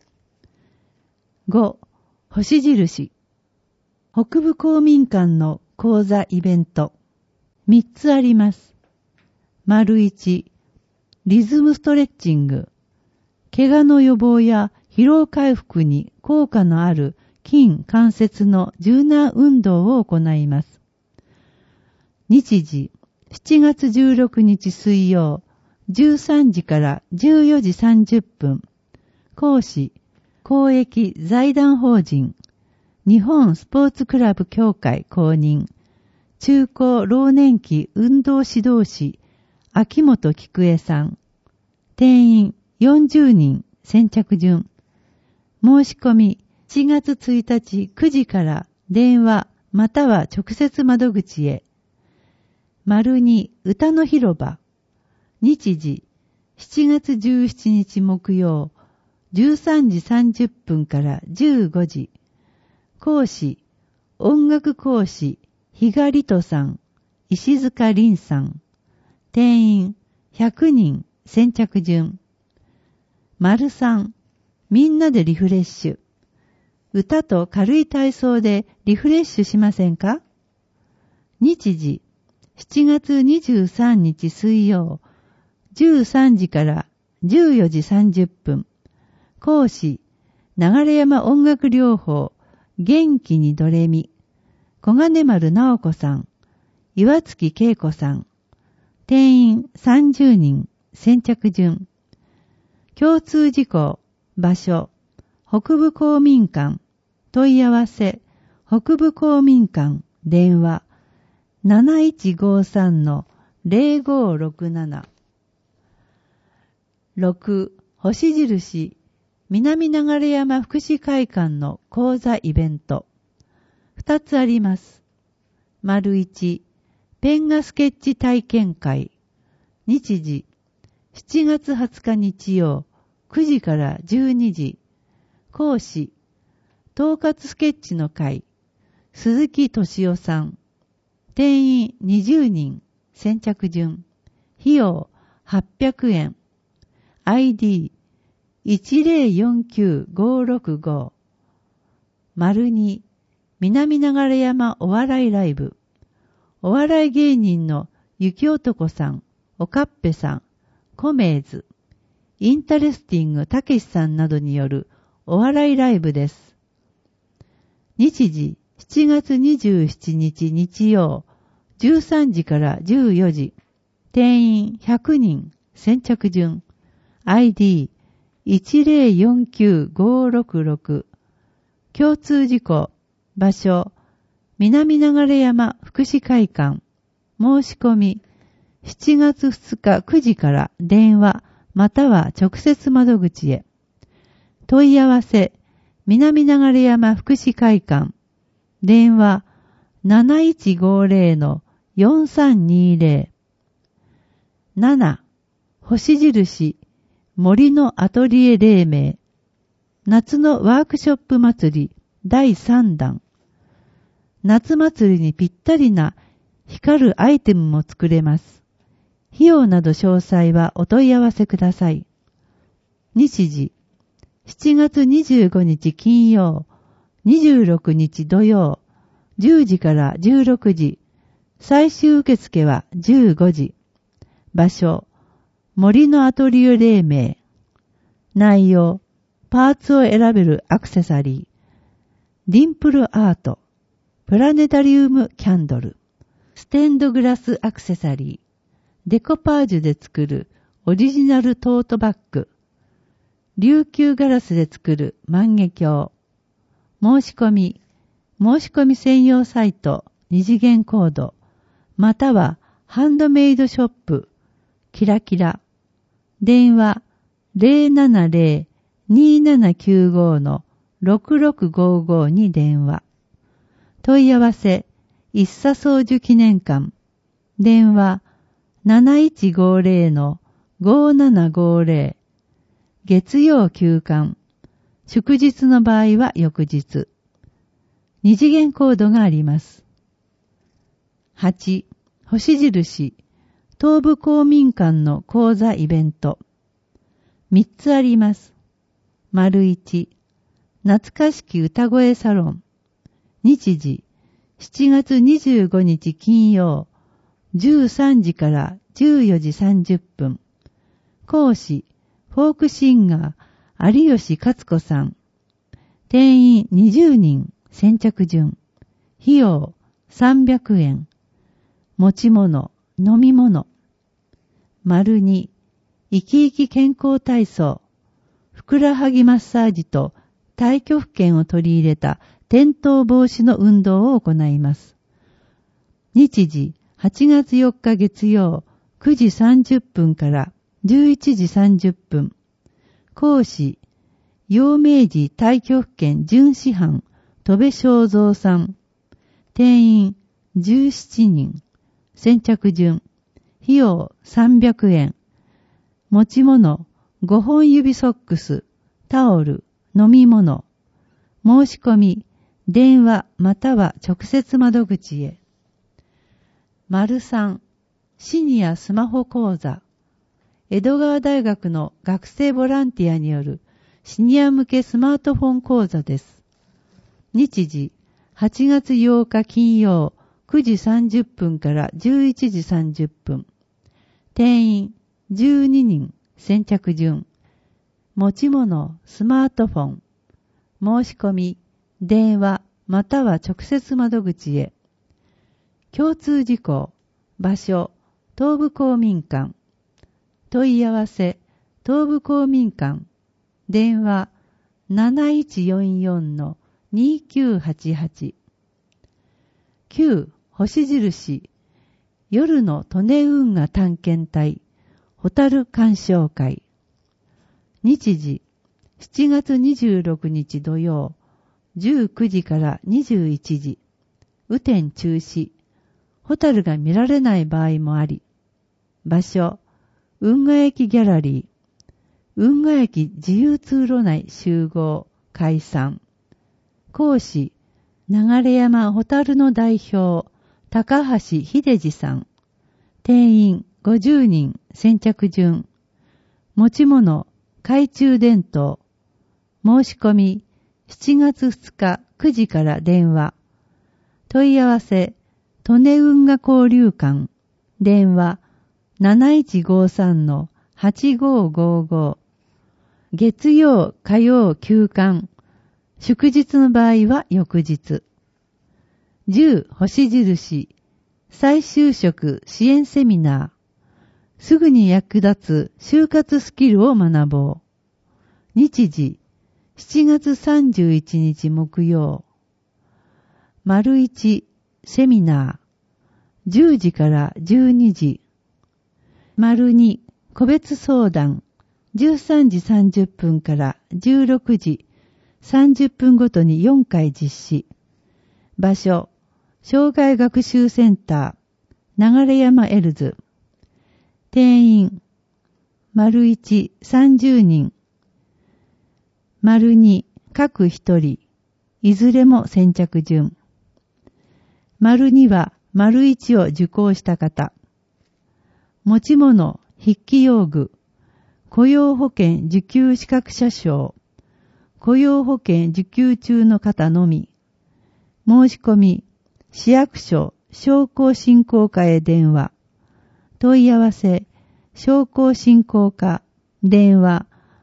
。5. 星印北部公民館の講座イベント3つあります。丸1リズムストレッチング怪我の予防や疲労回復に効果のある筋関節の柔軟運動を行います。日時7月16日水曜13時から14時30分講師公益財団法人日本スポーツクラブ協会公認中高老年期運動指導士秋元菊江さん定員40人先着順申し込み7月1日9時から電話または直接窓口へ丸2歌の広場日時7月17日木曜13時30分から15時講師音楽講師比嘉里人さん石塚凛さん定員100人先着順丸3みんなでリフレッシュ歌と軽い体操でリフレッシュしませんか日時7月23日水曜13時から14時30分講師流山音楽療法元気にドレミ小金丸直子さん岩月恵子さん定員30人先着順共通事項場所北部公民館問い合わせ北部公民館電話 7153-0567 6. 星印南流山福祉会館の講座イベント2つあります。丸1ペン画スケッチ体験会日時7月20日日曜9時から12時講師統括スケッチの会鈴木俊夫さん定員20人先着順費用800円 ID1049-565 丸2 南流山お笑いライブ。お笑い芸人の雪男さん、おかっぺさん、コメーズ、インタレスティングたけしさんなどによるお笑いライブです。日時7月27日日曜、13時から14時。定員100人、先着順。ID10495666。共通事項。場所。南流山福祉会館。申し込み。7月2日9時から電話または直接窓口へ。問い合わせ。南流山福祉会館。電話 7150-4320。7. 星印森のアトリエ黎明。夏のワークショップ祭り第3弾。夏祭りにぴったりな光るアイテムも作れます。費用など詳細はお問い合わせください。日時7月25日金曜、26日土曜、10時から16時。最終受付は15時。場所、森のアトリエ黎明。内容、パーツを選べるアクセサリー。ディンプルアート。プラネタリウムキャンドル。ステンドグラスアクセサリー。デコパージュで作るオリジナルトートバッグ。琉球ガラスで作る万華鏡。申し込み専用サイト二次元コード、またはハンドメイドショップ、キラキラ。電話 070-2795-6655 に電話。問い合わせ、一茶宗樹記念館。電話 7150-5750。月曜休館。祝日の場合は翌日。二次元コードがあります。8. 星印東部公民館の講座イベント。3つあります。1. 懐かしき歌声サロン。日時7月25日金曜、13時から14時30分。講師フォークシンガー有吉勝子さん。定員20人。先着順。費用300円。持ち物、飲み物。2. 生き生き健康体操。ふくらはぎマッサージと太極拳を取り入れた転倒防止の運動を行います。日時8月4日月曜9時30分から11時30分。講師、陽明寺太極拳準師範戸部正蔵さん。定員17人。先着順。費用300円。持ち物、5本指ソックス、タオル、飲み物。申し込み、電話または直接窓口へ。3. シニアスマホ講座。江戸川大学の学生ボランティアによるシニア向けスマートフォン講座です。日時8月8日金曜9時30分から11時30分。定員12人。先着順。持ち物、スマートフォン。申し込み、電話または直接窓口へ。共通事項。場所、東部公民館。問い合わせ、東部公民館。電話 7144-2988。9. 星印夜の利根運河探検隊ホタル鑑賞会。日時7月26日土曜19時から21時。雨天中止。ホタルが見られない場合もあり。場所、運河駅ギャラリー。運河駅自由通路内集合解散。講師、流山ホタルの代表、高橋秀治さん。定員50人。先着順。持ち物、懐中電灯。申し込み、7月2日9時から電話、 問い合わせ、利根運河交流館、電話 7153-8555、月曜、火曜休館、祝日の場合は翌日。10星印、再就職支援セミナー、すぐに役立つ就活スキルを学ぼう。日時、7月31日木曜。丸1セミナー、10時から12時。丸2個別相談、13時30分から16時30分ごとに4回実施。場所、障害学習センター、流山エルズ。定員、丸1、30人。丸2、各1人。いずれも先着順。丸2は、丸1を受講した方。持ち物、筆記用具。雇用保険受給資格者証。雇用保険受給中の方のみ。申し込み、市役所商工振興課へ電話。問い合わせ、商工振興課、電話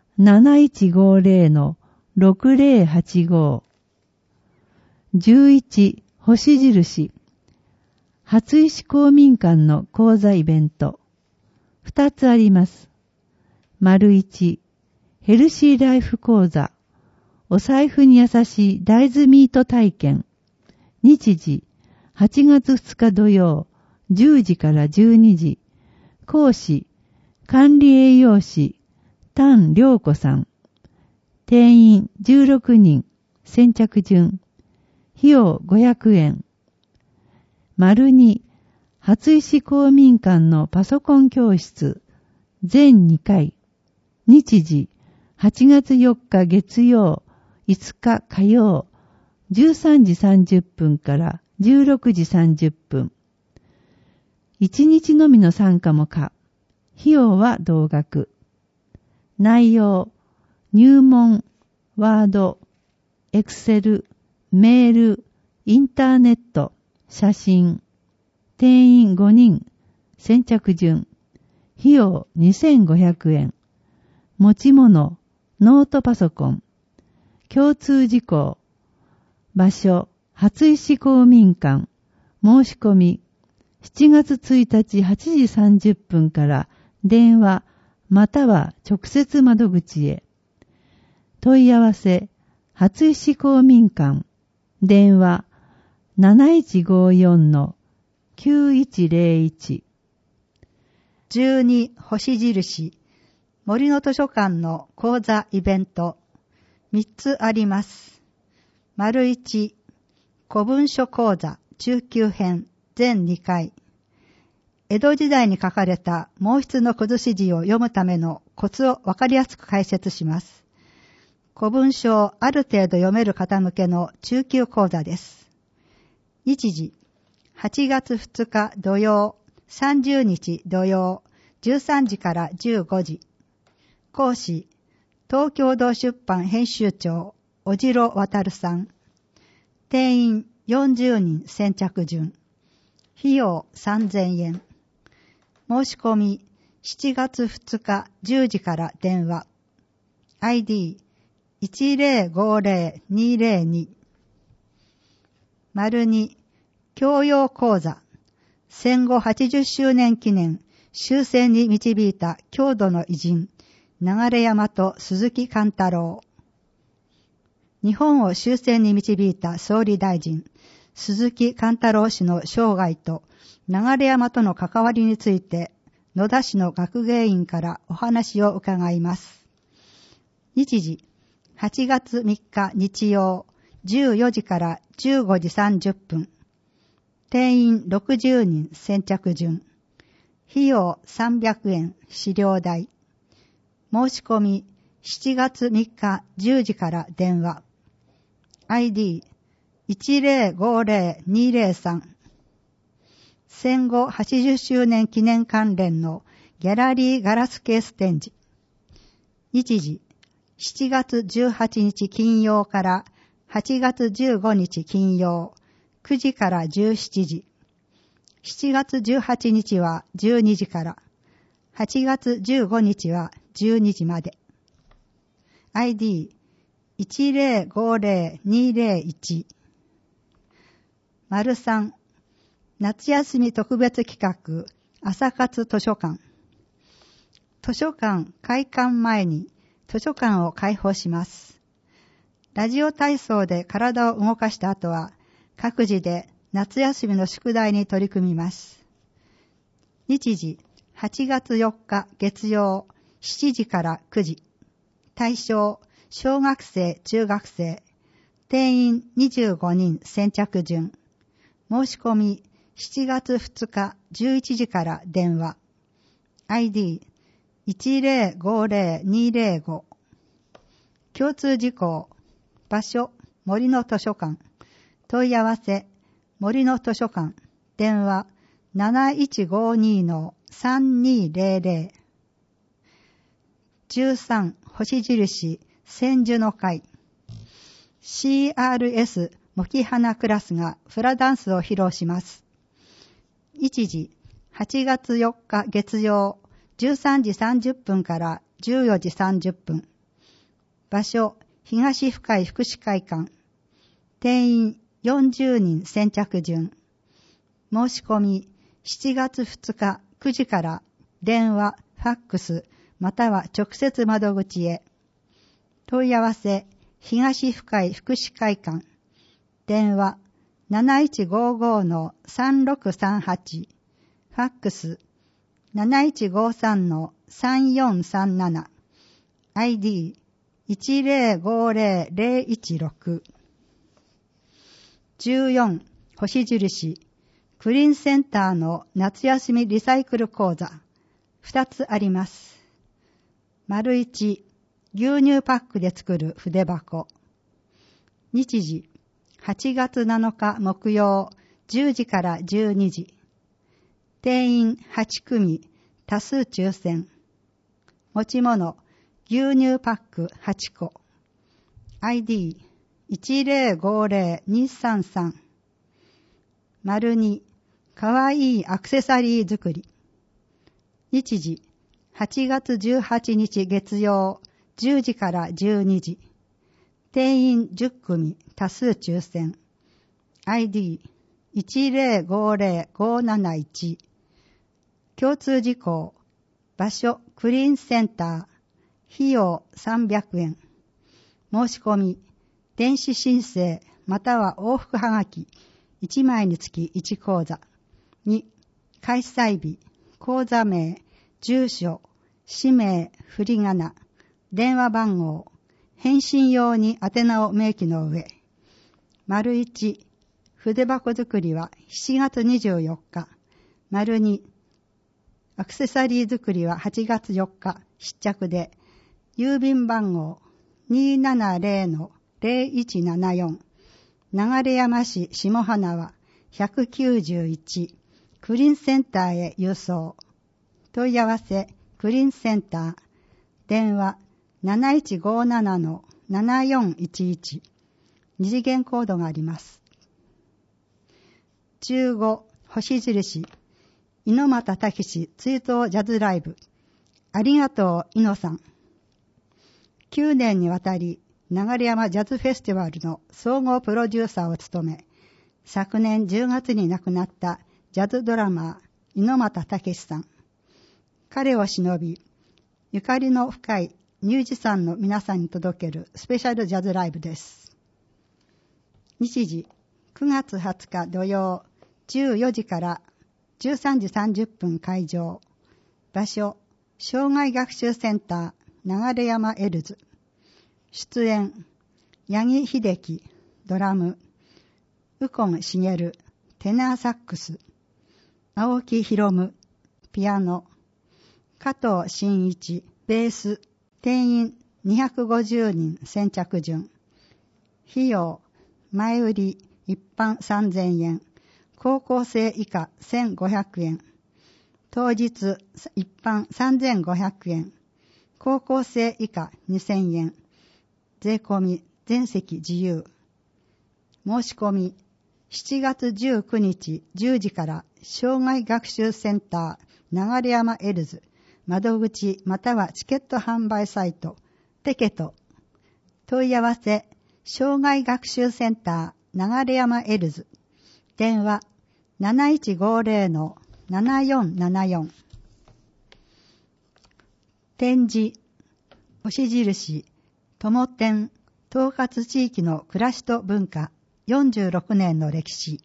7150-6085。11星印、初石公民館の講座イベント。2つあります。丸1、ヘルシーライフ講座。お財布に優しい大豆ミート体験。日時、8月2日土曜、10時から12時。講師、管理栄養士、丹良子さん。定員16人、先着順。費用500円。丸2、初石公民館のパソコン教室。全2回。日時、8月4日月曜、5日火曜、13時30分から16時30分。1日のみの参加も可。費用は同額。内容、入門、ワード、エクセル、メール、インターネット、写真。定員5人、先着順。費用2500円。持ち物、ノートパソコン。共通事項。場所、初石公民館。申し込み。7月1日8時30分から電話または直接窓口へ。問い合わせ、初石公民館。電話 7154-9101。 12星印、森の図書館の講座イベント。3つあります。丸1、古文書講座中級編全2回。江戸時代に書かれた毛筆の崩し字を読むためのコツをわかりやすく解説します。古文書をある程度読める方向けの中級講座です。日時、8月2日土曜、30日土曜、13時から15時。講師、東京堂出版編集長、小城渉さん。定員40人先着順。費用3000円。申し込み、7月2日10時から電話。ID 1050202。丸2、教養講座。戦後80周年記念、終戦に導いた郷土の偉人、流山と鈴木貫太郎。日本を終戦に導いた総理大臣、鈴木貫太郎氏の生涯と流山との関わりについて、野田市の学芸員からお話を伺います。日時、8月3日日曜、14時から15時30分。定員60人先着順。費用300円、資料代。申し込み、7月3日10時から電話。ID 1050203。戦後80周年記念関連のギャラリーガラスケース展示。日時、7月18日金曜から8月15日金曜、 9時から17時。7月18日は12時から。8月15日は12時まで。ID1050-201。3、夏休み特別企画、朝活図書館。図書館開館前に図書館を開放します。ラジオ体操で体を動かした後は、各自で夏休みの宿題に取り組みます。日時、8月4日月曜、7時から9時。対象、小学生、中学生。定員25人先着順。申し込み、7月2日11時から電話。ID1050-205。共通事項。場所、森の図書館。問い合わせ、森の図書館。電話、7152-3200。13、星印、千住の会。CRS 模擬花クラスがフラダンスを披露します。日時、8月4日月曜、13時30分から14時30分。場所、東深井福祉会館。定員40人先着順。申し込み、7月2日9時から電話、ファックス、または直接窓口へ。問い合わせ、東深井福祉会館。電話、7155-3638。ファックス、7153-3437。ID1050-016。14、星印、クリーンセンターの夏休みリサイクル講座。2つあります。1、牛乳パックで作る筆箱。日時、8月7日木曜、10時から12時。定員8組、多数抽選。持ち物、牛乳パック8個。ID1050-233。2、かわいいアクセサリー作り。日時、8月18日月曜、10時から12時。定員10組、多数抽選。ID1050-571。共通事項。場所、クリーンセンター。費用300円。申し込み、電子申請、または往復はがき、1枚につき1講座。2、開催日、講座名、住所、氏名、振り仮名、電話番号、返信用に宛名を明記の上。1、筆箱作りは7月24日。2、アクセサリー作りは8月4日、必着で、郵便番号 270-0174、流山市下花は191、クリーンセンターへ郵送。問い合わせ、クリーンセンター。電話、7157-7411。二次元コードがあります。15、星印。猪俣武史追悼ジャズライブ。ありがとう、猪さん。9年にわたり、流山ジャズフェスティバルの総合プロデューサーを務め、昨年10月に亡くなったジャズドラマー、猪俣武史さん。彼を偲び、ゆかりの深いミュージシャンの皆さんに届けるスペシャルジャズライブです。日時、9月20日土曜、14時から13時30分会場。場所、障害学習センター、流山エルズ。出演、八木秀樹、ドラム、右近茂、テナーサックス、青木博夢、ピアノ、加藤真一、ベース、定員250人先着順。費用、前売り一般3000円、高校生以下1500円、当日一般3500円、高校生以下2000円、税込み全席自由。申し込み、 7月19日10時から障害学習センター流山エルズ窓口またはチケット販売サイトペケト問い合わせ障害学習センター流山エルズ電話 7150-7474 展示星印友展統括地域の暮らしと文化46年の歴史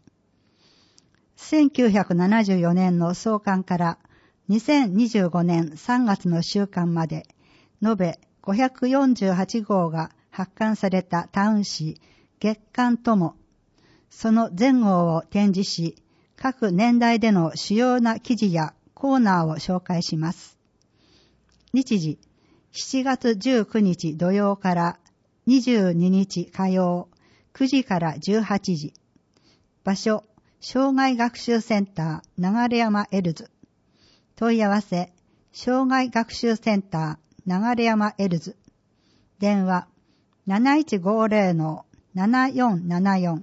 1974年の創刊から2025年3月の週刊まで延べ548号が発刊されたタウン誌月刊友その前号を展示し各年代での主要な記事やコーナーを紹介します。日時7月19日土曜から22日火曜9時から18時場所障害学習センター流山エルズ問い合わせ障害学習センター流山エルズ電話 7150-7474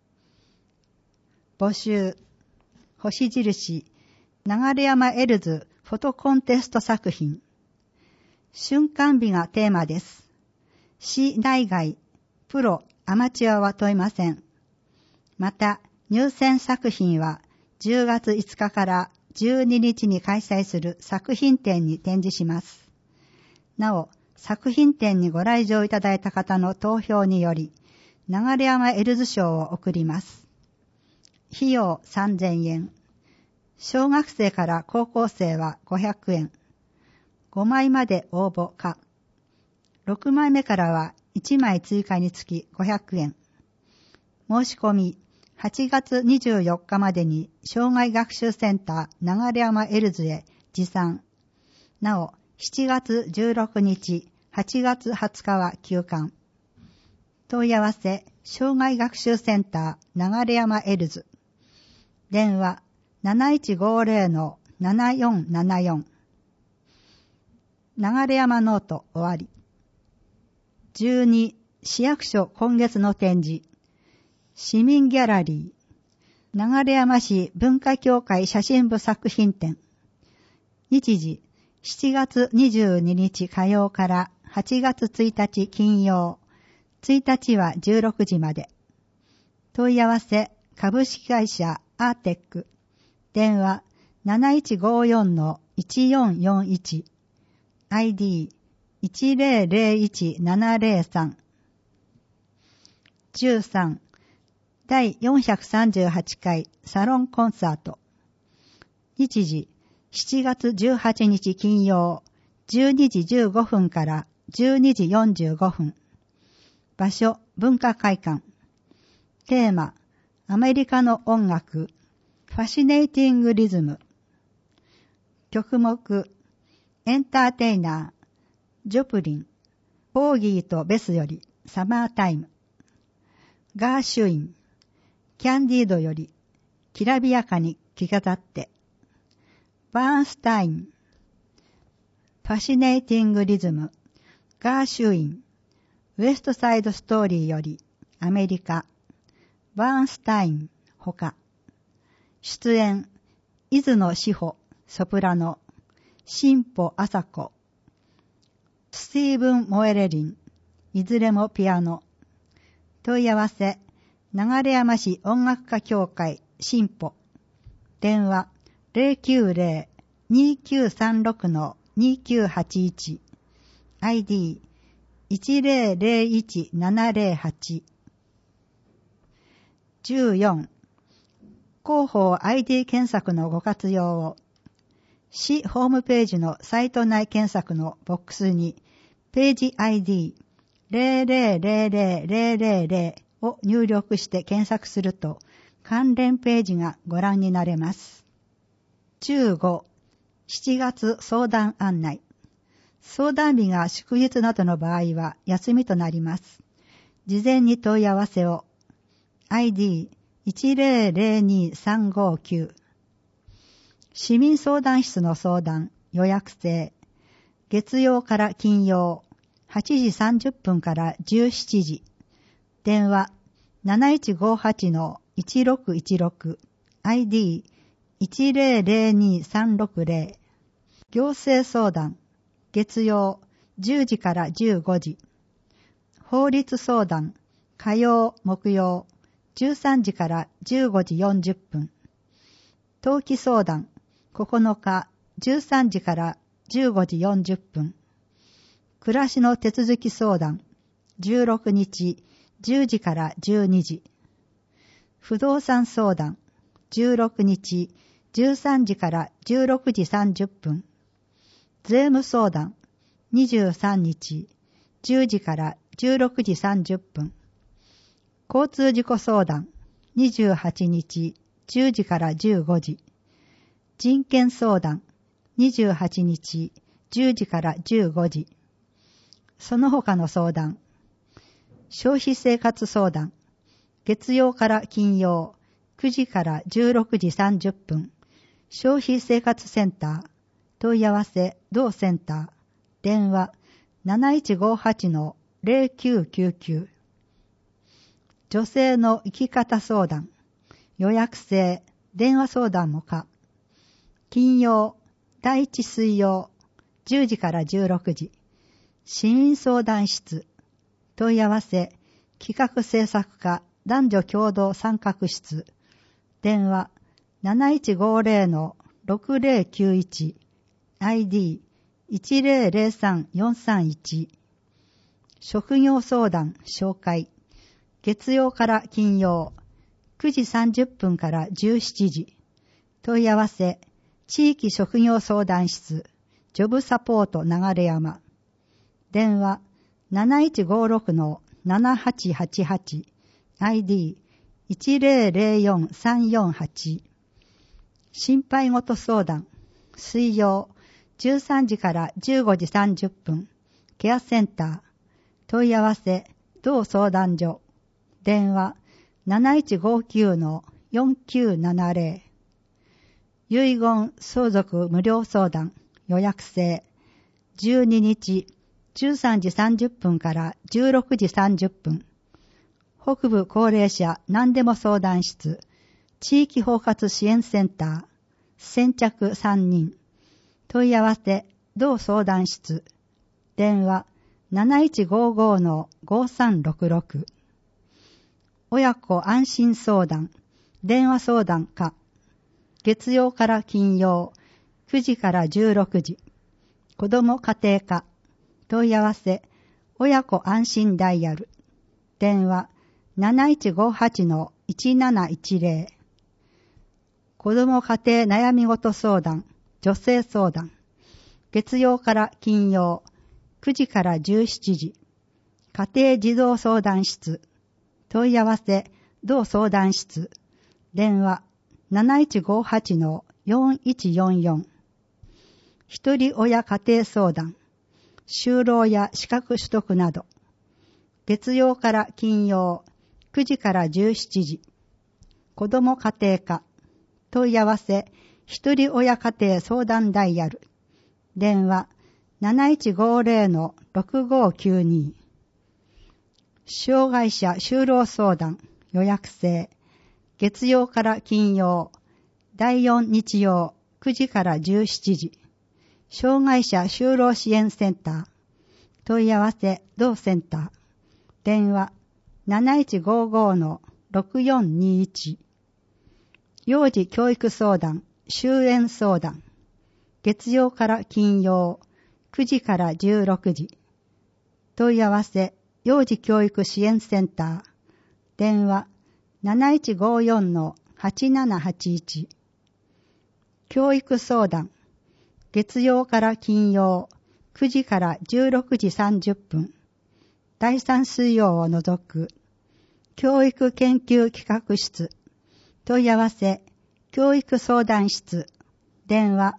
募集星印流山エルズフォトコンテスト作品瞬間美がテーマです。市内外プロアマチュアは問いません。また入選作品は10月5日から12日に開催する作品展に展示します。なお、作品展にご来場いただいた方の投票により、流山エルズ賞を贈ります。費用3000円。小学生から高校生は500円。5枚まで応募可。6枚目からは1枚追加につき500円。申し込み、8月24日までに障害学習センター流山エルズへ持参。なお、7月16日、8月20日は休刊。問い合わせ、障害学習センター流山エルズ。電話、7150-7474。流山ノート終わり。12、市役所今月の展示。市民ギャラリー。流山市文化協会写真部作品展。日時、7月22日火曜から8月1日金曜。1日は16時まで。問い合わせ、株式会社アーテック。電話、7154-1441。ID 1001703 13第438回サロンコンサート日時7月18日金曜12時15分から12時45分場所文化会館テーマアメリカの音楽ファシネーティングリズム曲目エンターテイナー、ジョプリン、ポーギーとベスよりサマータイム、ガーシュイン、キャンディードよりきらびやかに着飾って、バーンスタイン、ファシネーティングリズム、ガーシュイン、ウエストサイドストーリーよりアメリカ、バーンスタイン、ほか、出演、伊豆野志保、ソプラノ、新保麻子、スティーブン・モエレリン、いずれもピアノ。問い合わせ、流山市音楽家協会、新保。電話、090-2936-2981。ID、1001708。14、広報 ID 検索のご活用を。市ホームページのサイト内検索のボックスにページ ID 0000000を入力して検索すると関連ページがご覧になれます。15、7月相談案内。相談日が祝日などの場合は休みとなります。事前に問い合わせを。ID 1002359市民相談室の相談、予約制。月曜から金曜、8時30分から17時。電話、 1616 ID1002-360 行政相談月曜10時から15時法律相談火曜木曜13時から15時40分登記相談9日13時から15時40分暮らしの手続き相談16日10時から12時不動産相談16日13時から16時30分税務相談23日10時から16時30分交通事故相談28日10時から15時人権相談28日10時から15時その他の相談消費生活相談月曜から金曜9時から16時30分消費生活センター問い合わせ同センター電話 7158-0999 女性の生き方相談予約制電話相談も可金曜第1水曜10時から16時市民相談室問い合わせ企画制作課男女共同参画室電話 7150-6091 ID1003-431 職業相談紹介月曜から金曜9時30分から17時問い合わせ地域職業相談室ジョブサポート流山電話 7156-7888 ID1004-348 心配事相談水曜13時から15時30分ケアセンター問い合わせ同相談所電話 7159-4970 遺言相続無料相談予約制12日13時30分から16時30分北部高齢者何でも相談室地域包括支援センター先着3人問い合わせ同相談室電話 7155-5366 親子安心相談電話相談課月曜から金曜9時から16時子ども家庭課問い合わせ親子安心ダイヤル電話 7158-1710 子ども家庭悩み事相談女性相談月曜から金曜9時から17時家庭児童相談室問い合わせ同相談室電話 7158-4144 一人親家庭相談就労や資格取得など月曜から金曜9時から17時子ども家庭課問い合わせ一人親家庭相談ダイヤル電話 7150-6592 障害者就労相談予約制月曜から金曜第4日曜9時から17時障害者就労支援センター問い合わせ同センター電話 7155-6421 幼児教育相談終園相談月曜から金曜9時から16時問い合わせ幼児教育支援センター電話 7154-8781 教育相談月曜から金曜9時から16時30分第3水曜を除く教育研究企画室問い合わせ教育相談室電話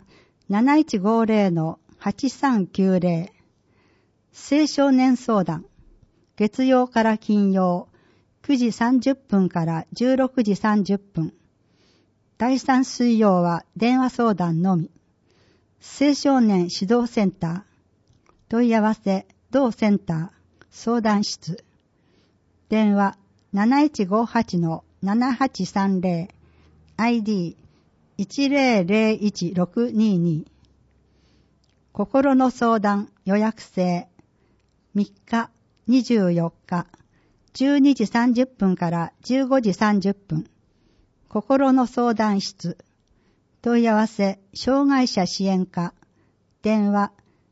7150-8390 青少年相談月曜から金曜9時30分から16時30分第3水曜は電話相談のみ青少年指導センター問い合わせ同センター相談室電話 7158-20-20 7830 ID1001622 心の相談予約制3日24日12時30分から15時30分心の相談室問い合わせ障害者支援課電話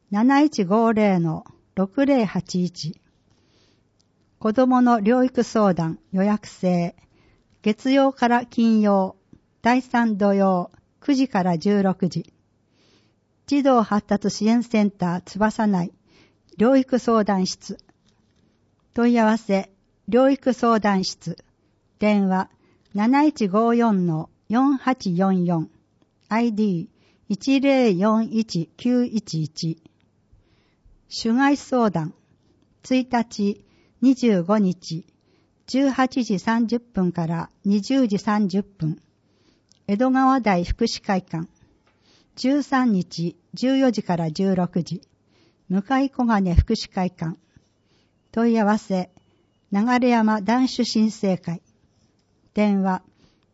7150-6081 子どもの療育相談予約制月曜から金曜第3土曜9時から16時児童発達支援センター翼内療育相談室問い合わせ療育相談室電話 7154-4844 ID1041911 主害相談1日25日18時30分から20時30分江戸川台福祉会館13日14時から16時向小金福祉会館問い合わせ流山男子新生会電話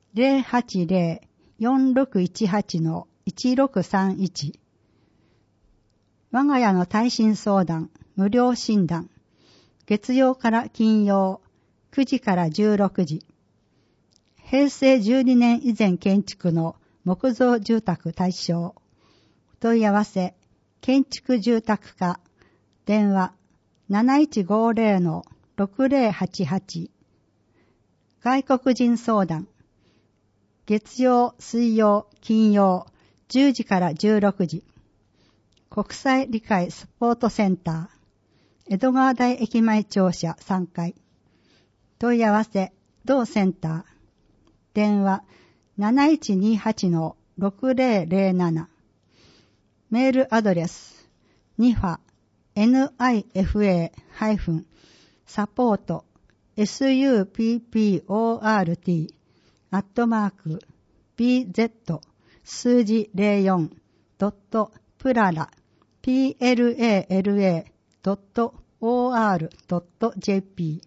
080-4618-1631 我が家の耐震相談無料診断月曜から金曜9時から16時平成12年以前建築の木造住宅対象問い合わせ建築住宅課電話 7150-6088 外国人相談月曜水曜金曜10時から16時国際理解スポートセンター江戸川台駅前庁舎3階問い合わせ同センター電話 7128-6007 メールアドレス nifa-support bz-04.plala.or.jp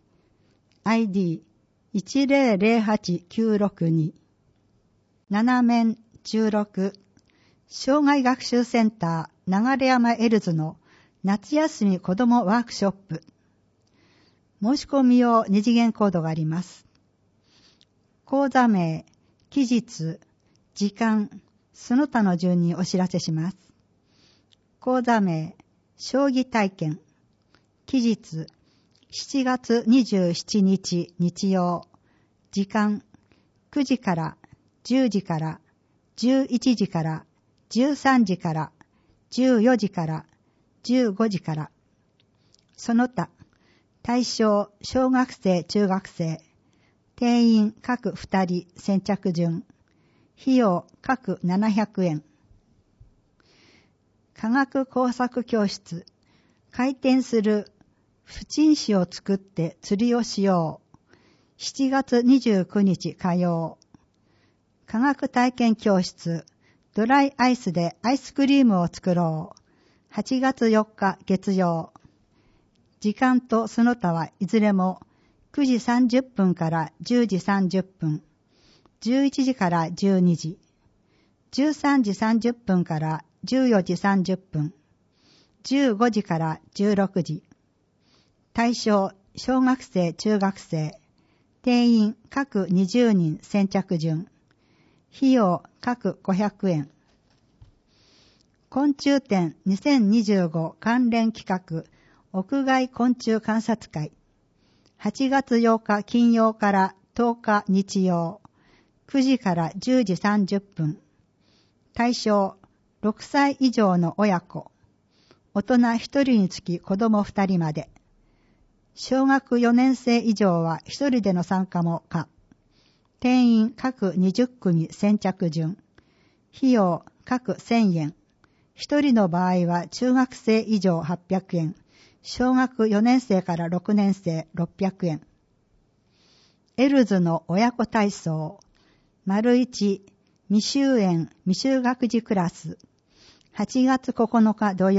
ID1008962 7面16障害学習センター流山エルズの夏休み子どもワークショップ申し込み用二次元コードがあります。講座名、期日、時間、その他の順にお知らせします。講座名、将棋体験、期日、7月27日日曜、時間、9時から10時から11時から13時から14時から15時から、その他、対象、小学生、中学生、定員各2人先着順、費用各700円。科学工作教室、開店する不沈紙を作って釣りをしよう。7月29日火曜。科学体験教室、ドライアイスでアイスクリームを作ろう。8月4日月曜。時間とその他はいずれも9時30分から10時30分、11時から12時、13時30分から14時30分、15時から16時。対象、小学生、中学生、定員各20人先着順、費用各500円。昆虫展2025関連企画屋外昆虫観察会8月8日金曜から10日日曜9時から10時30分対象6歳以上の親子大人1人につき子供2人まで小学4年生以上は1人での参加も可定員各20組先着順費用各1000円一人の場合は中学生以上800円、小学4年生から6年生600円。エルズの親子体操、丸1、未就園未就学児クラス、8月9日土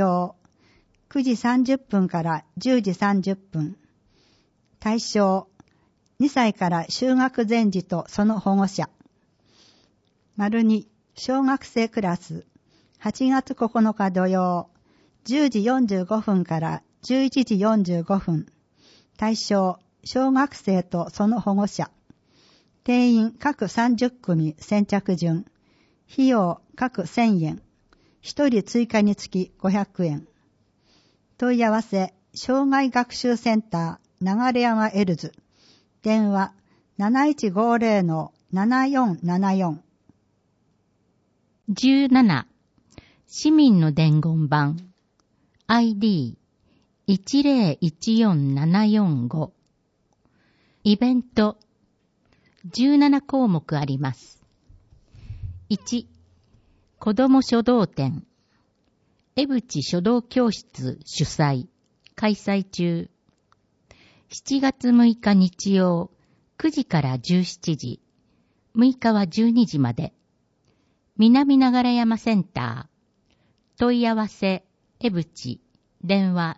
曜、9時30分から10時30分。対象、 2歳から就学前児とその保護者。2、小学生クラス、8月9日土曜、10時45分から11時45分。対象、小学生とその保護者。定員各30組先着順。費用各1000円。1人追加につき500円。問い合わせ、障害学習センター流山エルズ。電話 7150-7474。 17、市民の伝言板 ID1014745。イベント17項目あります。1、子ども書道展。江淵書道教室主催。開催中。7月6日日曜、9時から17時。6日は12時まで。南流山センター。問い合わせ、江淵。電話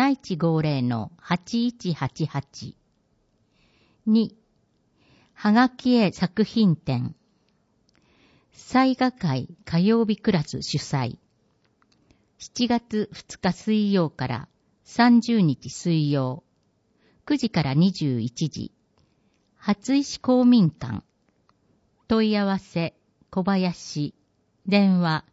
7150-8188。2、はがき絵作品展。絵画会火曜日クラス主催。7月2日水曜から30日水曜。9時から21時。初石公民館。問い合わせ、小林。電話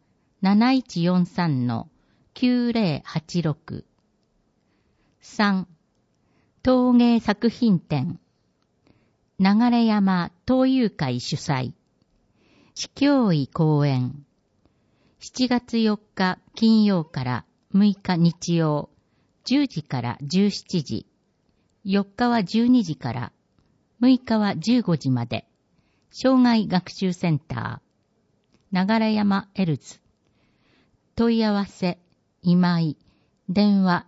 7143-9086。3、陶芸作品展。流山陶友会主催。市教委講演。7月4日金曜から6日日曜。10時から17時。4日は12時から、6日は15時まで。障害学習センター。流山エルズ。問い合わせ、今井。電話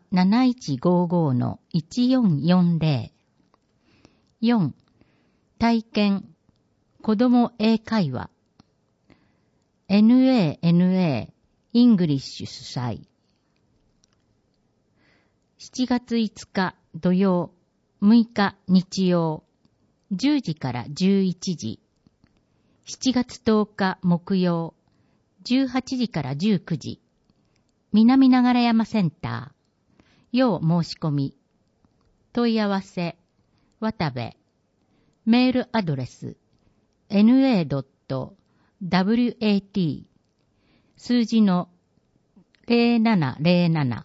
7155-1440。4、体験、子ども英会話。NANA、イングリッシュ主催。7月5日土曜、6日日曜、10時から11時。7月10日木曜、18時から19時。南流山センター。要申し込み。問い合わせ。渡部。メールアドレス。na.wat 数字の0707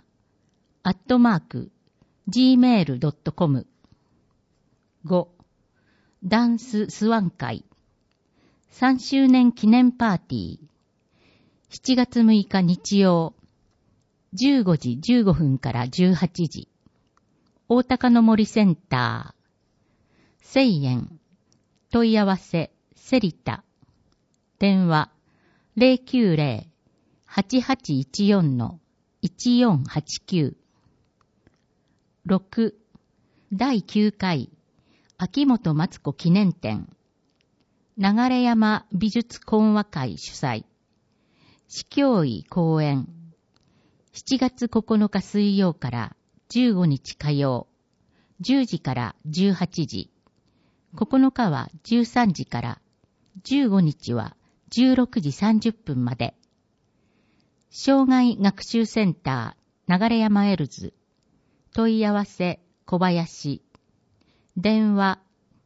@gmail.com。 5、ダンススワン会。3周年記念パーティー。7月6日日曜。15時15分から18時。大高の森センター。1000円。問い合わせ、セリタ。電話、090-8814-1489。6、第9回、秋元松子記念展。流山美術講話会主催。市教委講演。7月9日水曜から15日火曜。10時から18時。9日は13時から、15日は16時30分まで。障害学習センター流山エルズ。問い合わせ小林。電話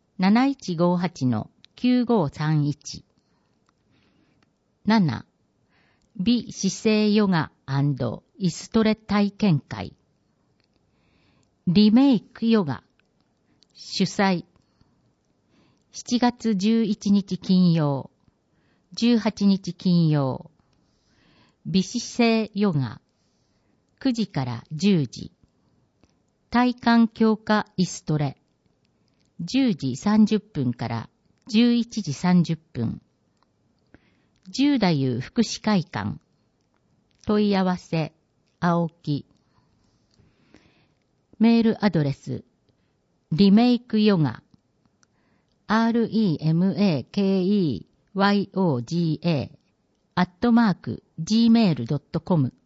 7158-9531。7、美姿勢ヨガ&イストレ体験会。リメイクヨガ。主催。7月11日金曜、18日金曜。美姿勢ヨガ。9時から10時。体幹強化イストレ。10時30分から11時30分。十太夫福祉会館。問い合わせ、青木。メールアドレス、リメイクヨガ。remakeyoga@gmail.com。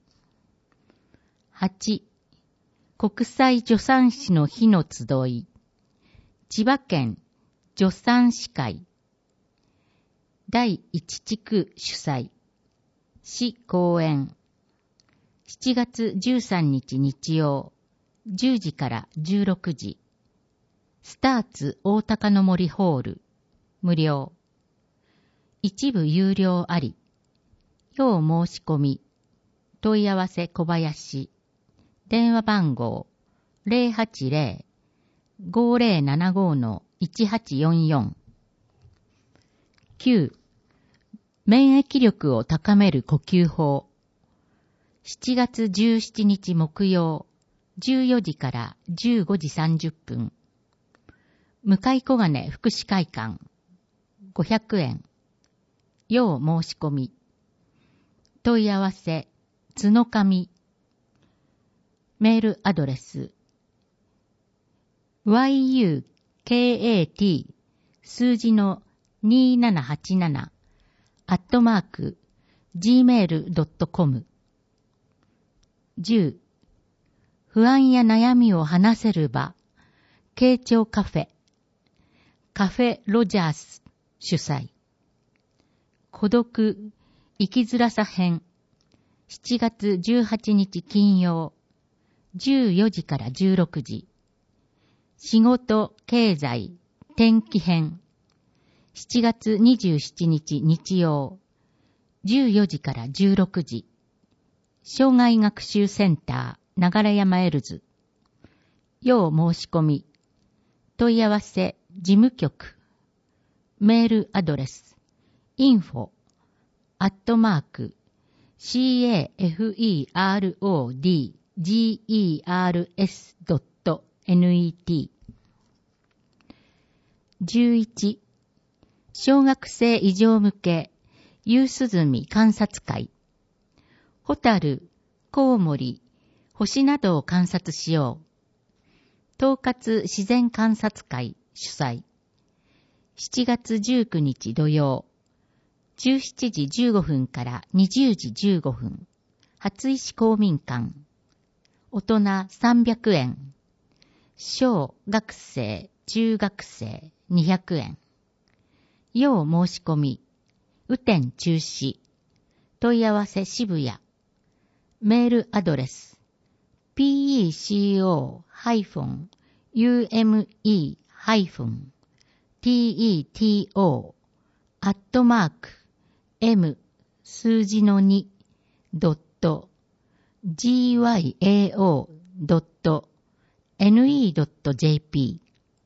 8、国際助産師の日の集い。千葉県助産師会。第一地区主催。市公演。7月13日日曜、10時から16時。スターツ大高の森ホール。無料。一部有料あり。要申し込み。問い合わせ小林。電話番号 080-5075-1844。9. 免疫力を高める呼吸法。7月17日木曜、14時から15時30分。向小金福祉会館。500円。要申し込み。問い合わせ、角上。メールアドレス、yukat 数字の2787 @gmail.com。 10. 不安や悩みを話せる場、慶長カフェ、カフェロジャース主催。孤独、生きづらさ編。7月18日金曜、14時から16時。仕事、経済、天気編。7月27日日曜、14時から16時。障害学習センター、流山エルズ。要申し込み。問い合わせ、事務局。メールアドレス、info@cafrodgers.net。 11. 小学生以上向け夕涼み観察会。ホタル、コウモリ、星などを観察しよう。統括自然観察会主催。7月19日土曜、17時15分から20時15分。初石公民館。大人300円。小学生、中学生200円。要申し込み。雨天中止。問い合わせ渋谷。メールアドレス。peco-ume-teto@数字の 2.gyao.ne.jp。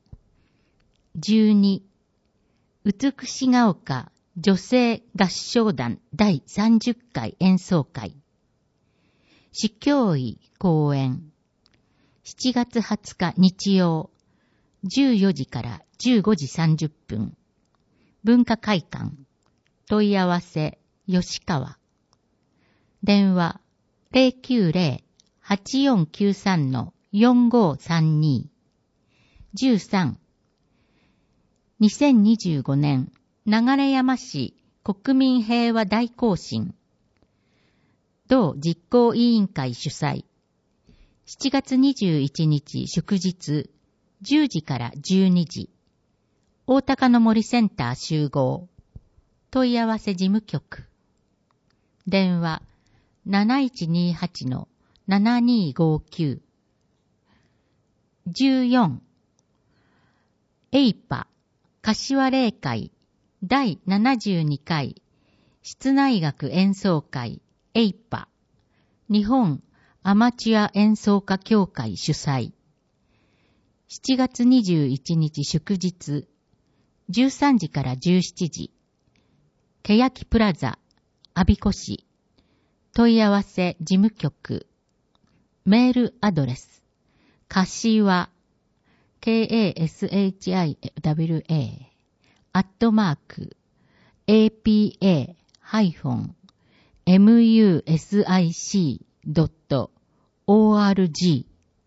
12. 美しが丘女性合唱団第30回演奏会。市教委公演。7月20日日曜、14時から15時30分。文化会館。問い合わせ、吉川。電話、090-8493-4532。13. 2025年、流山市国民平和大行進。同実行委員会主催。7月21日祝日、10時から12時。大高の森センター集合。問い合わせ事務局。電話、7128-7259。14. エイパ柏霊会第72回室内楽演奏会エイパ日本アマチュア演奏家協会主催。7月21日祝日、13時から17時。欅プラザ、我孫子市。問い合わせ事務局。メールアドレス。柏、kashwa@apa-music.org。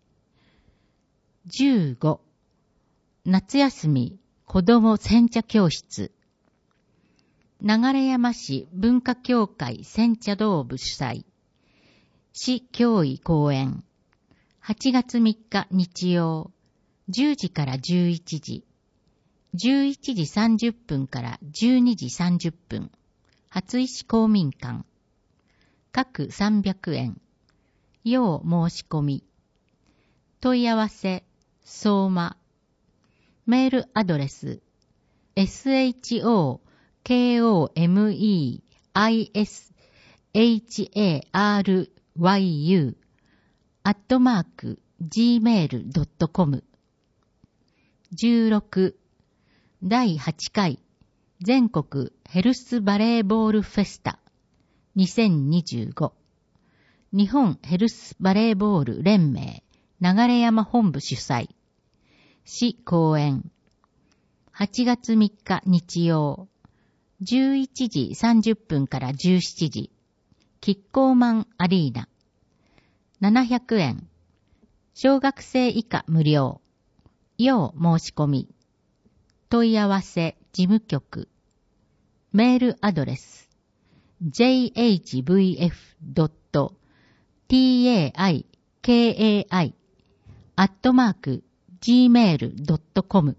15. 夏休み子ども煎茶教室。流山市文化協会煎茶道部主催。市教委公演。8月3日日曜、10時から11時。 11時30分から12時30分、初石公民館。各300円。要申し込み。問い合わせ、相馬。メールアドレス、shokomeisharyu@gmail.com。 16. 第8回全国ヘルスバレーボールフェスタ2025。日本ヘルスバレーボール連盟流山本部主催。市公演。8月3日日曜。11時30分から17時。キッコーマンアリーナ。700円。小学生以下無料。要申し込み。問い合わせ事務局。メールアドレス。jhvf.taikai@gmail.com。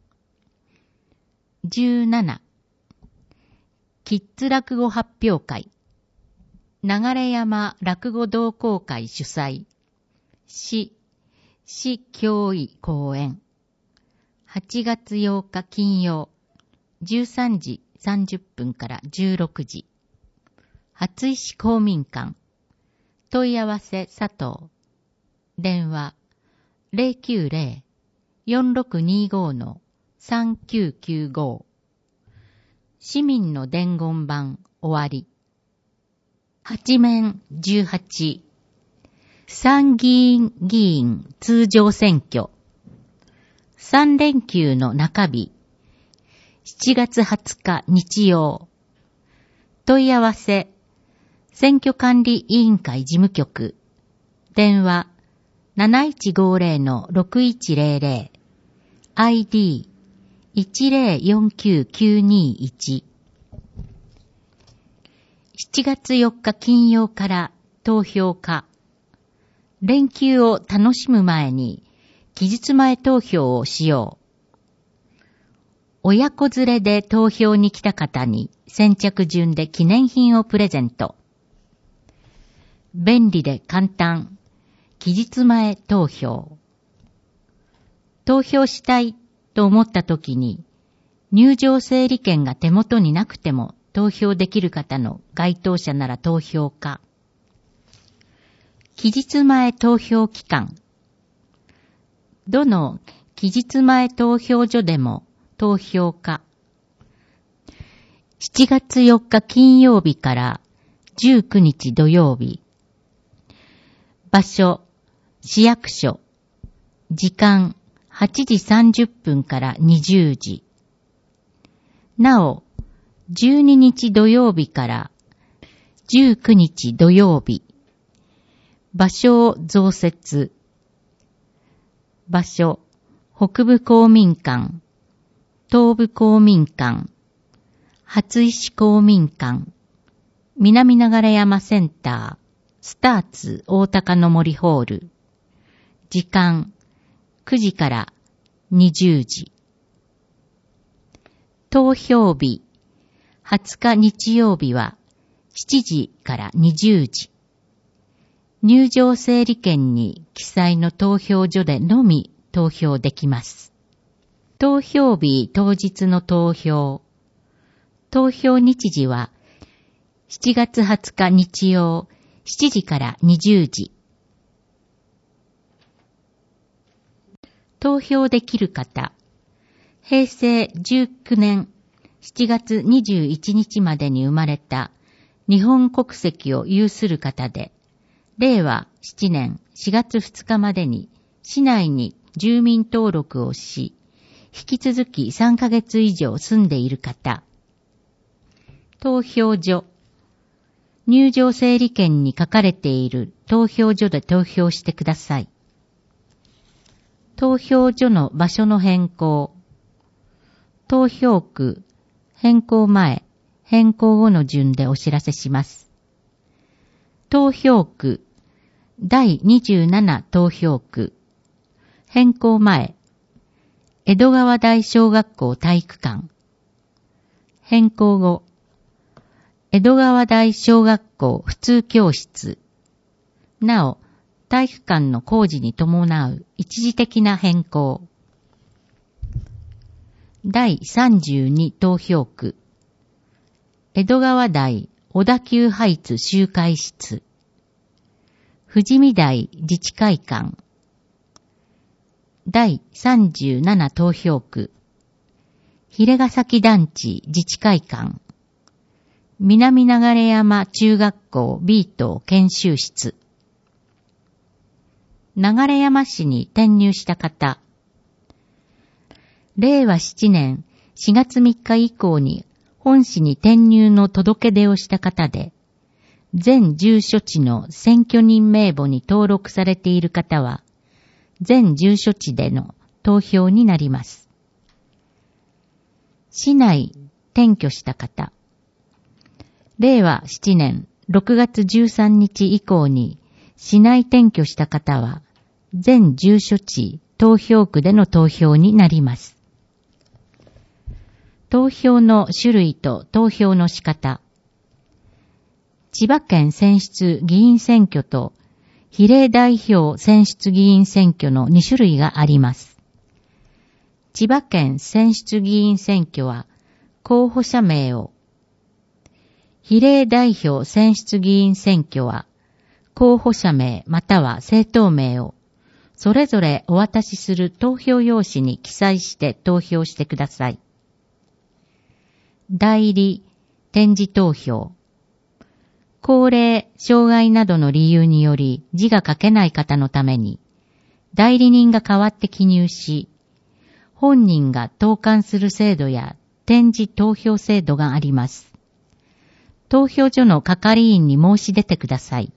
17. キッズ落語発表会。流山落語同好会主催。市教委講演。8月8日金曜。13時30分から16時。初石公民館。問い合わせ佐藤。電話 090-4625-3995。市民の伝言板終わり。8面18。参議院議員通常選挙。3連休の中日。7月20日日曜。問い合わせ。選挙管理委員会事務局。電話 7150-6100。ID 1049921。7月4日金曜から投票日。連休を楽しむ前に期日前投票をしよう。親子連れで投票に来た方に先着順で記念品をプレゼント。便利で簡単。期日前投票。投票したいと思った時に入場整理券が手元になくても投票できる方の該当者なら投票可。期日前投票期間。どの期日前投票所でも投票可。7月4日金曜日から19日土曜日。場所、市役所。時間、8時30分から20時。なお、12日土曜日から19日土曜日。場所を増設。場所、北部公民館、東部公民館、初石公民館、南流山センター、スターツ大高の森ホール。時間、9時から20時。投票日、20日日曜日は7時から20時。入場整理券に記載の投票所でのみ投票できます。投票日当日の投票。投票日時は7月20日日曜7時から20時。投票できる方。平成19年7月21日までに生まれた日本国籍を有する方で、令和7年4月2日までに市内に住民登録をし、引き続き3ヶ月以上住んでいる方。投票所。入場整理券に書かれている投票所で投票してください。投票所の場所の変更。投票区、変更前、変更後の順でお知らせします。投票区、第27投票区、変更前、 江戸川台小学校体育館。変更後、江戸川台小学校普通教室。なお、体育館の工事に伴う一時的な変更。第32投票区。江戸川台小田急ハイツ集会室。富士見台自治会館。第37投票区。平ヶ崎団地自治会館。南流山中学校 B 棟研修室。流山市に転入した方。令和7年4月3日以降に本市に転入の届け出をした方で、全住所地の選挙人名簿に登録されている方は、全住所地での投票になります。市内転居した方。令和7年6月13日以降に市内転居した方は、全住所地投票区での投票になります。投票の種類と投票の仕方。千葉県選出議員選挙と比例代表選出議員選挙の2種類があります。千葉県選出議員選挙は候補者名を、比例代表選出議員選挙は候補者名または政党名をそれぞれお渡しする投票用紙に記載して投票してください。代理、点字投票。高齢、障害などの理由により字が書けない方のために、代理人が代わって記入し、本人が投函する制度や点字投票制度があります。投票所の係員に申し出てください。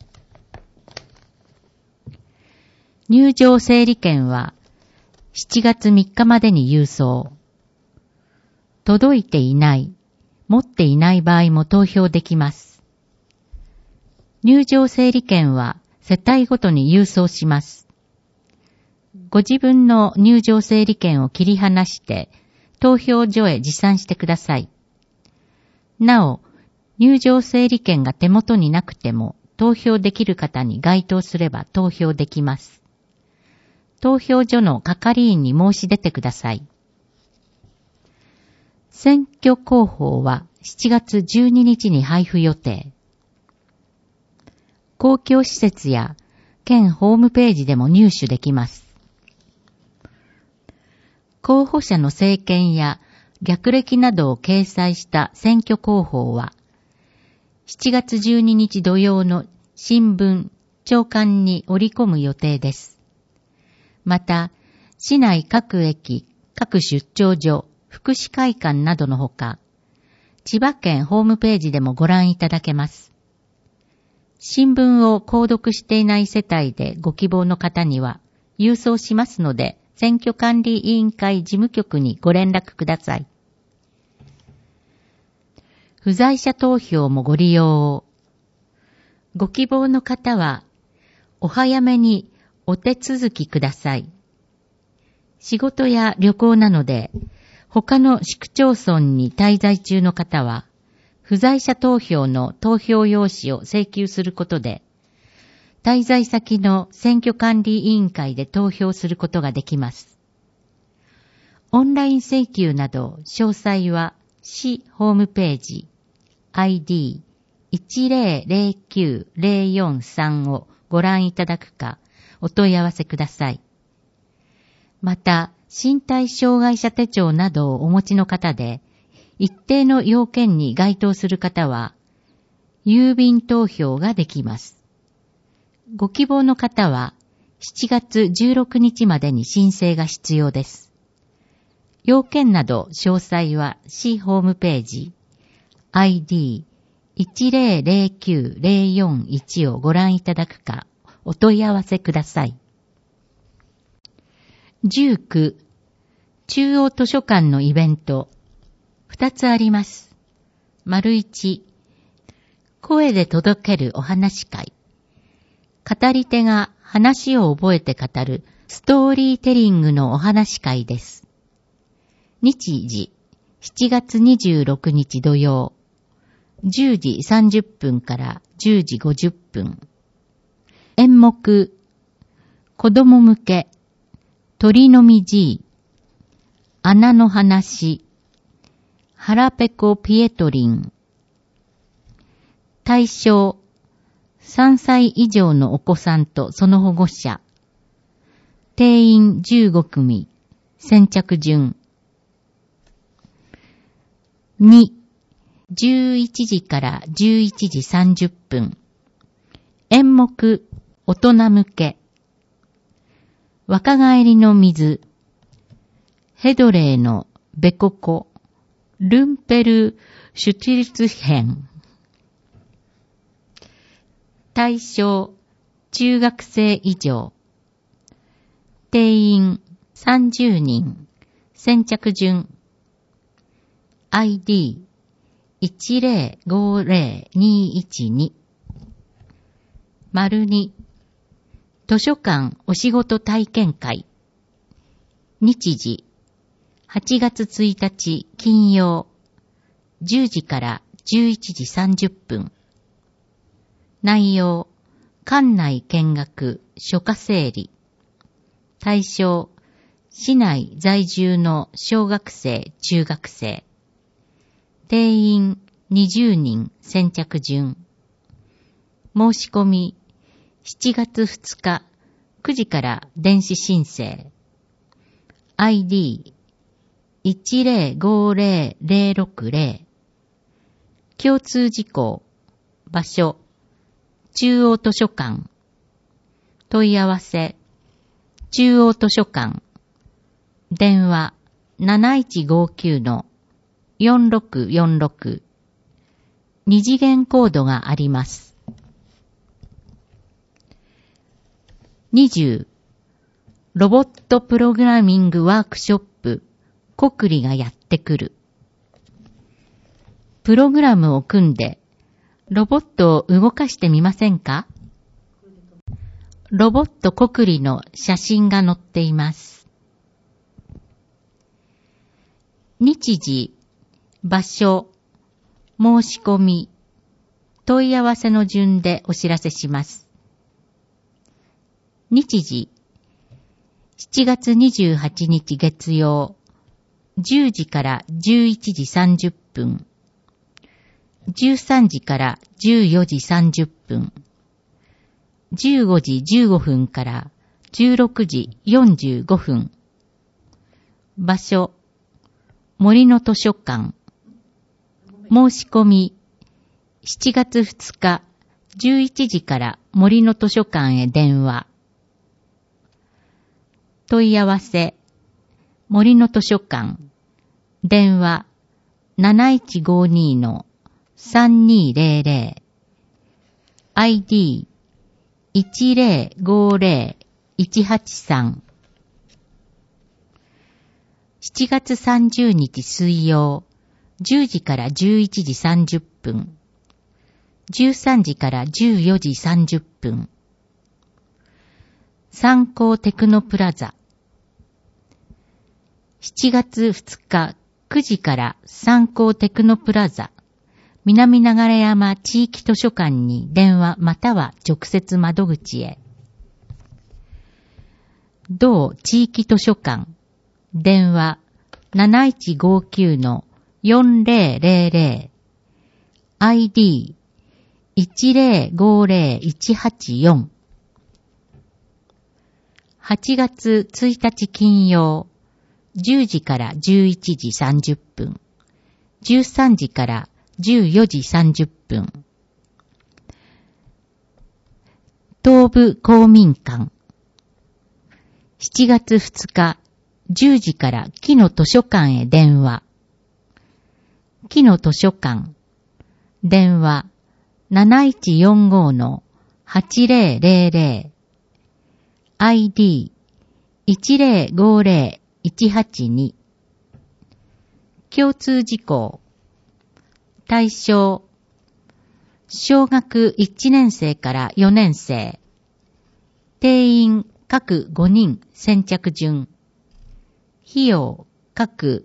入場整理券は7月3日までに郵送。届いていない、持っていない場合も投票できます。入場整理券は世帯ごとに郵送します。ご自分の入場整理券を切り離して投票所へ持参してください。なお、入場整理券が手元になくても投票できる方に該当すれば投票できます。投票所の係員に申し出てください。選挙広報は7月12日に配布予定。公共施設や県ホームページでも入手できます。候補者の政見や略歴などを掲載した選挙広報は7月12日土曜の新聞、朝刊に織り込む予定です。また、市内各駅、各出張所、福祉会館などのほか、千葉県ホームページでもご覧いただけます。新聞を購読していない世帯でご希望の方には、郵送しますので、選挙管理委員会事務局にご連絡ください。不在者投票もご利用を。ご希望の方は、お早めにお手続きください。仕事や旅行なので、他の市区町村に滞在中の方は、不在者投票の投票用紙を請求することで、滞在先の選挙管理委員会で投票することができます。オンライン請求など詳細は市ホームページ ID10090443 をご覧いただくかお問い合わせください。また、身体障害者手帳などをお持ちの方で、一定の要件に該当する方は、郵便投票ができます。ご希望の方は、7月16日までに申請が必要です。要件など詳細は市ホームページ ID10090441 をご覧いただくかお問い合わせください。19中央図書館のイベント2つあります。1声で届けるお話会。語り手が話を覚えて語るストーリーテリングのお話会です。 日時、7月26日土曜、10時30分から10時50分。演目、子供向け、鳥のみじい、穴の話、腹ペコピエトリン。対象、3歳以上のお子さんとその保護者。定員15組。先着順。2、11時から11時30分。演目、大人向け。若返りの水。ヘドレーのベココ。ルンペルシュティルツ編。対象、中学生以上。定員30人。先着順。ID 1050212。2、図書館お仕事体験会。日時、8月1日金曜、10時から11時30分。内容、館内見学、書家整理。対象、市内在住の小学生、中学生。定員20人、先着順。申し込み、7月2日、9時から電子申請。ID 1050060。共通事項。場所。中央図書館。問い合わせ。中央図書館。電話。7159-4646。二次元コードがあります。20、ロボットプログラミングワークショップ、コクリがやってくる。プログラムを組んで、ロボットを動かしてみませんか？ロボットコクリの写真が載っています。日時、場所、申し込み、問い合わせの順でお知らせします。日時、7月28日月曜、10時から11時30分、13時から14時30分、15時15分から16時45分。場所、森の図書館。申し込み、7月2日11時から森の図書館へ電話。問い合わせ、森の図書館。電話、7152-3200。ID 1050183。7月30日水曜、10時から11時30分、13時から14時30分。三幸テクノプラザ。7月2日9時から三幸テクノプラザ、南流山地域図書館に電話または直接窓口へ。同地域図書館。電話 7159-4000。ID 1050184。8月1日金曜、10時から11時30分、13時から14時30分。東部公民館。7月2日、10時から木の図書館へ電話。木の図書館。電話 7145-8000。ID 1050182。共通事項。対象、小学1年生から4年生。定員各5人先着順。費用各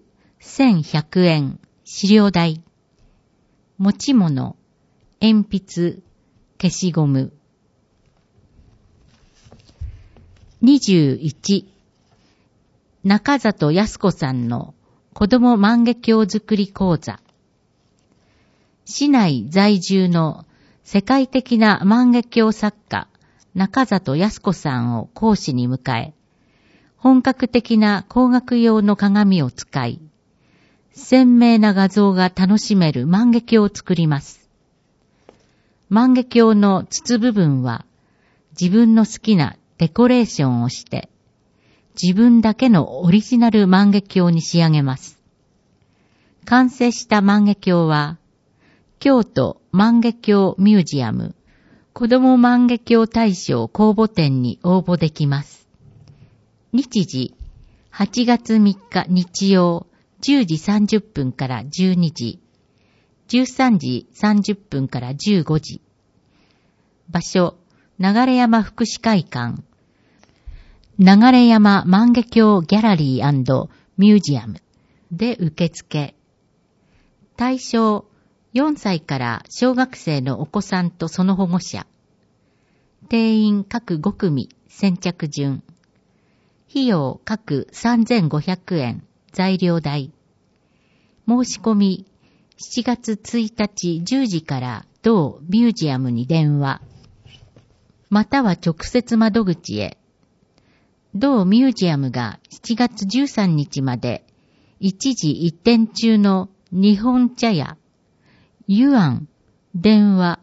1100円飼料代。持ち物、鉛筆、消しゴム。21、中里康子さんの子供万華鏡作り講座。市内在住の世界的な万華鏡作家、中里康子さんを講師に迎え、本格的な光学用の鏡を使い、鮮明な画像が楽しめる万華鏡を作ります。万華鏡の筒部分は自分の好きなデコレーションをして、自分だけのオリジナル万華鏡に仕上げます。完成した万華鏡は、京都万華鏡ミュージアム子ども万華鏡大賞公募展に応募できます。日時、8月3日日曜10時30分から12時、13時30分から15時。場所、流山福祉会館、流山万華鏡ギャラリー&ミュージアムで受付。対象、4歳から小学生のお子さんとその保護者。定員各5組先着順。費用各3500円材料代。申し込み7月1日10時から同ミュージアムに電話。または直接窓口へ。同ミュージアムが7月13日まで一時一点中の日本茶屋ユアン電話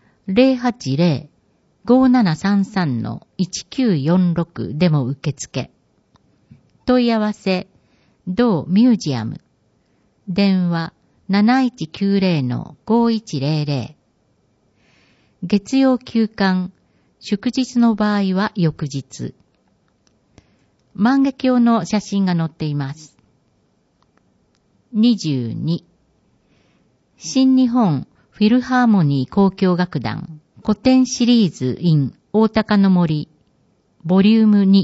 080-5733-1946 でも受付。問い合わせ同ミュージアム電話 7190-5100。月曜休館、祝日の場合は翌日。万華鏡の写真が載っています。22、新日本フィルハーモニー交響楽団古典シリーズ in 大鷹の森ボリューム2。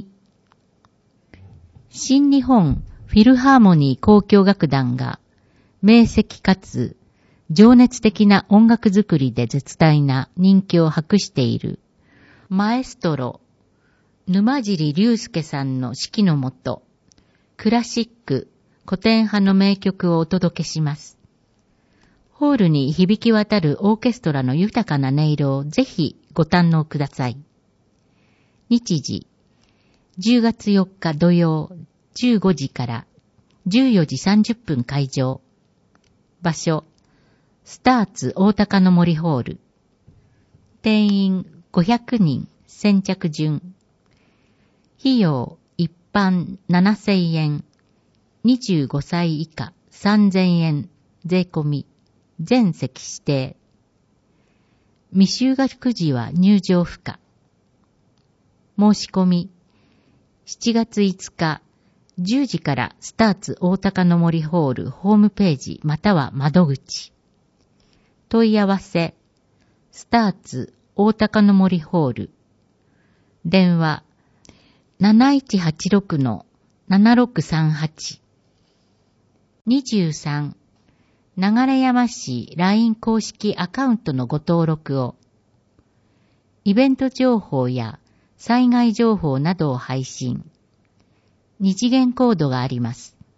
新日本フィルハーモニー交響楽団が明晰かつ情熱的な音楽作りで絶大な人気を博しているマエストロ沼尻隆介さんの指揮のもと、クラシック、古典派の名曲をお届けします。ホールに響き渡るオーケストラの豊かな音色をぜひご堪能ください。日時、10月4日土曜15時から14時30分会場。場所、スターツ大鷹の森ホール。定員500人先着順。費用一般7000円、25歳以下3000円、税込み、全席指定。未就学児は入場不可。申し込み、7月5日、10時からスターツ大鷹の森ホールホームページまたは窓口。問い合わせ、スターツ大鷹の森ホール。電話、7186-7638。23、流山市 LINE 公式アカウントのご登録を。イベント情報や災害情報などを配信。二次元コードがあります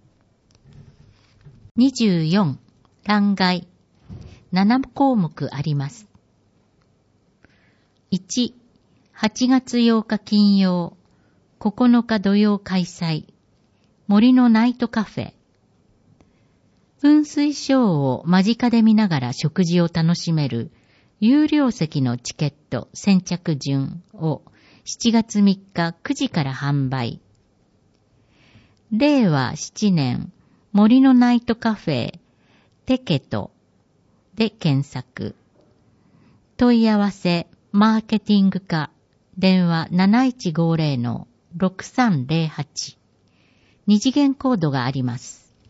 。24、欄外。7項目あります。1、8月8日金曜、9日土曜開催。森のナイトカフェ。噴水ショーを間近で見ながら食事を楽しめる有料席のチケット先着順を7月3日9時から販売。令和7年森のナイトカフェテケトで検索。問い合わせマーケティング課電話 7150-6308。二次元コードがあります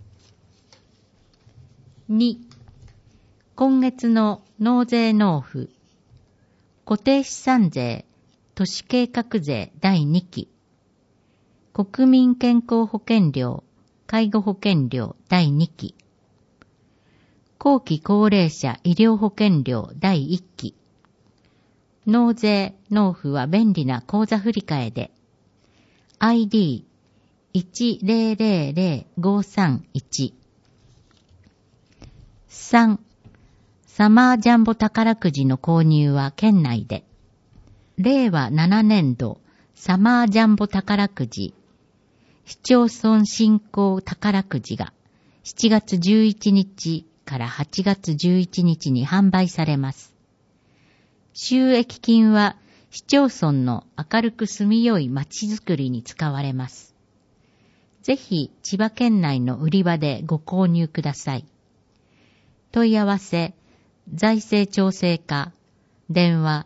。2、今月の納税納付。固定資産税、都市計画税第2期。国民健康保険料、 介護保険料第2期、後期高齢者医療保険料第1期、納税・納付は便利な口座振替で、ID1000531。3. サマージャンボ宝くじの購入は県内で。令和7年度サマージャンボ宝くじ、市町村振興宝くじが7月11日から8月11日に販売されます。収益金は市町村の明るく住みよい街づくりに使われます。ぜひ千葉県内の売り場でご購入ください。問い合わせ、財政調整課、電話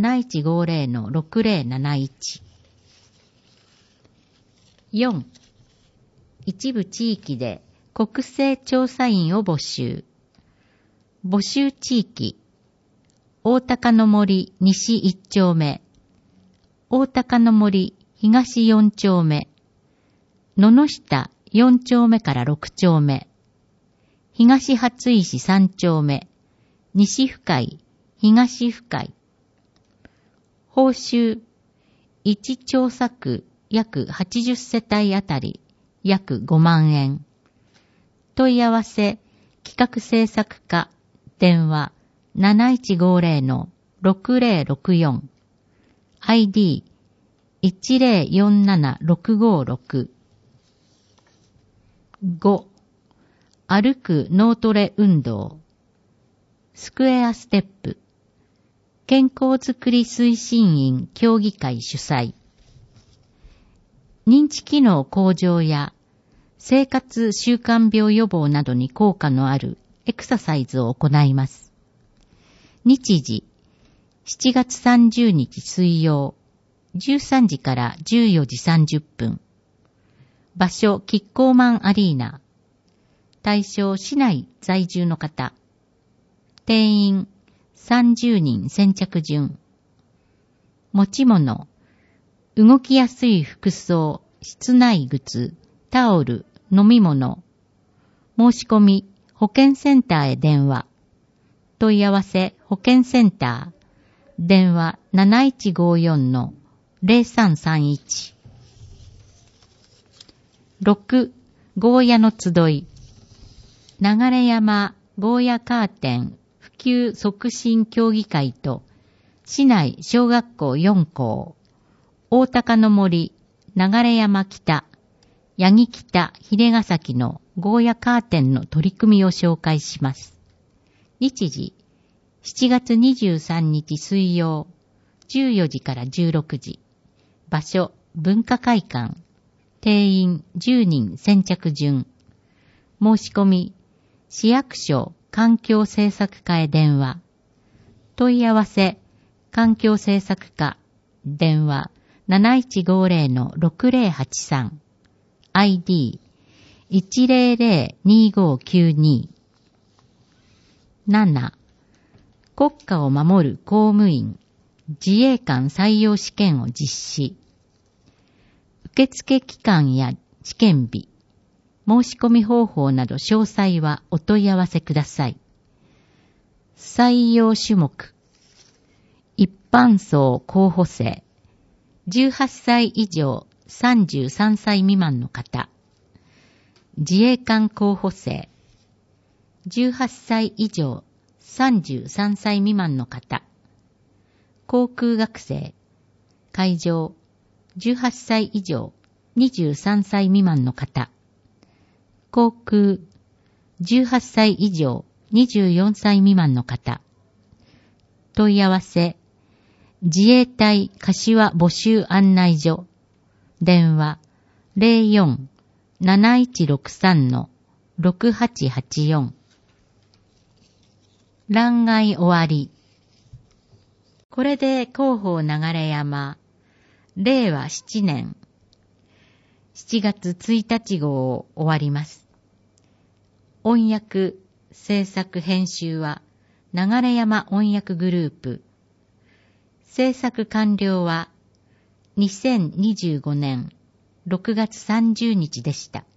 7150-6071。4. 一部地域で国勢調査員を募集。募集地域、大高の森西1丁目、大高の森東4丁目、野々下4丁目から6丁目、東初石3丁目、西深井、東深井。報酬、1調査区約80世帯あたり約5万円。問い合わせ、企画制作課、電話 7150-6064。ID1047656。5. 歩く脳トレ運動。スクエアステップ。健康づくり推進員協議会主催。認知機能向上や生活習慣病予防などに効果のあるエクササイズを行います。日時、7月30日水曜、13時から14時30分。場所、キッコーマンアリーナ。対象、市内在住の方。定員、30人先着順。持ち物、動きやすい服装、室内靴、タオル、飲み物。申し込み、保健センターへ電話。問い合わせ、保健センター。電話 7154-0331。6. ゴーヤの集い。流山ゴーヤカーテン普及促進協議会と市内小学校4校、大高の森、流山北、八木北、秀ヶ崎のゴーヤカーテンの取り組みを紹介します。日時、7月23日水曜、14時から16時。場所、文化会館。定員10人先着順。申し込み、市役所環境政策課へ電話。問い合わせ、環境政策課、電話 7150-6083。ID1002592。7. 国家を守る公務員、自衛官採用試験を実施。受付期間や試験日、申し込み方法など詳細はお問い合わせください。採用種目、一般層候補生、18歳以上33歳未満の方、自衛官候補生、18歳以上33歳未満の方、航空学生、海上、18歳以上23歳未満の方、航空、18歳以上24歳未満の方、問い合わせ、自衛隊柏募集案内所、電話 04-7163-6884。欄外終わり。これで広報流山、令和7年7月1日号を終わります。音訳、制作編集は流山音訳グループ。制作完了は2025年6月30日でした。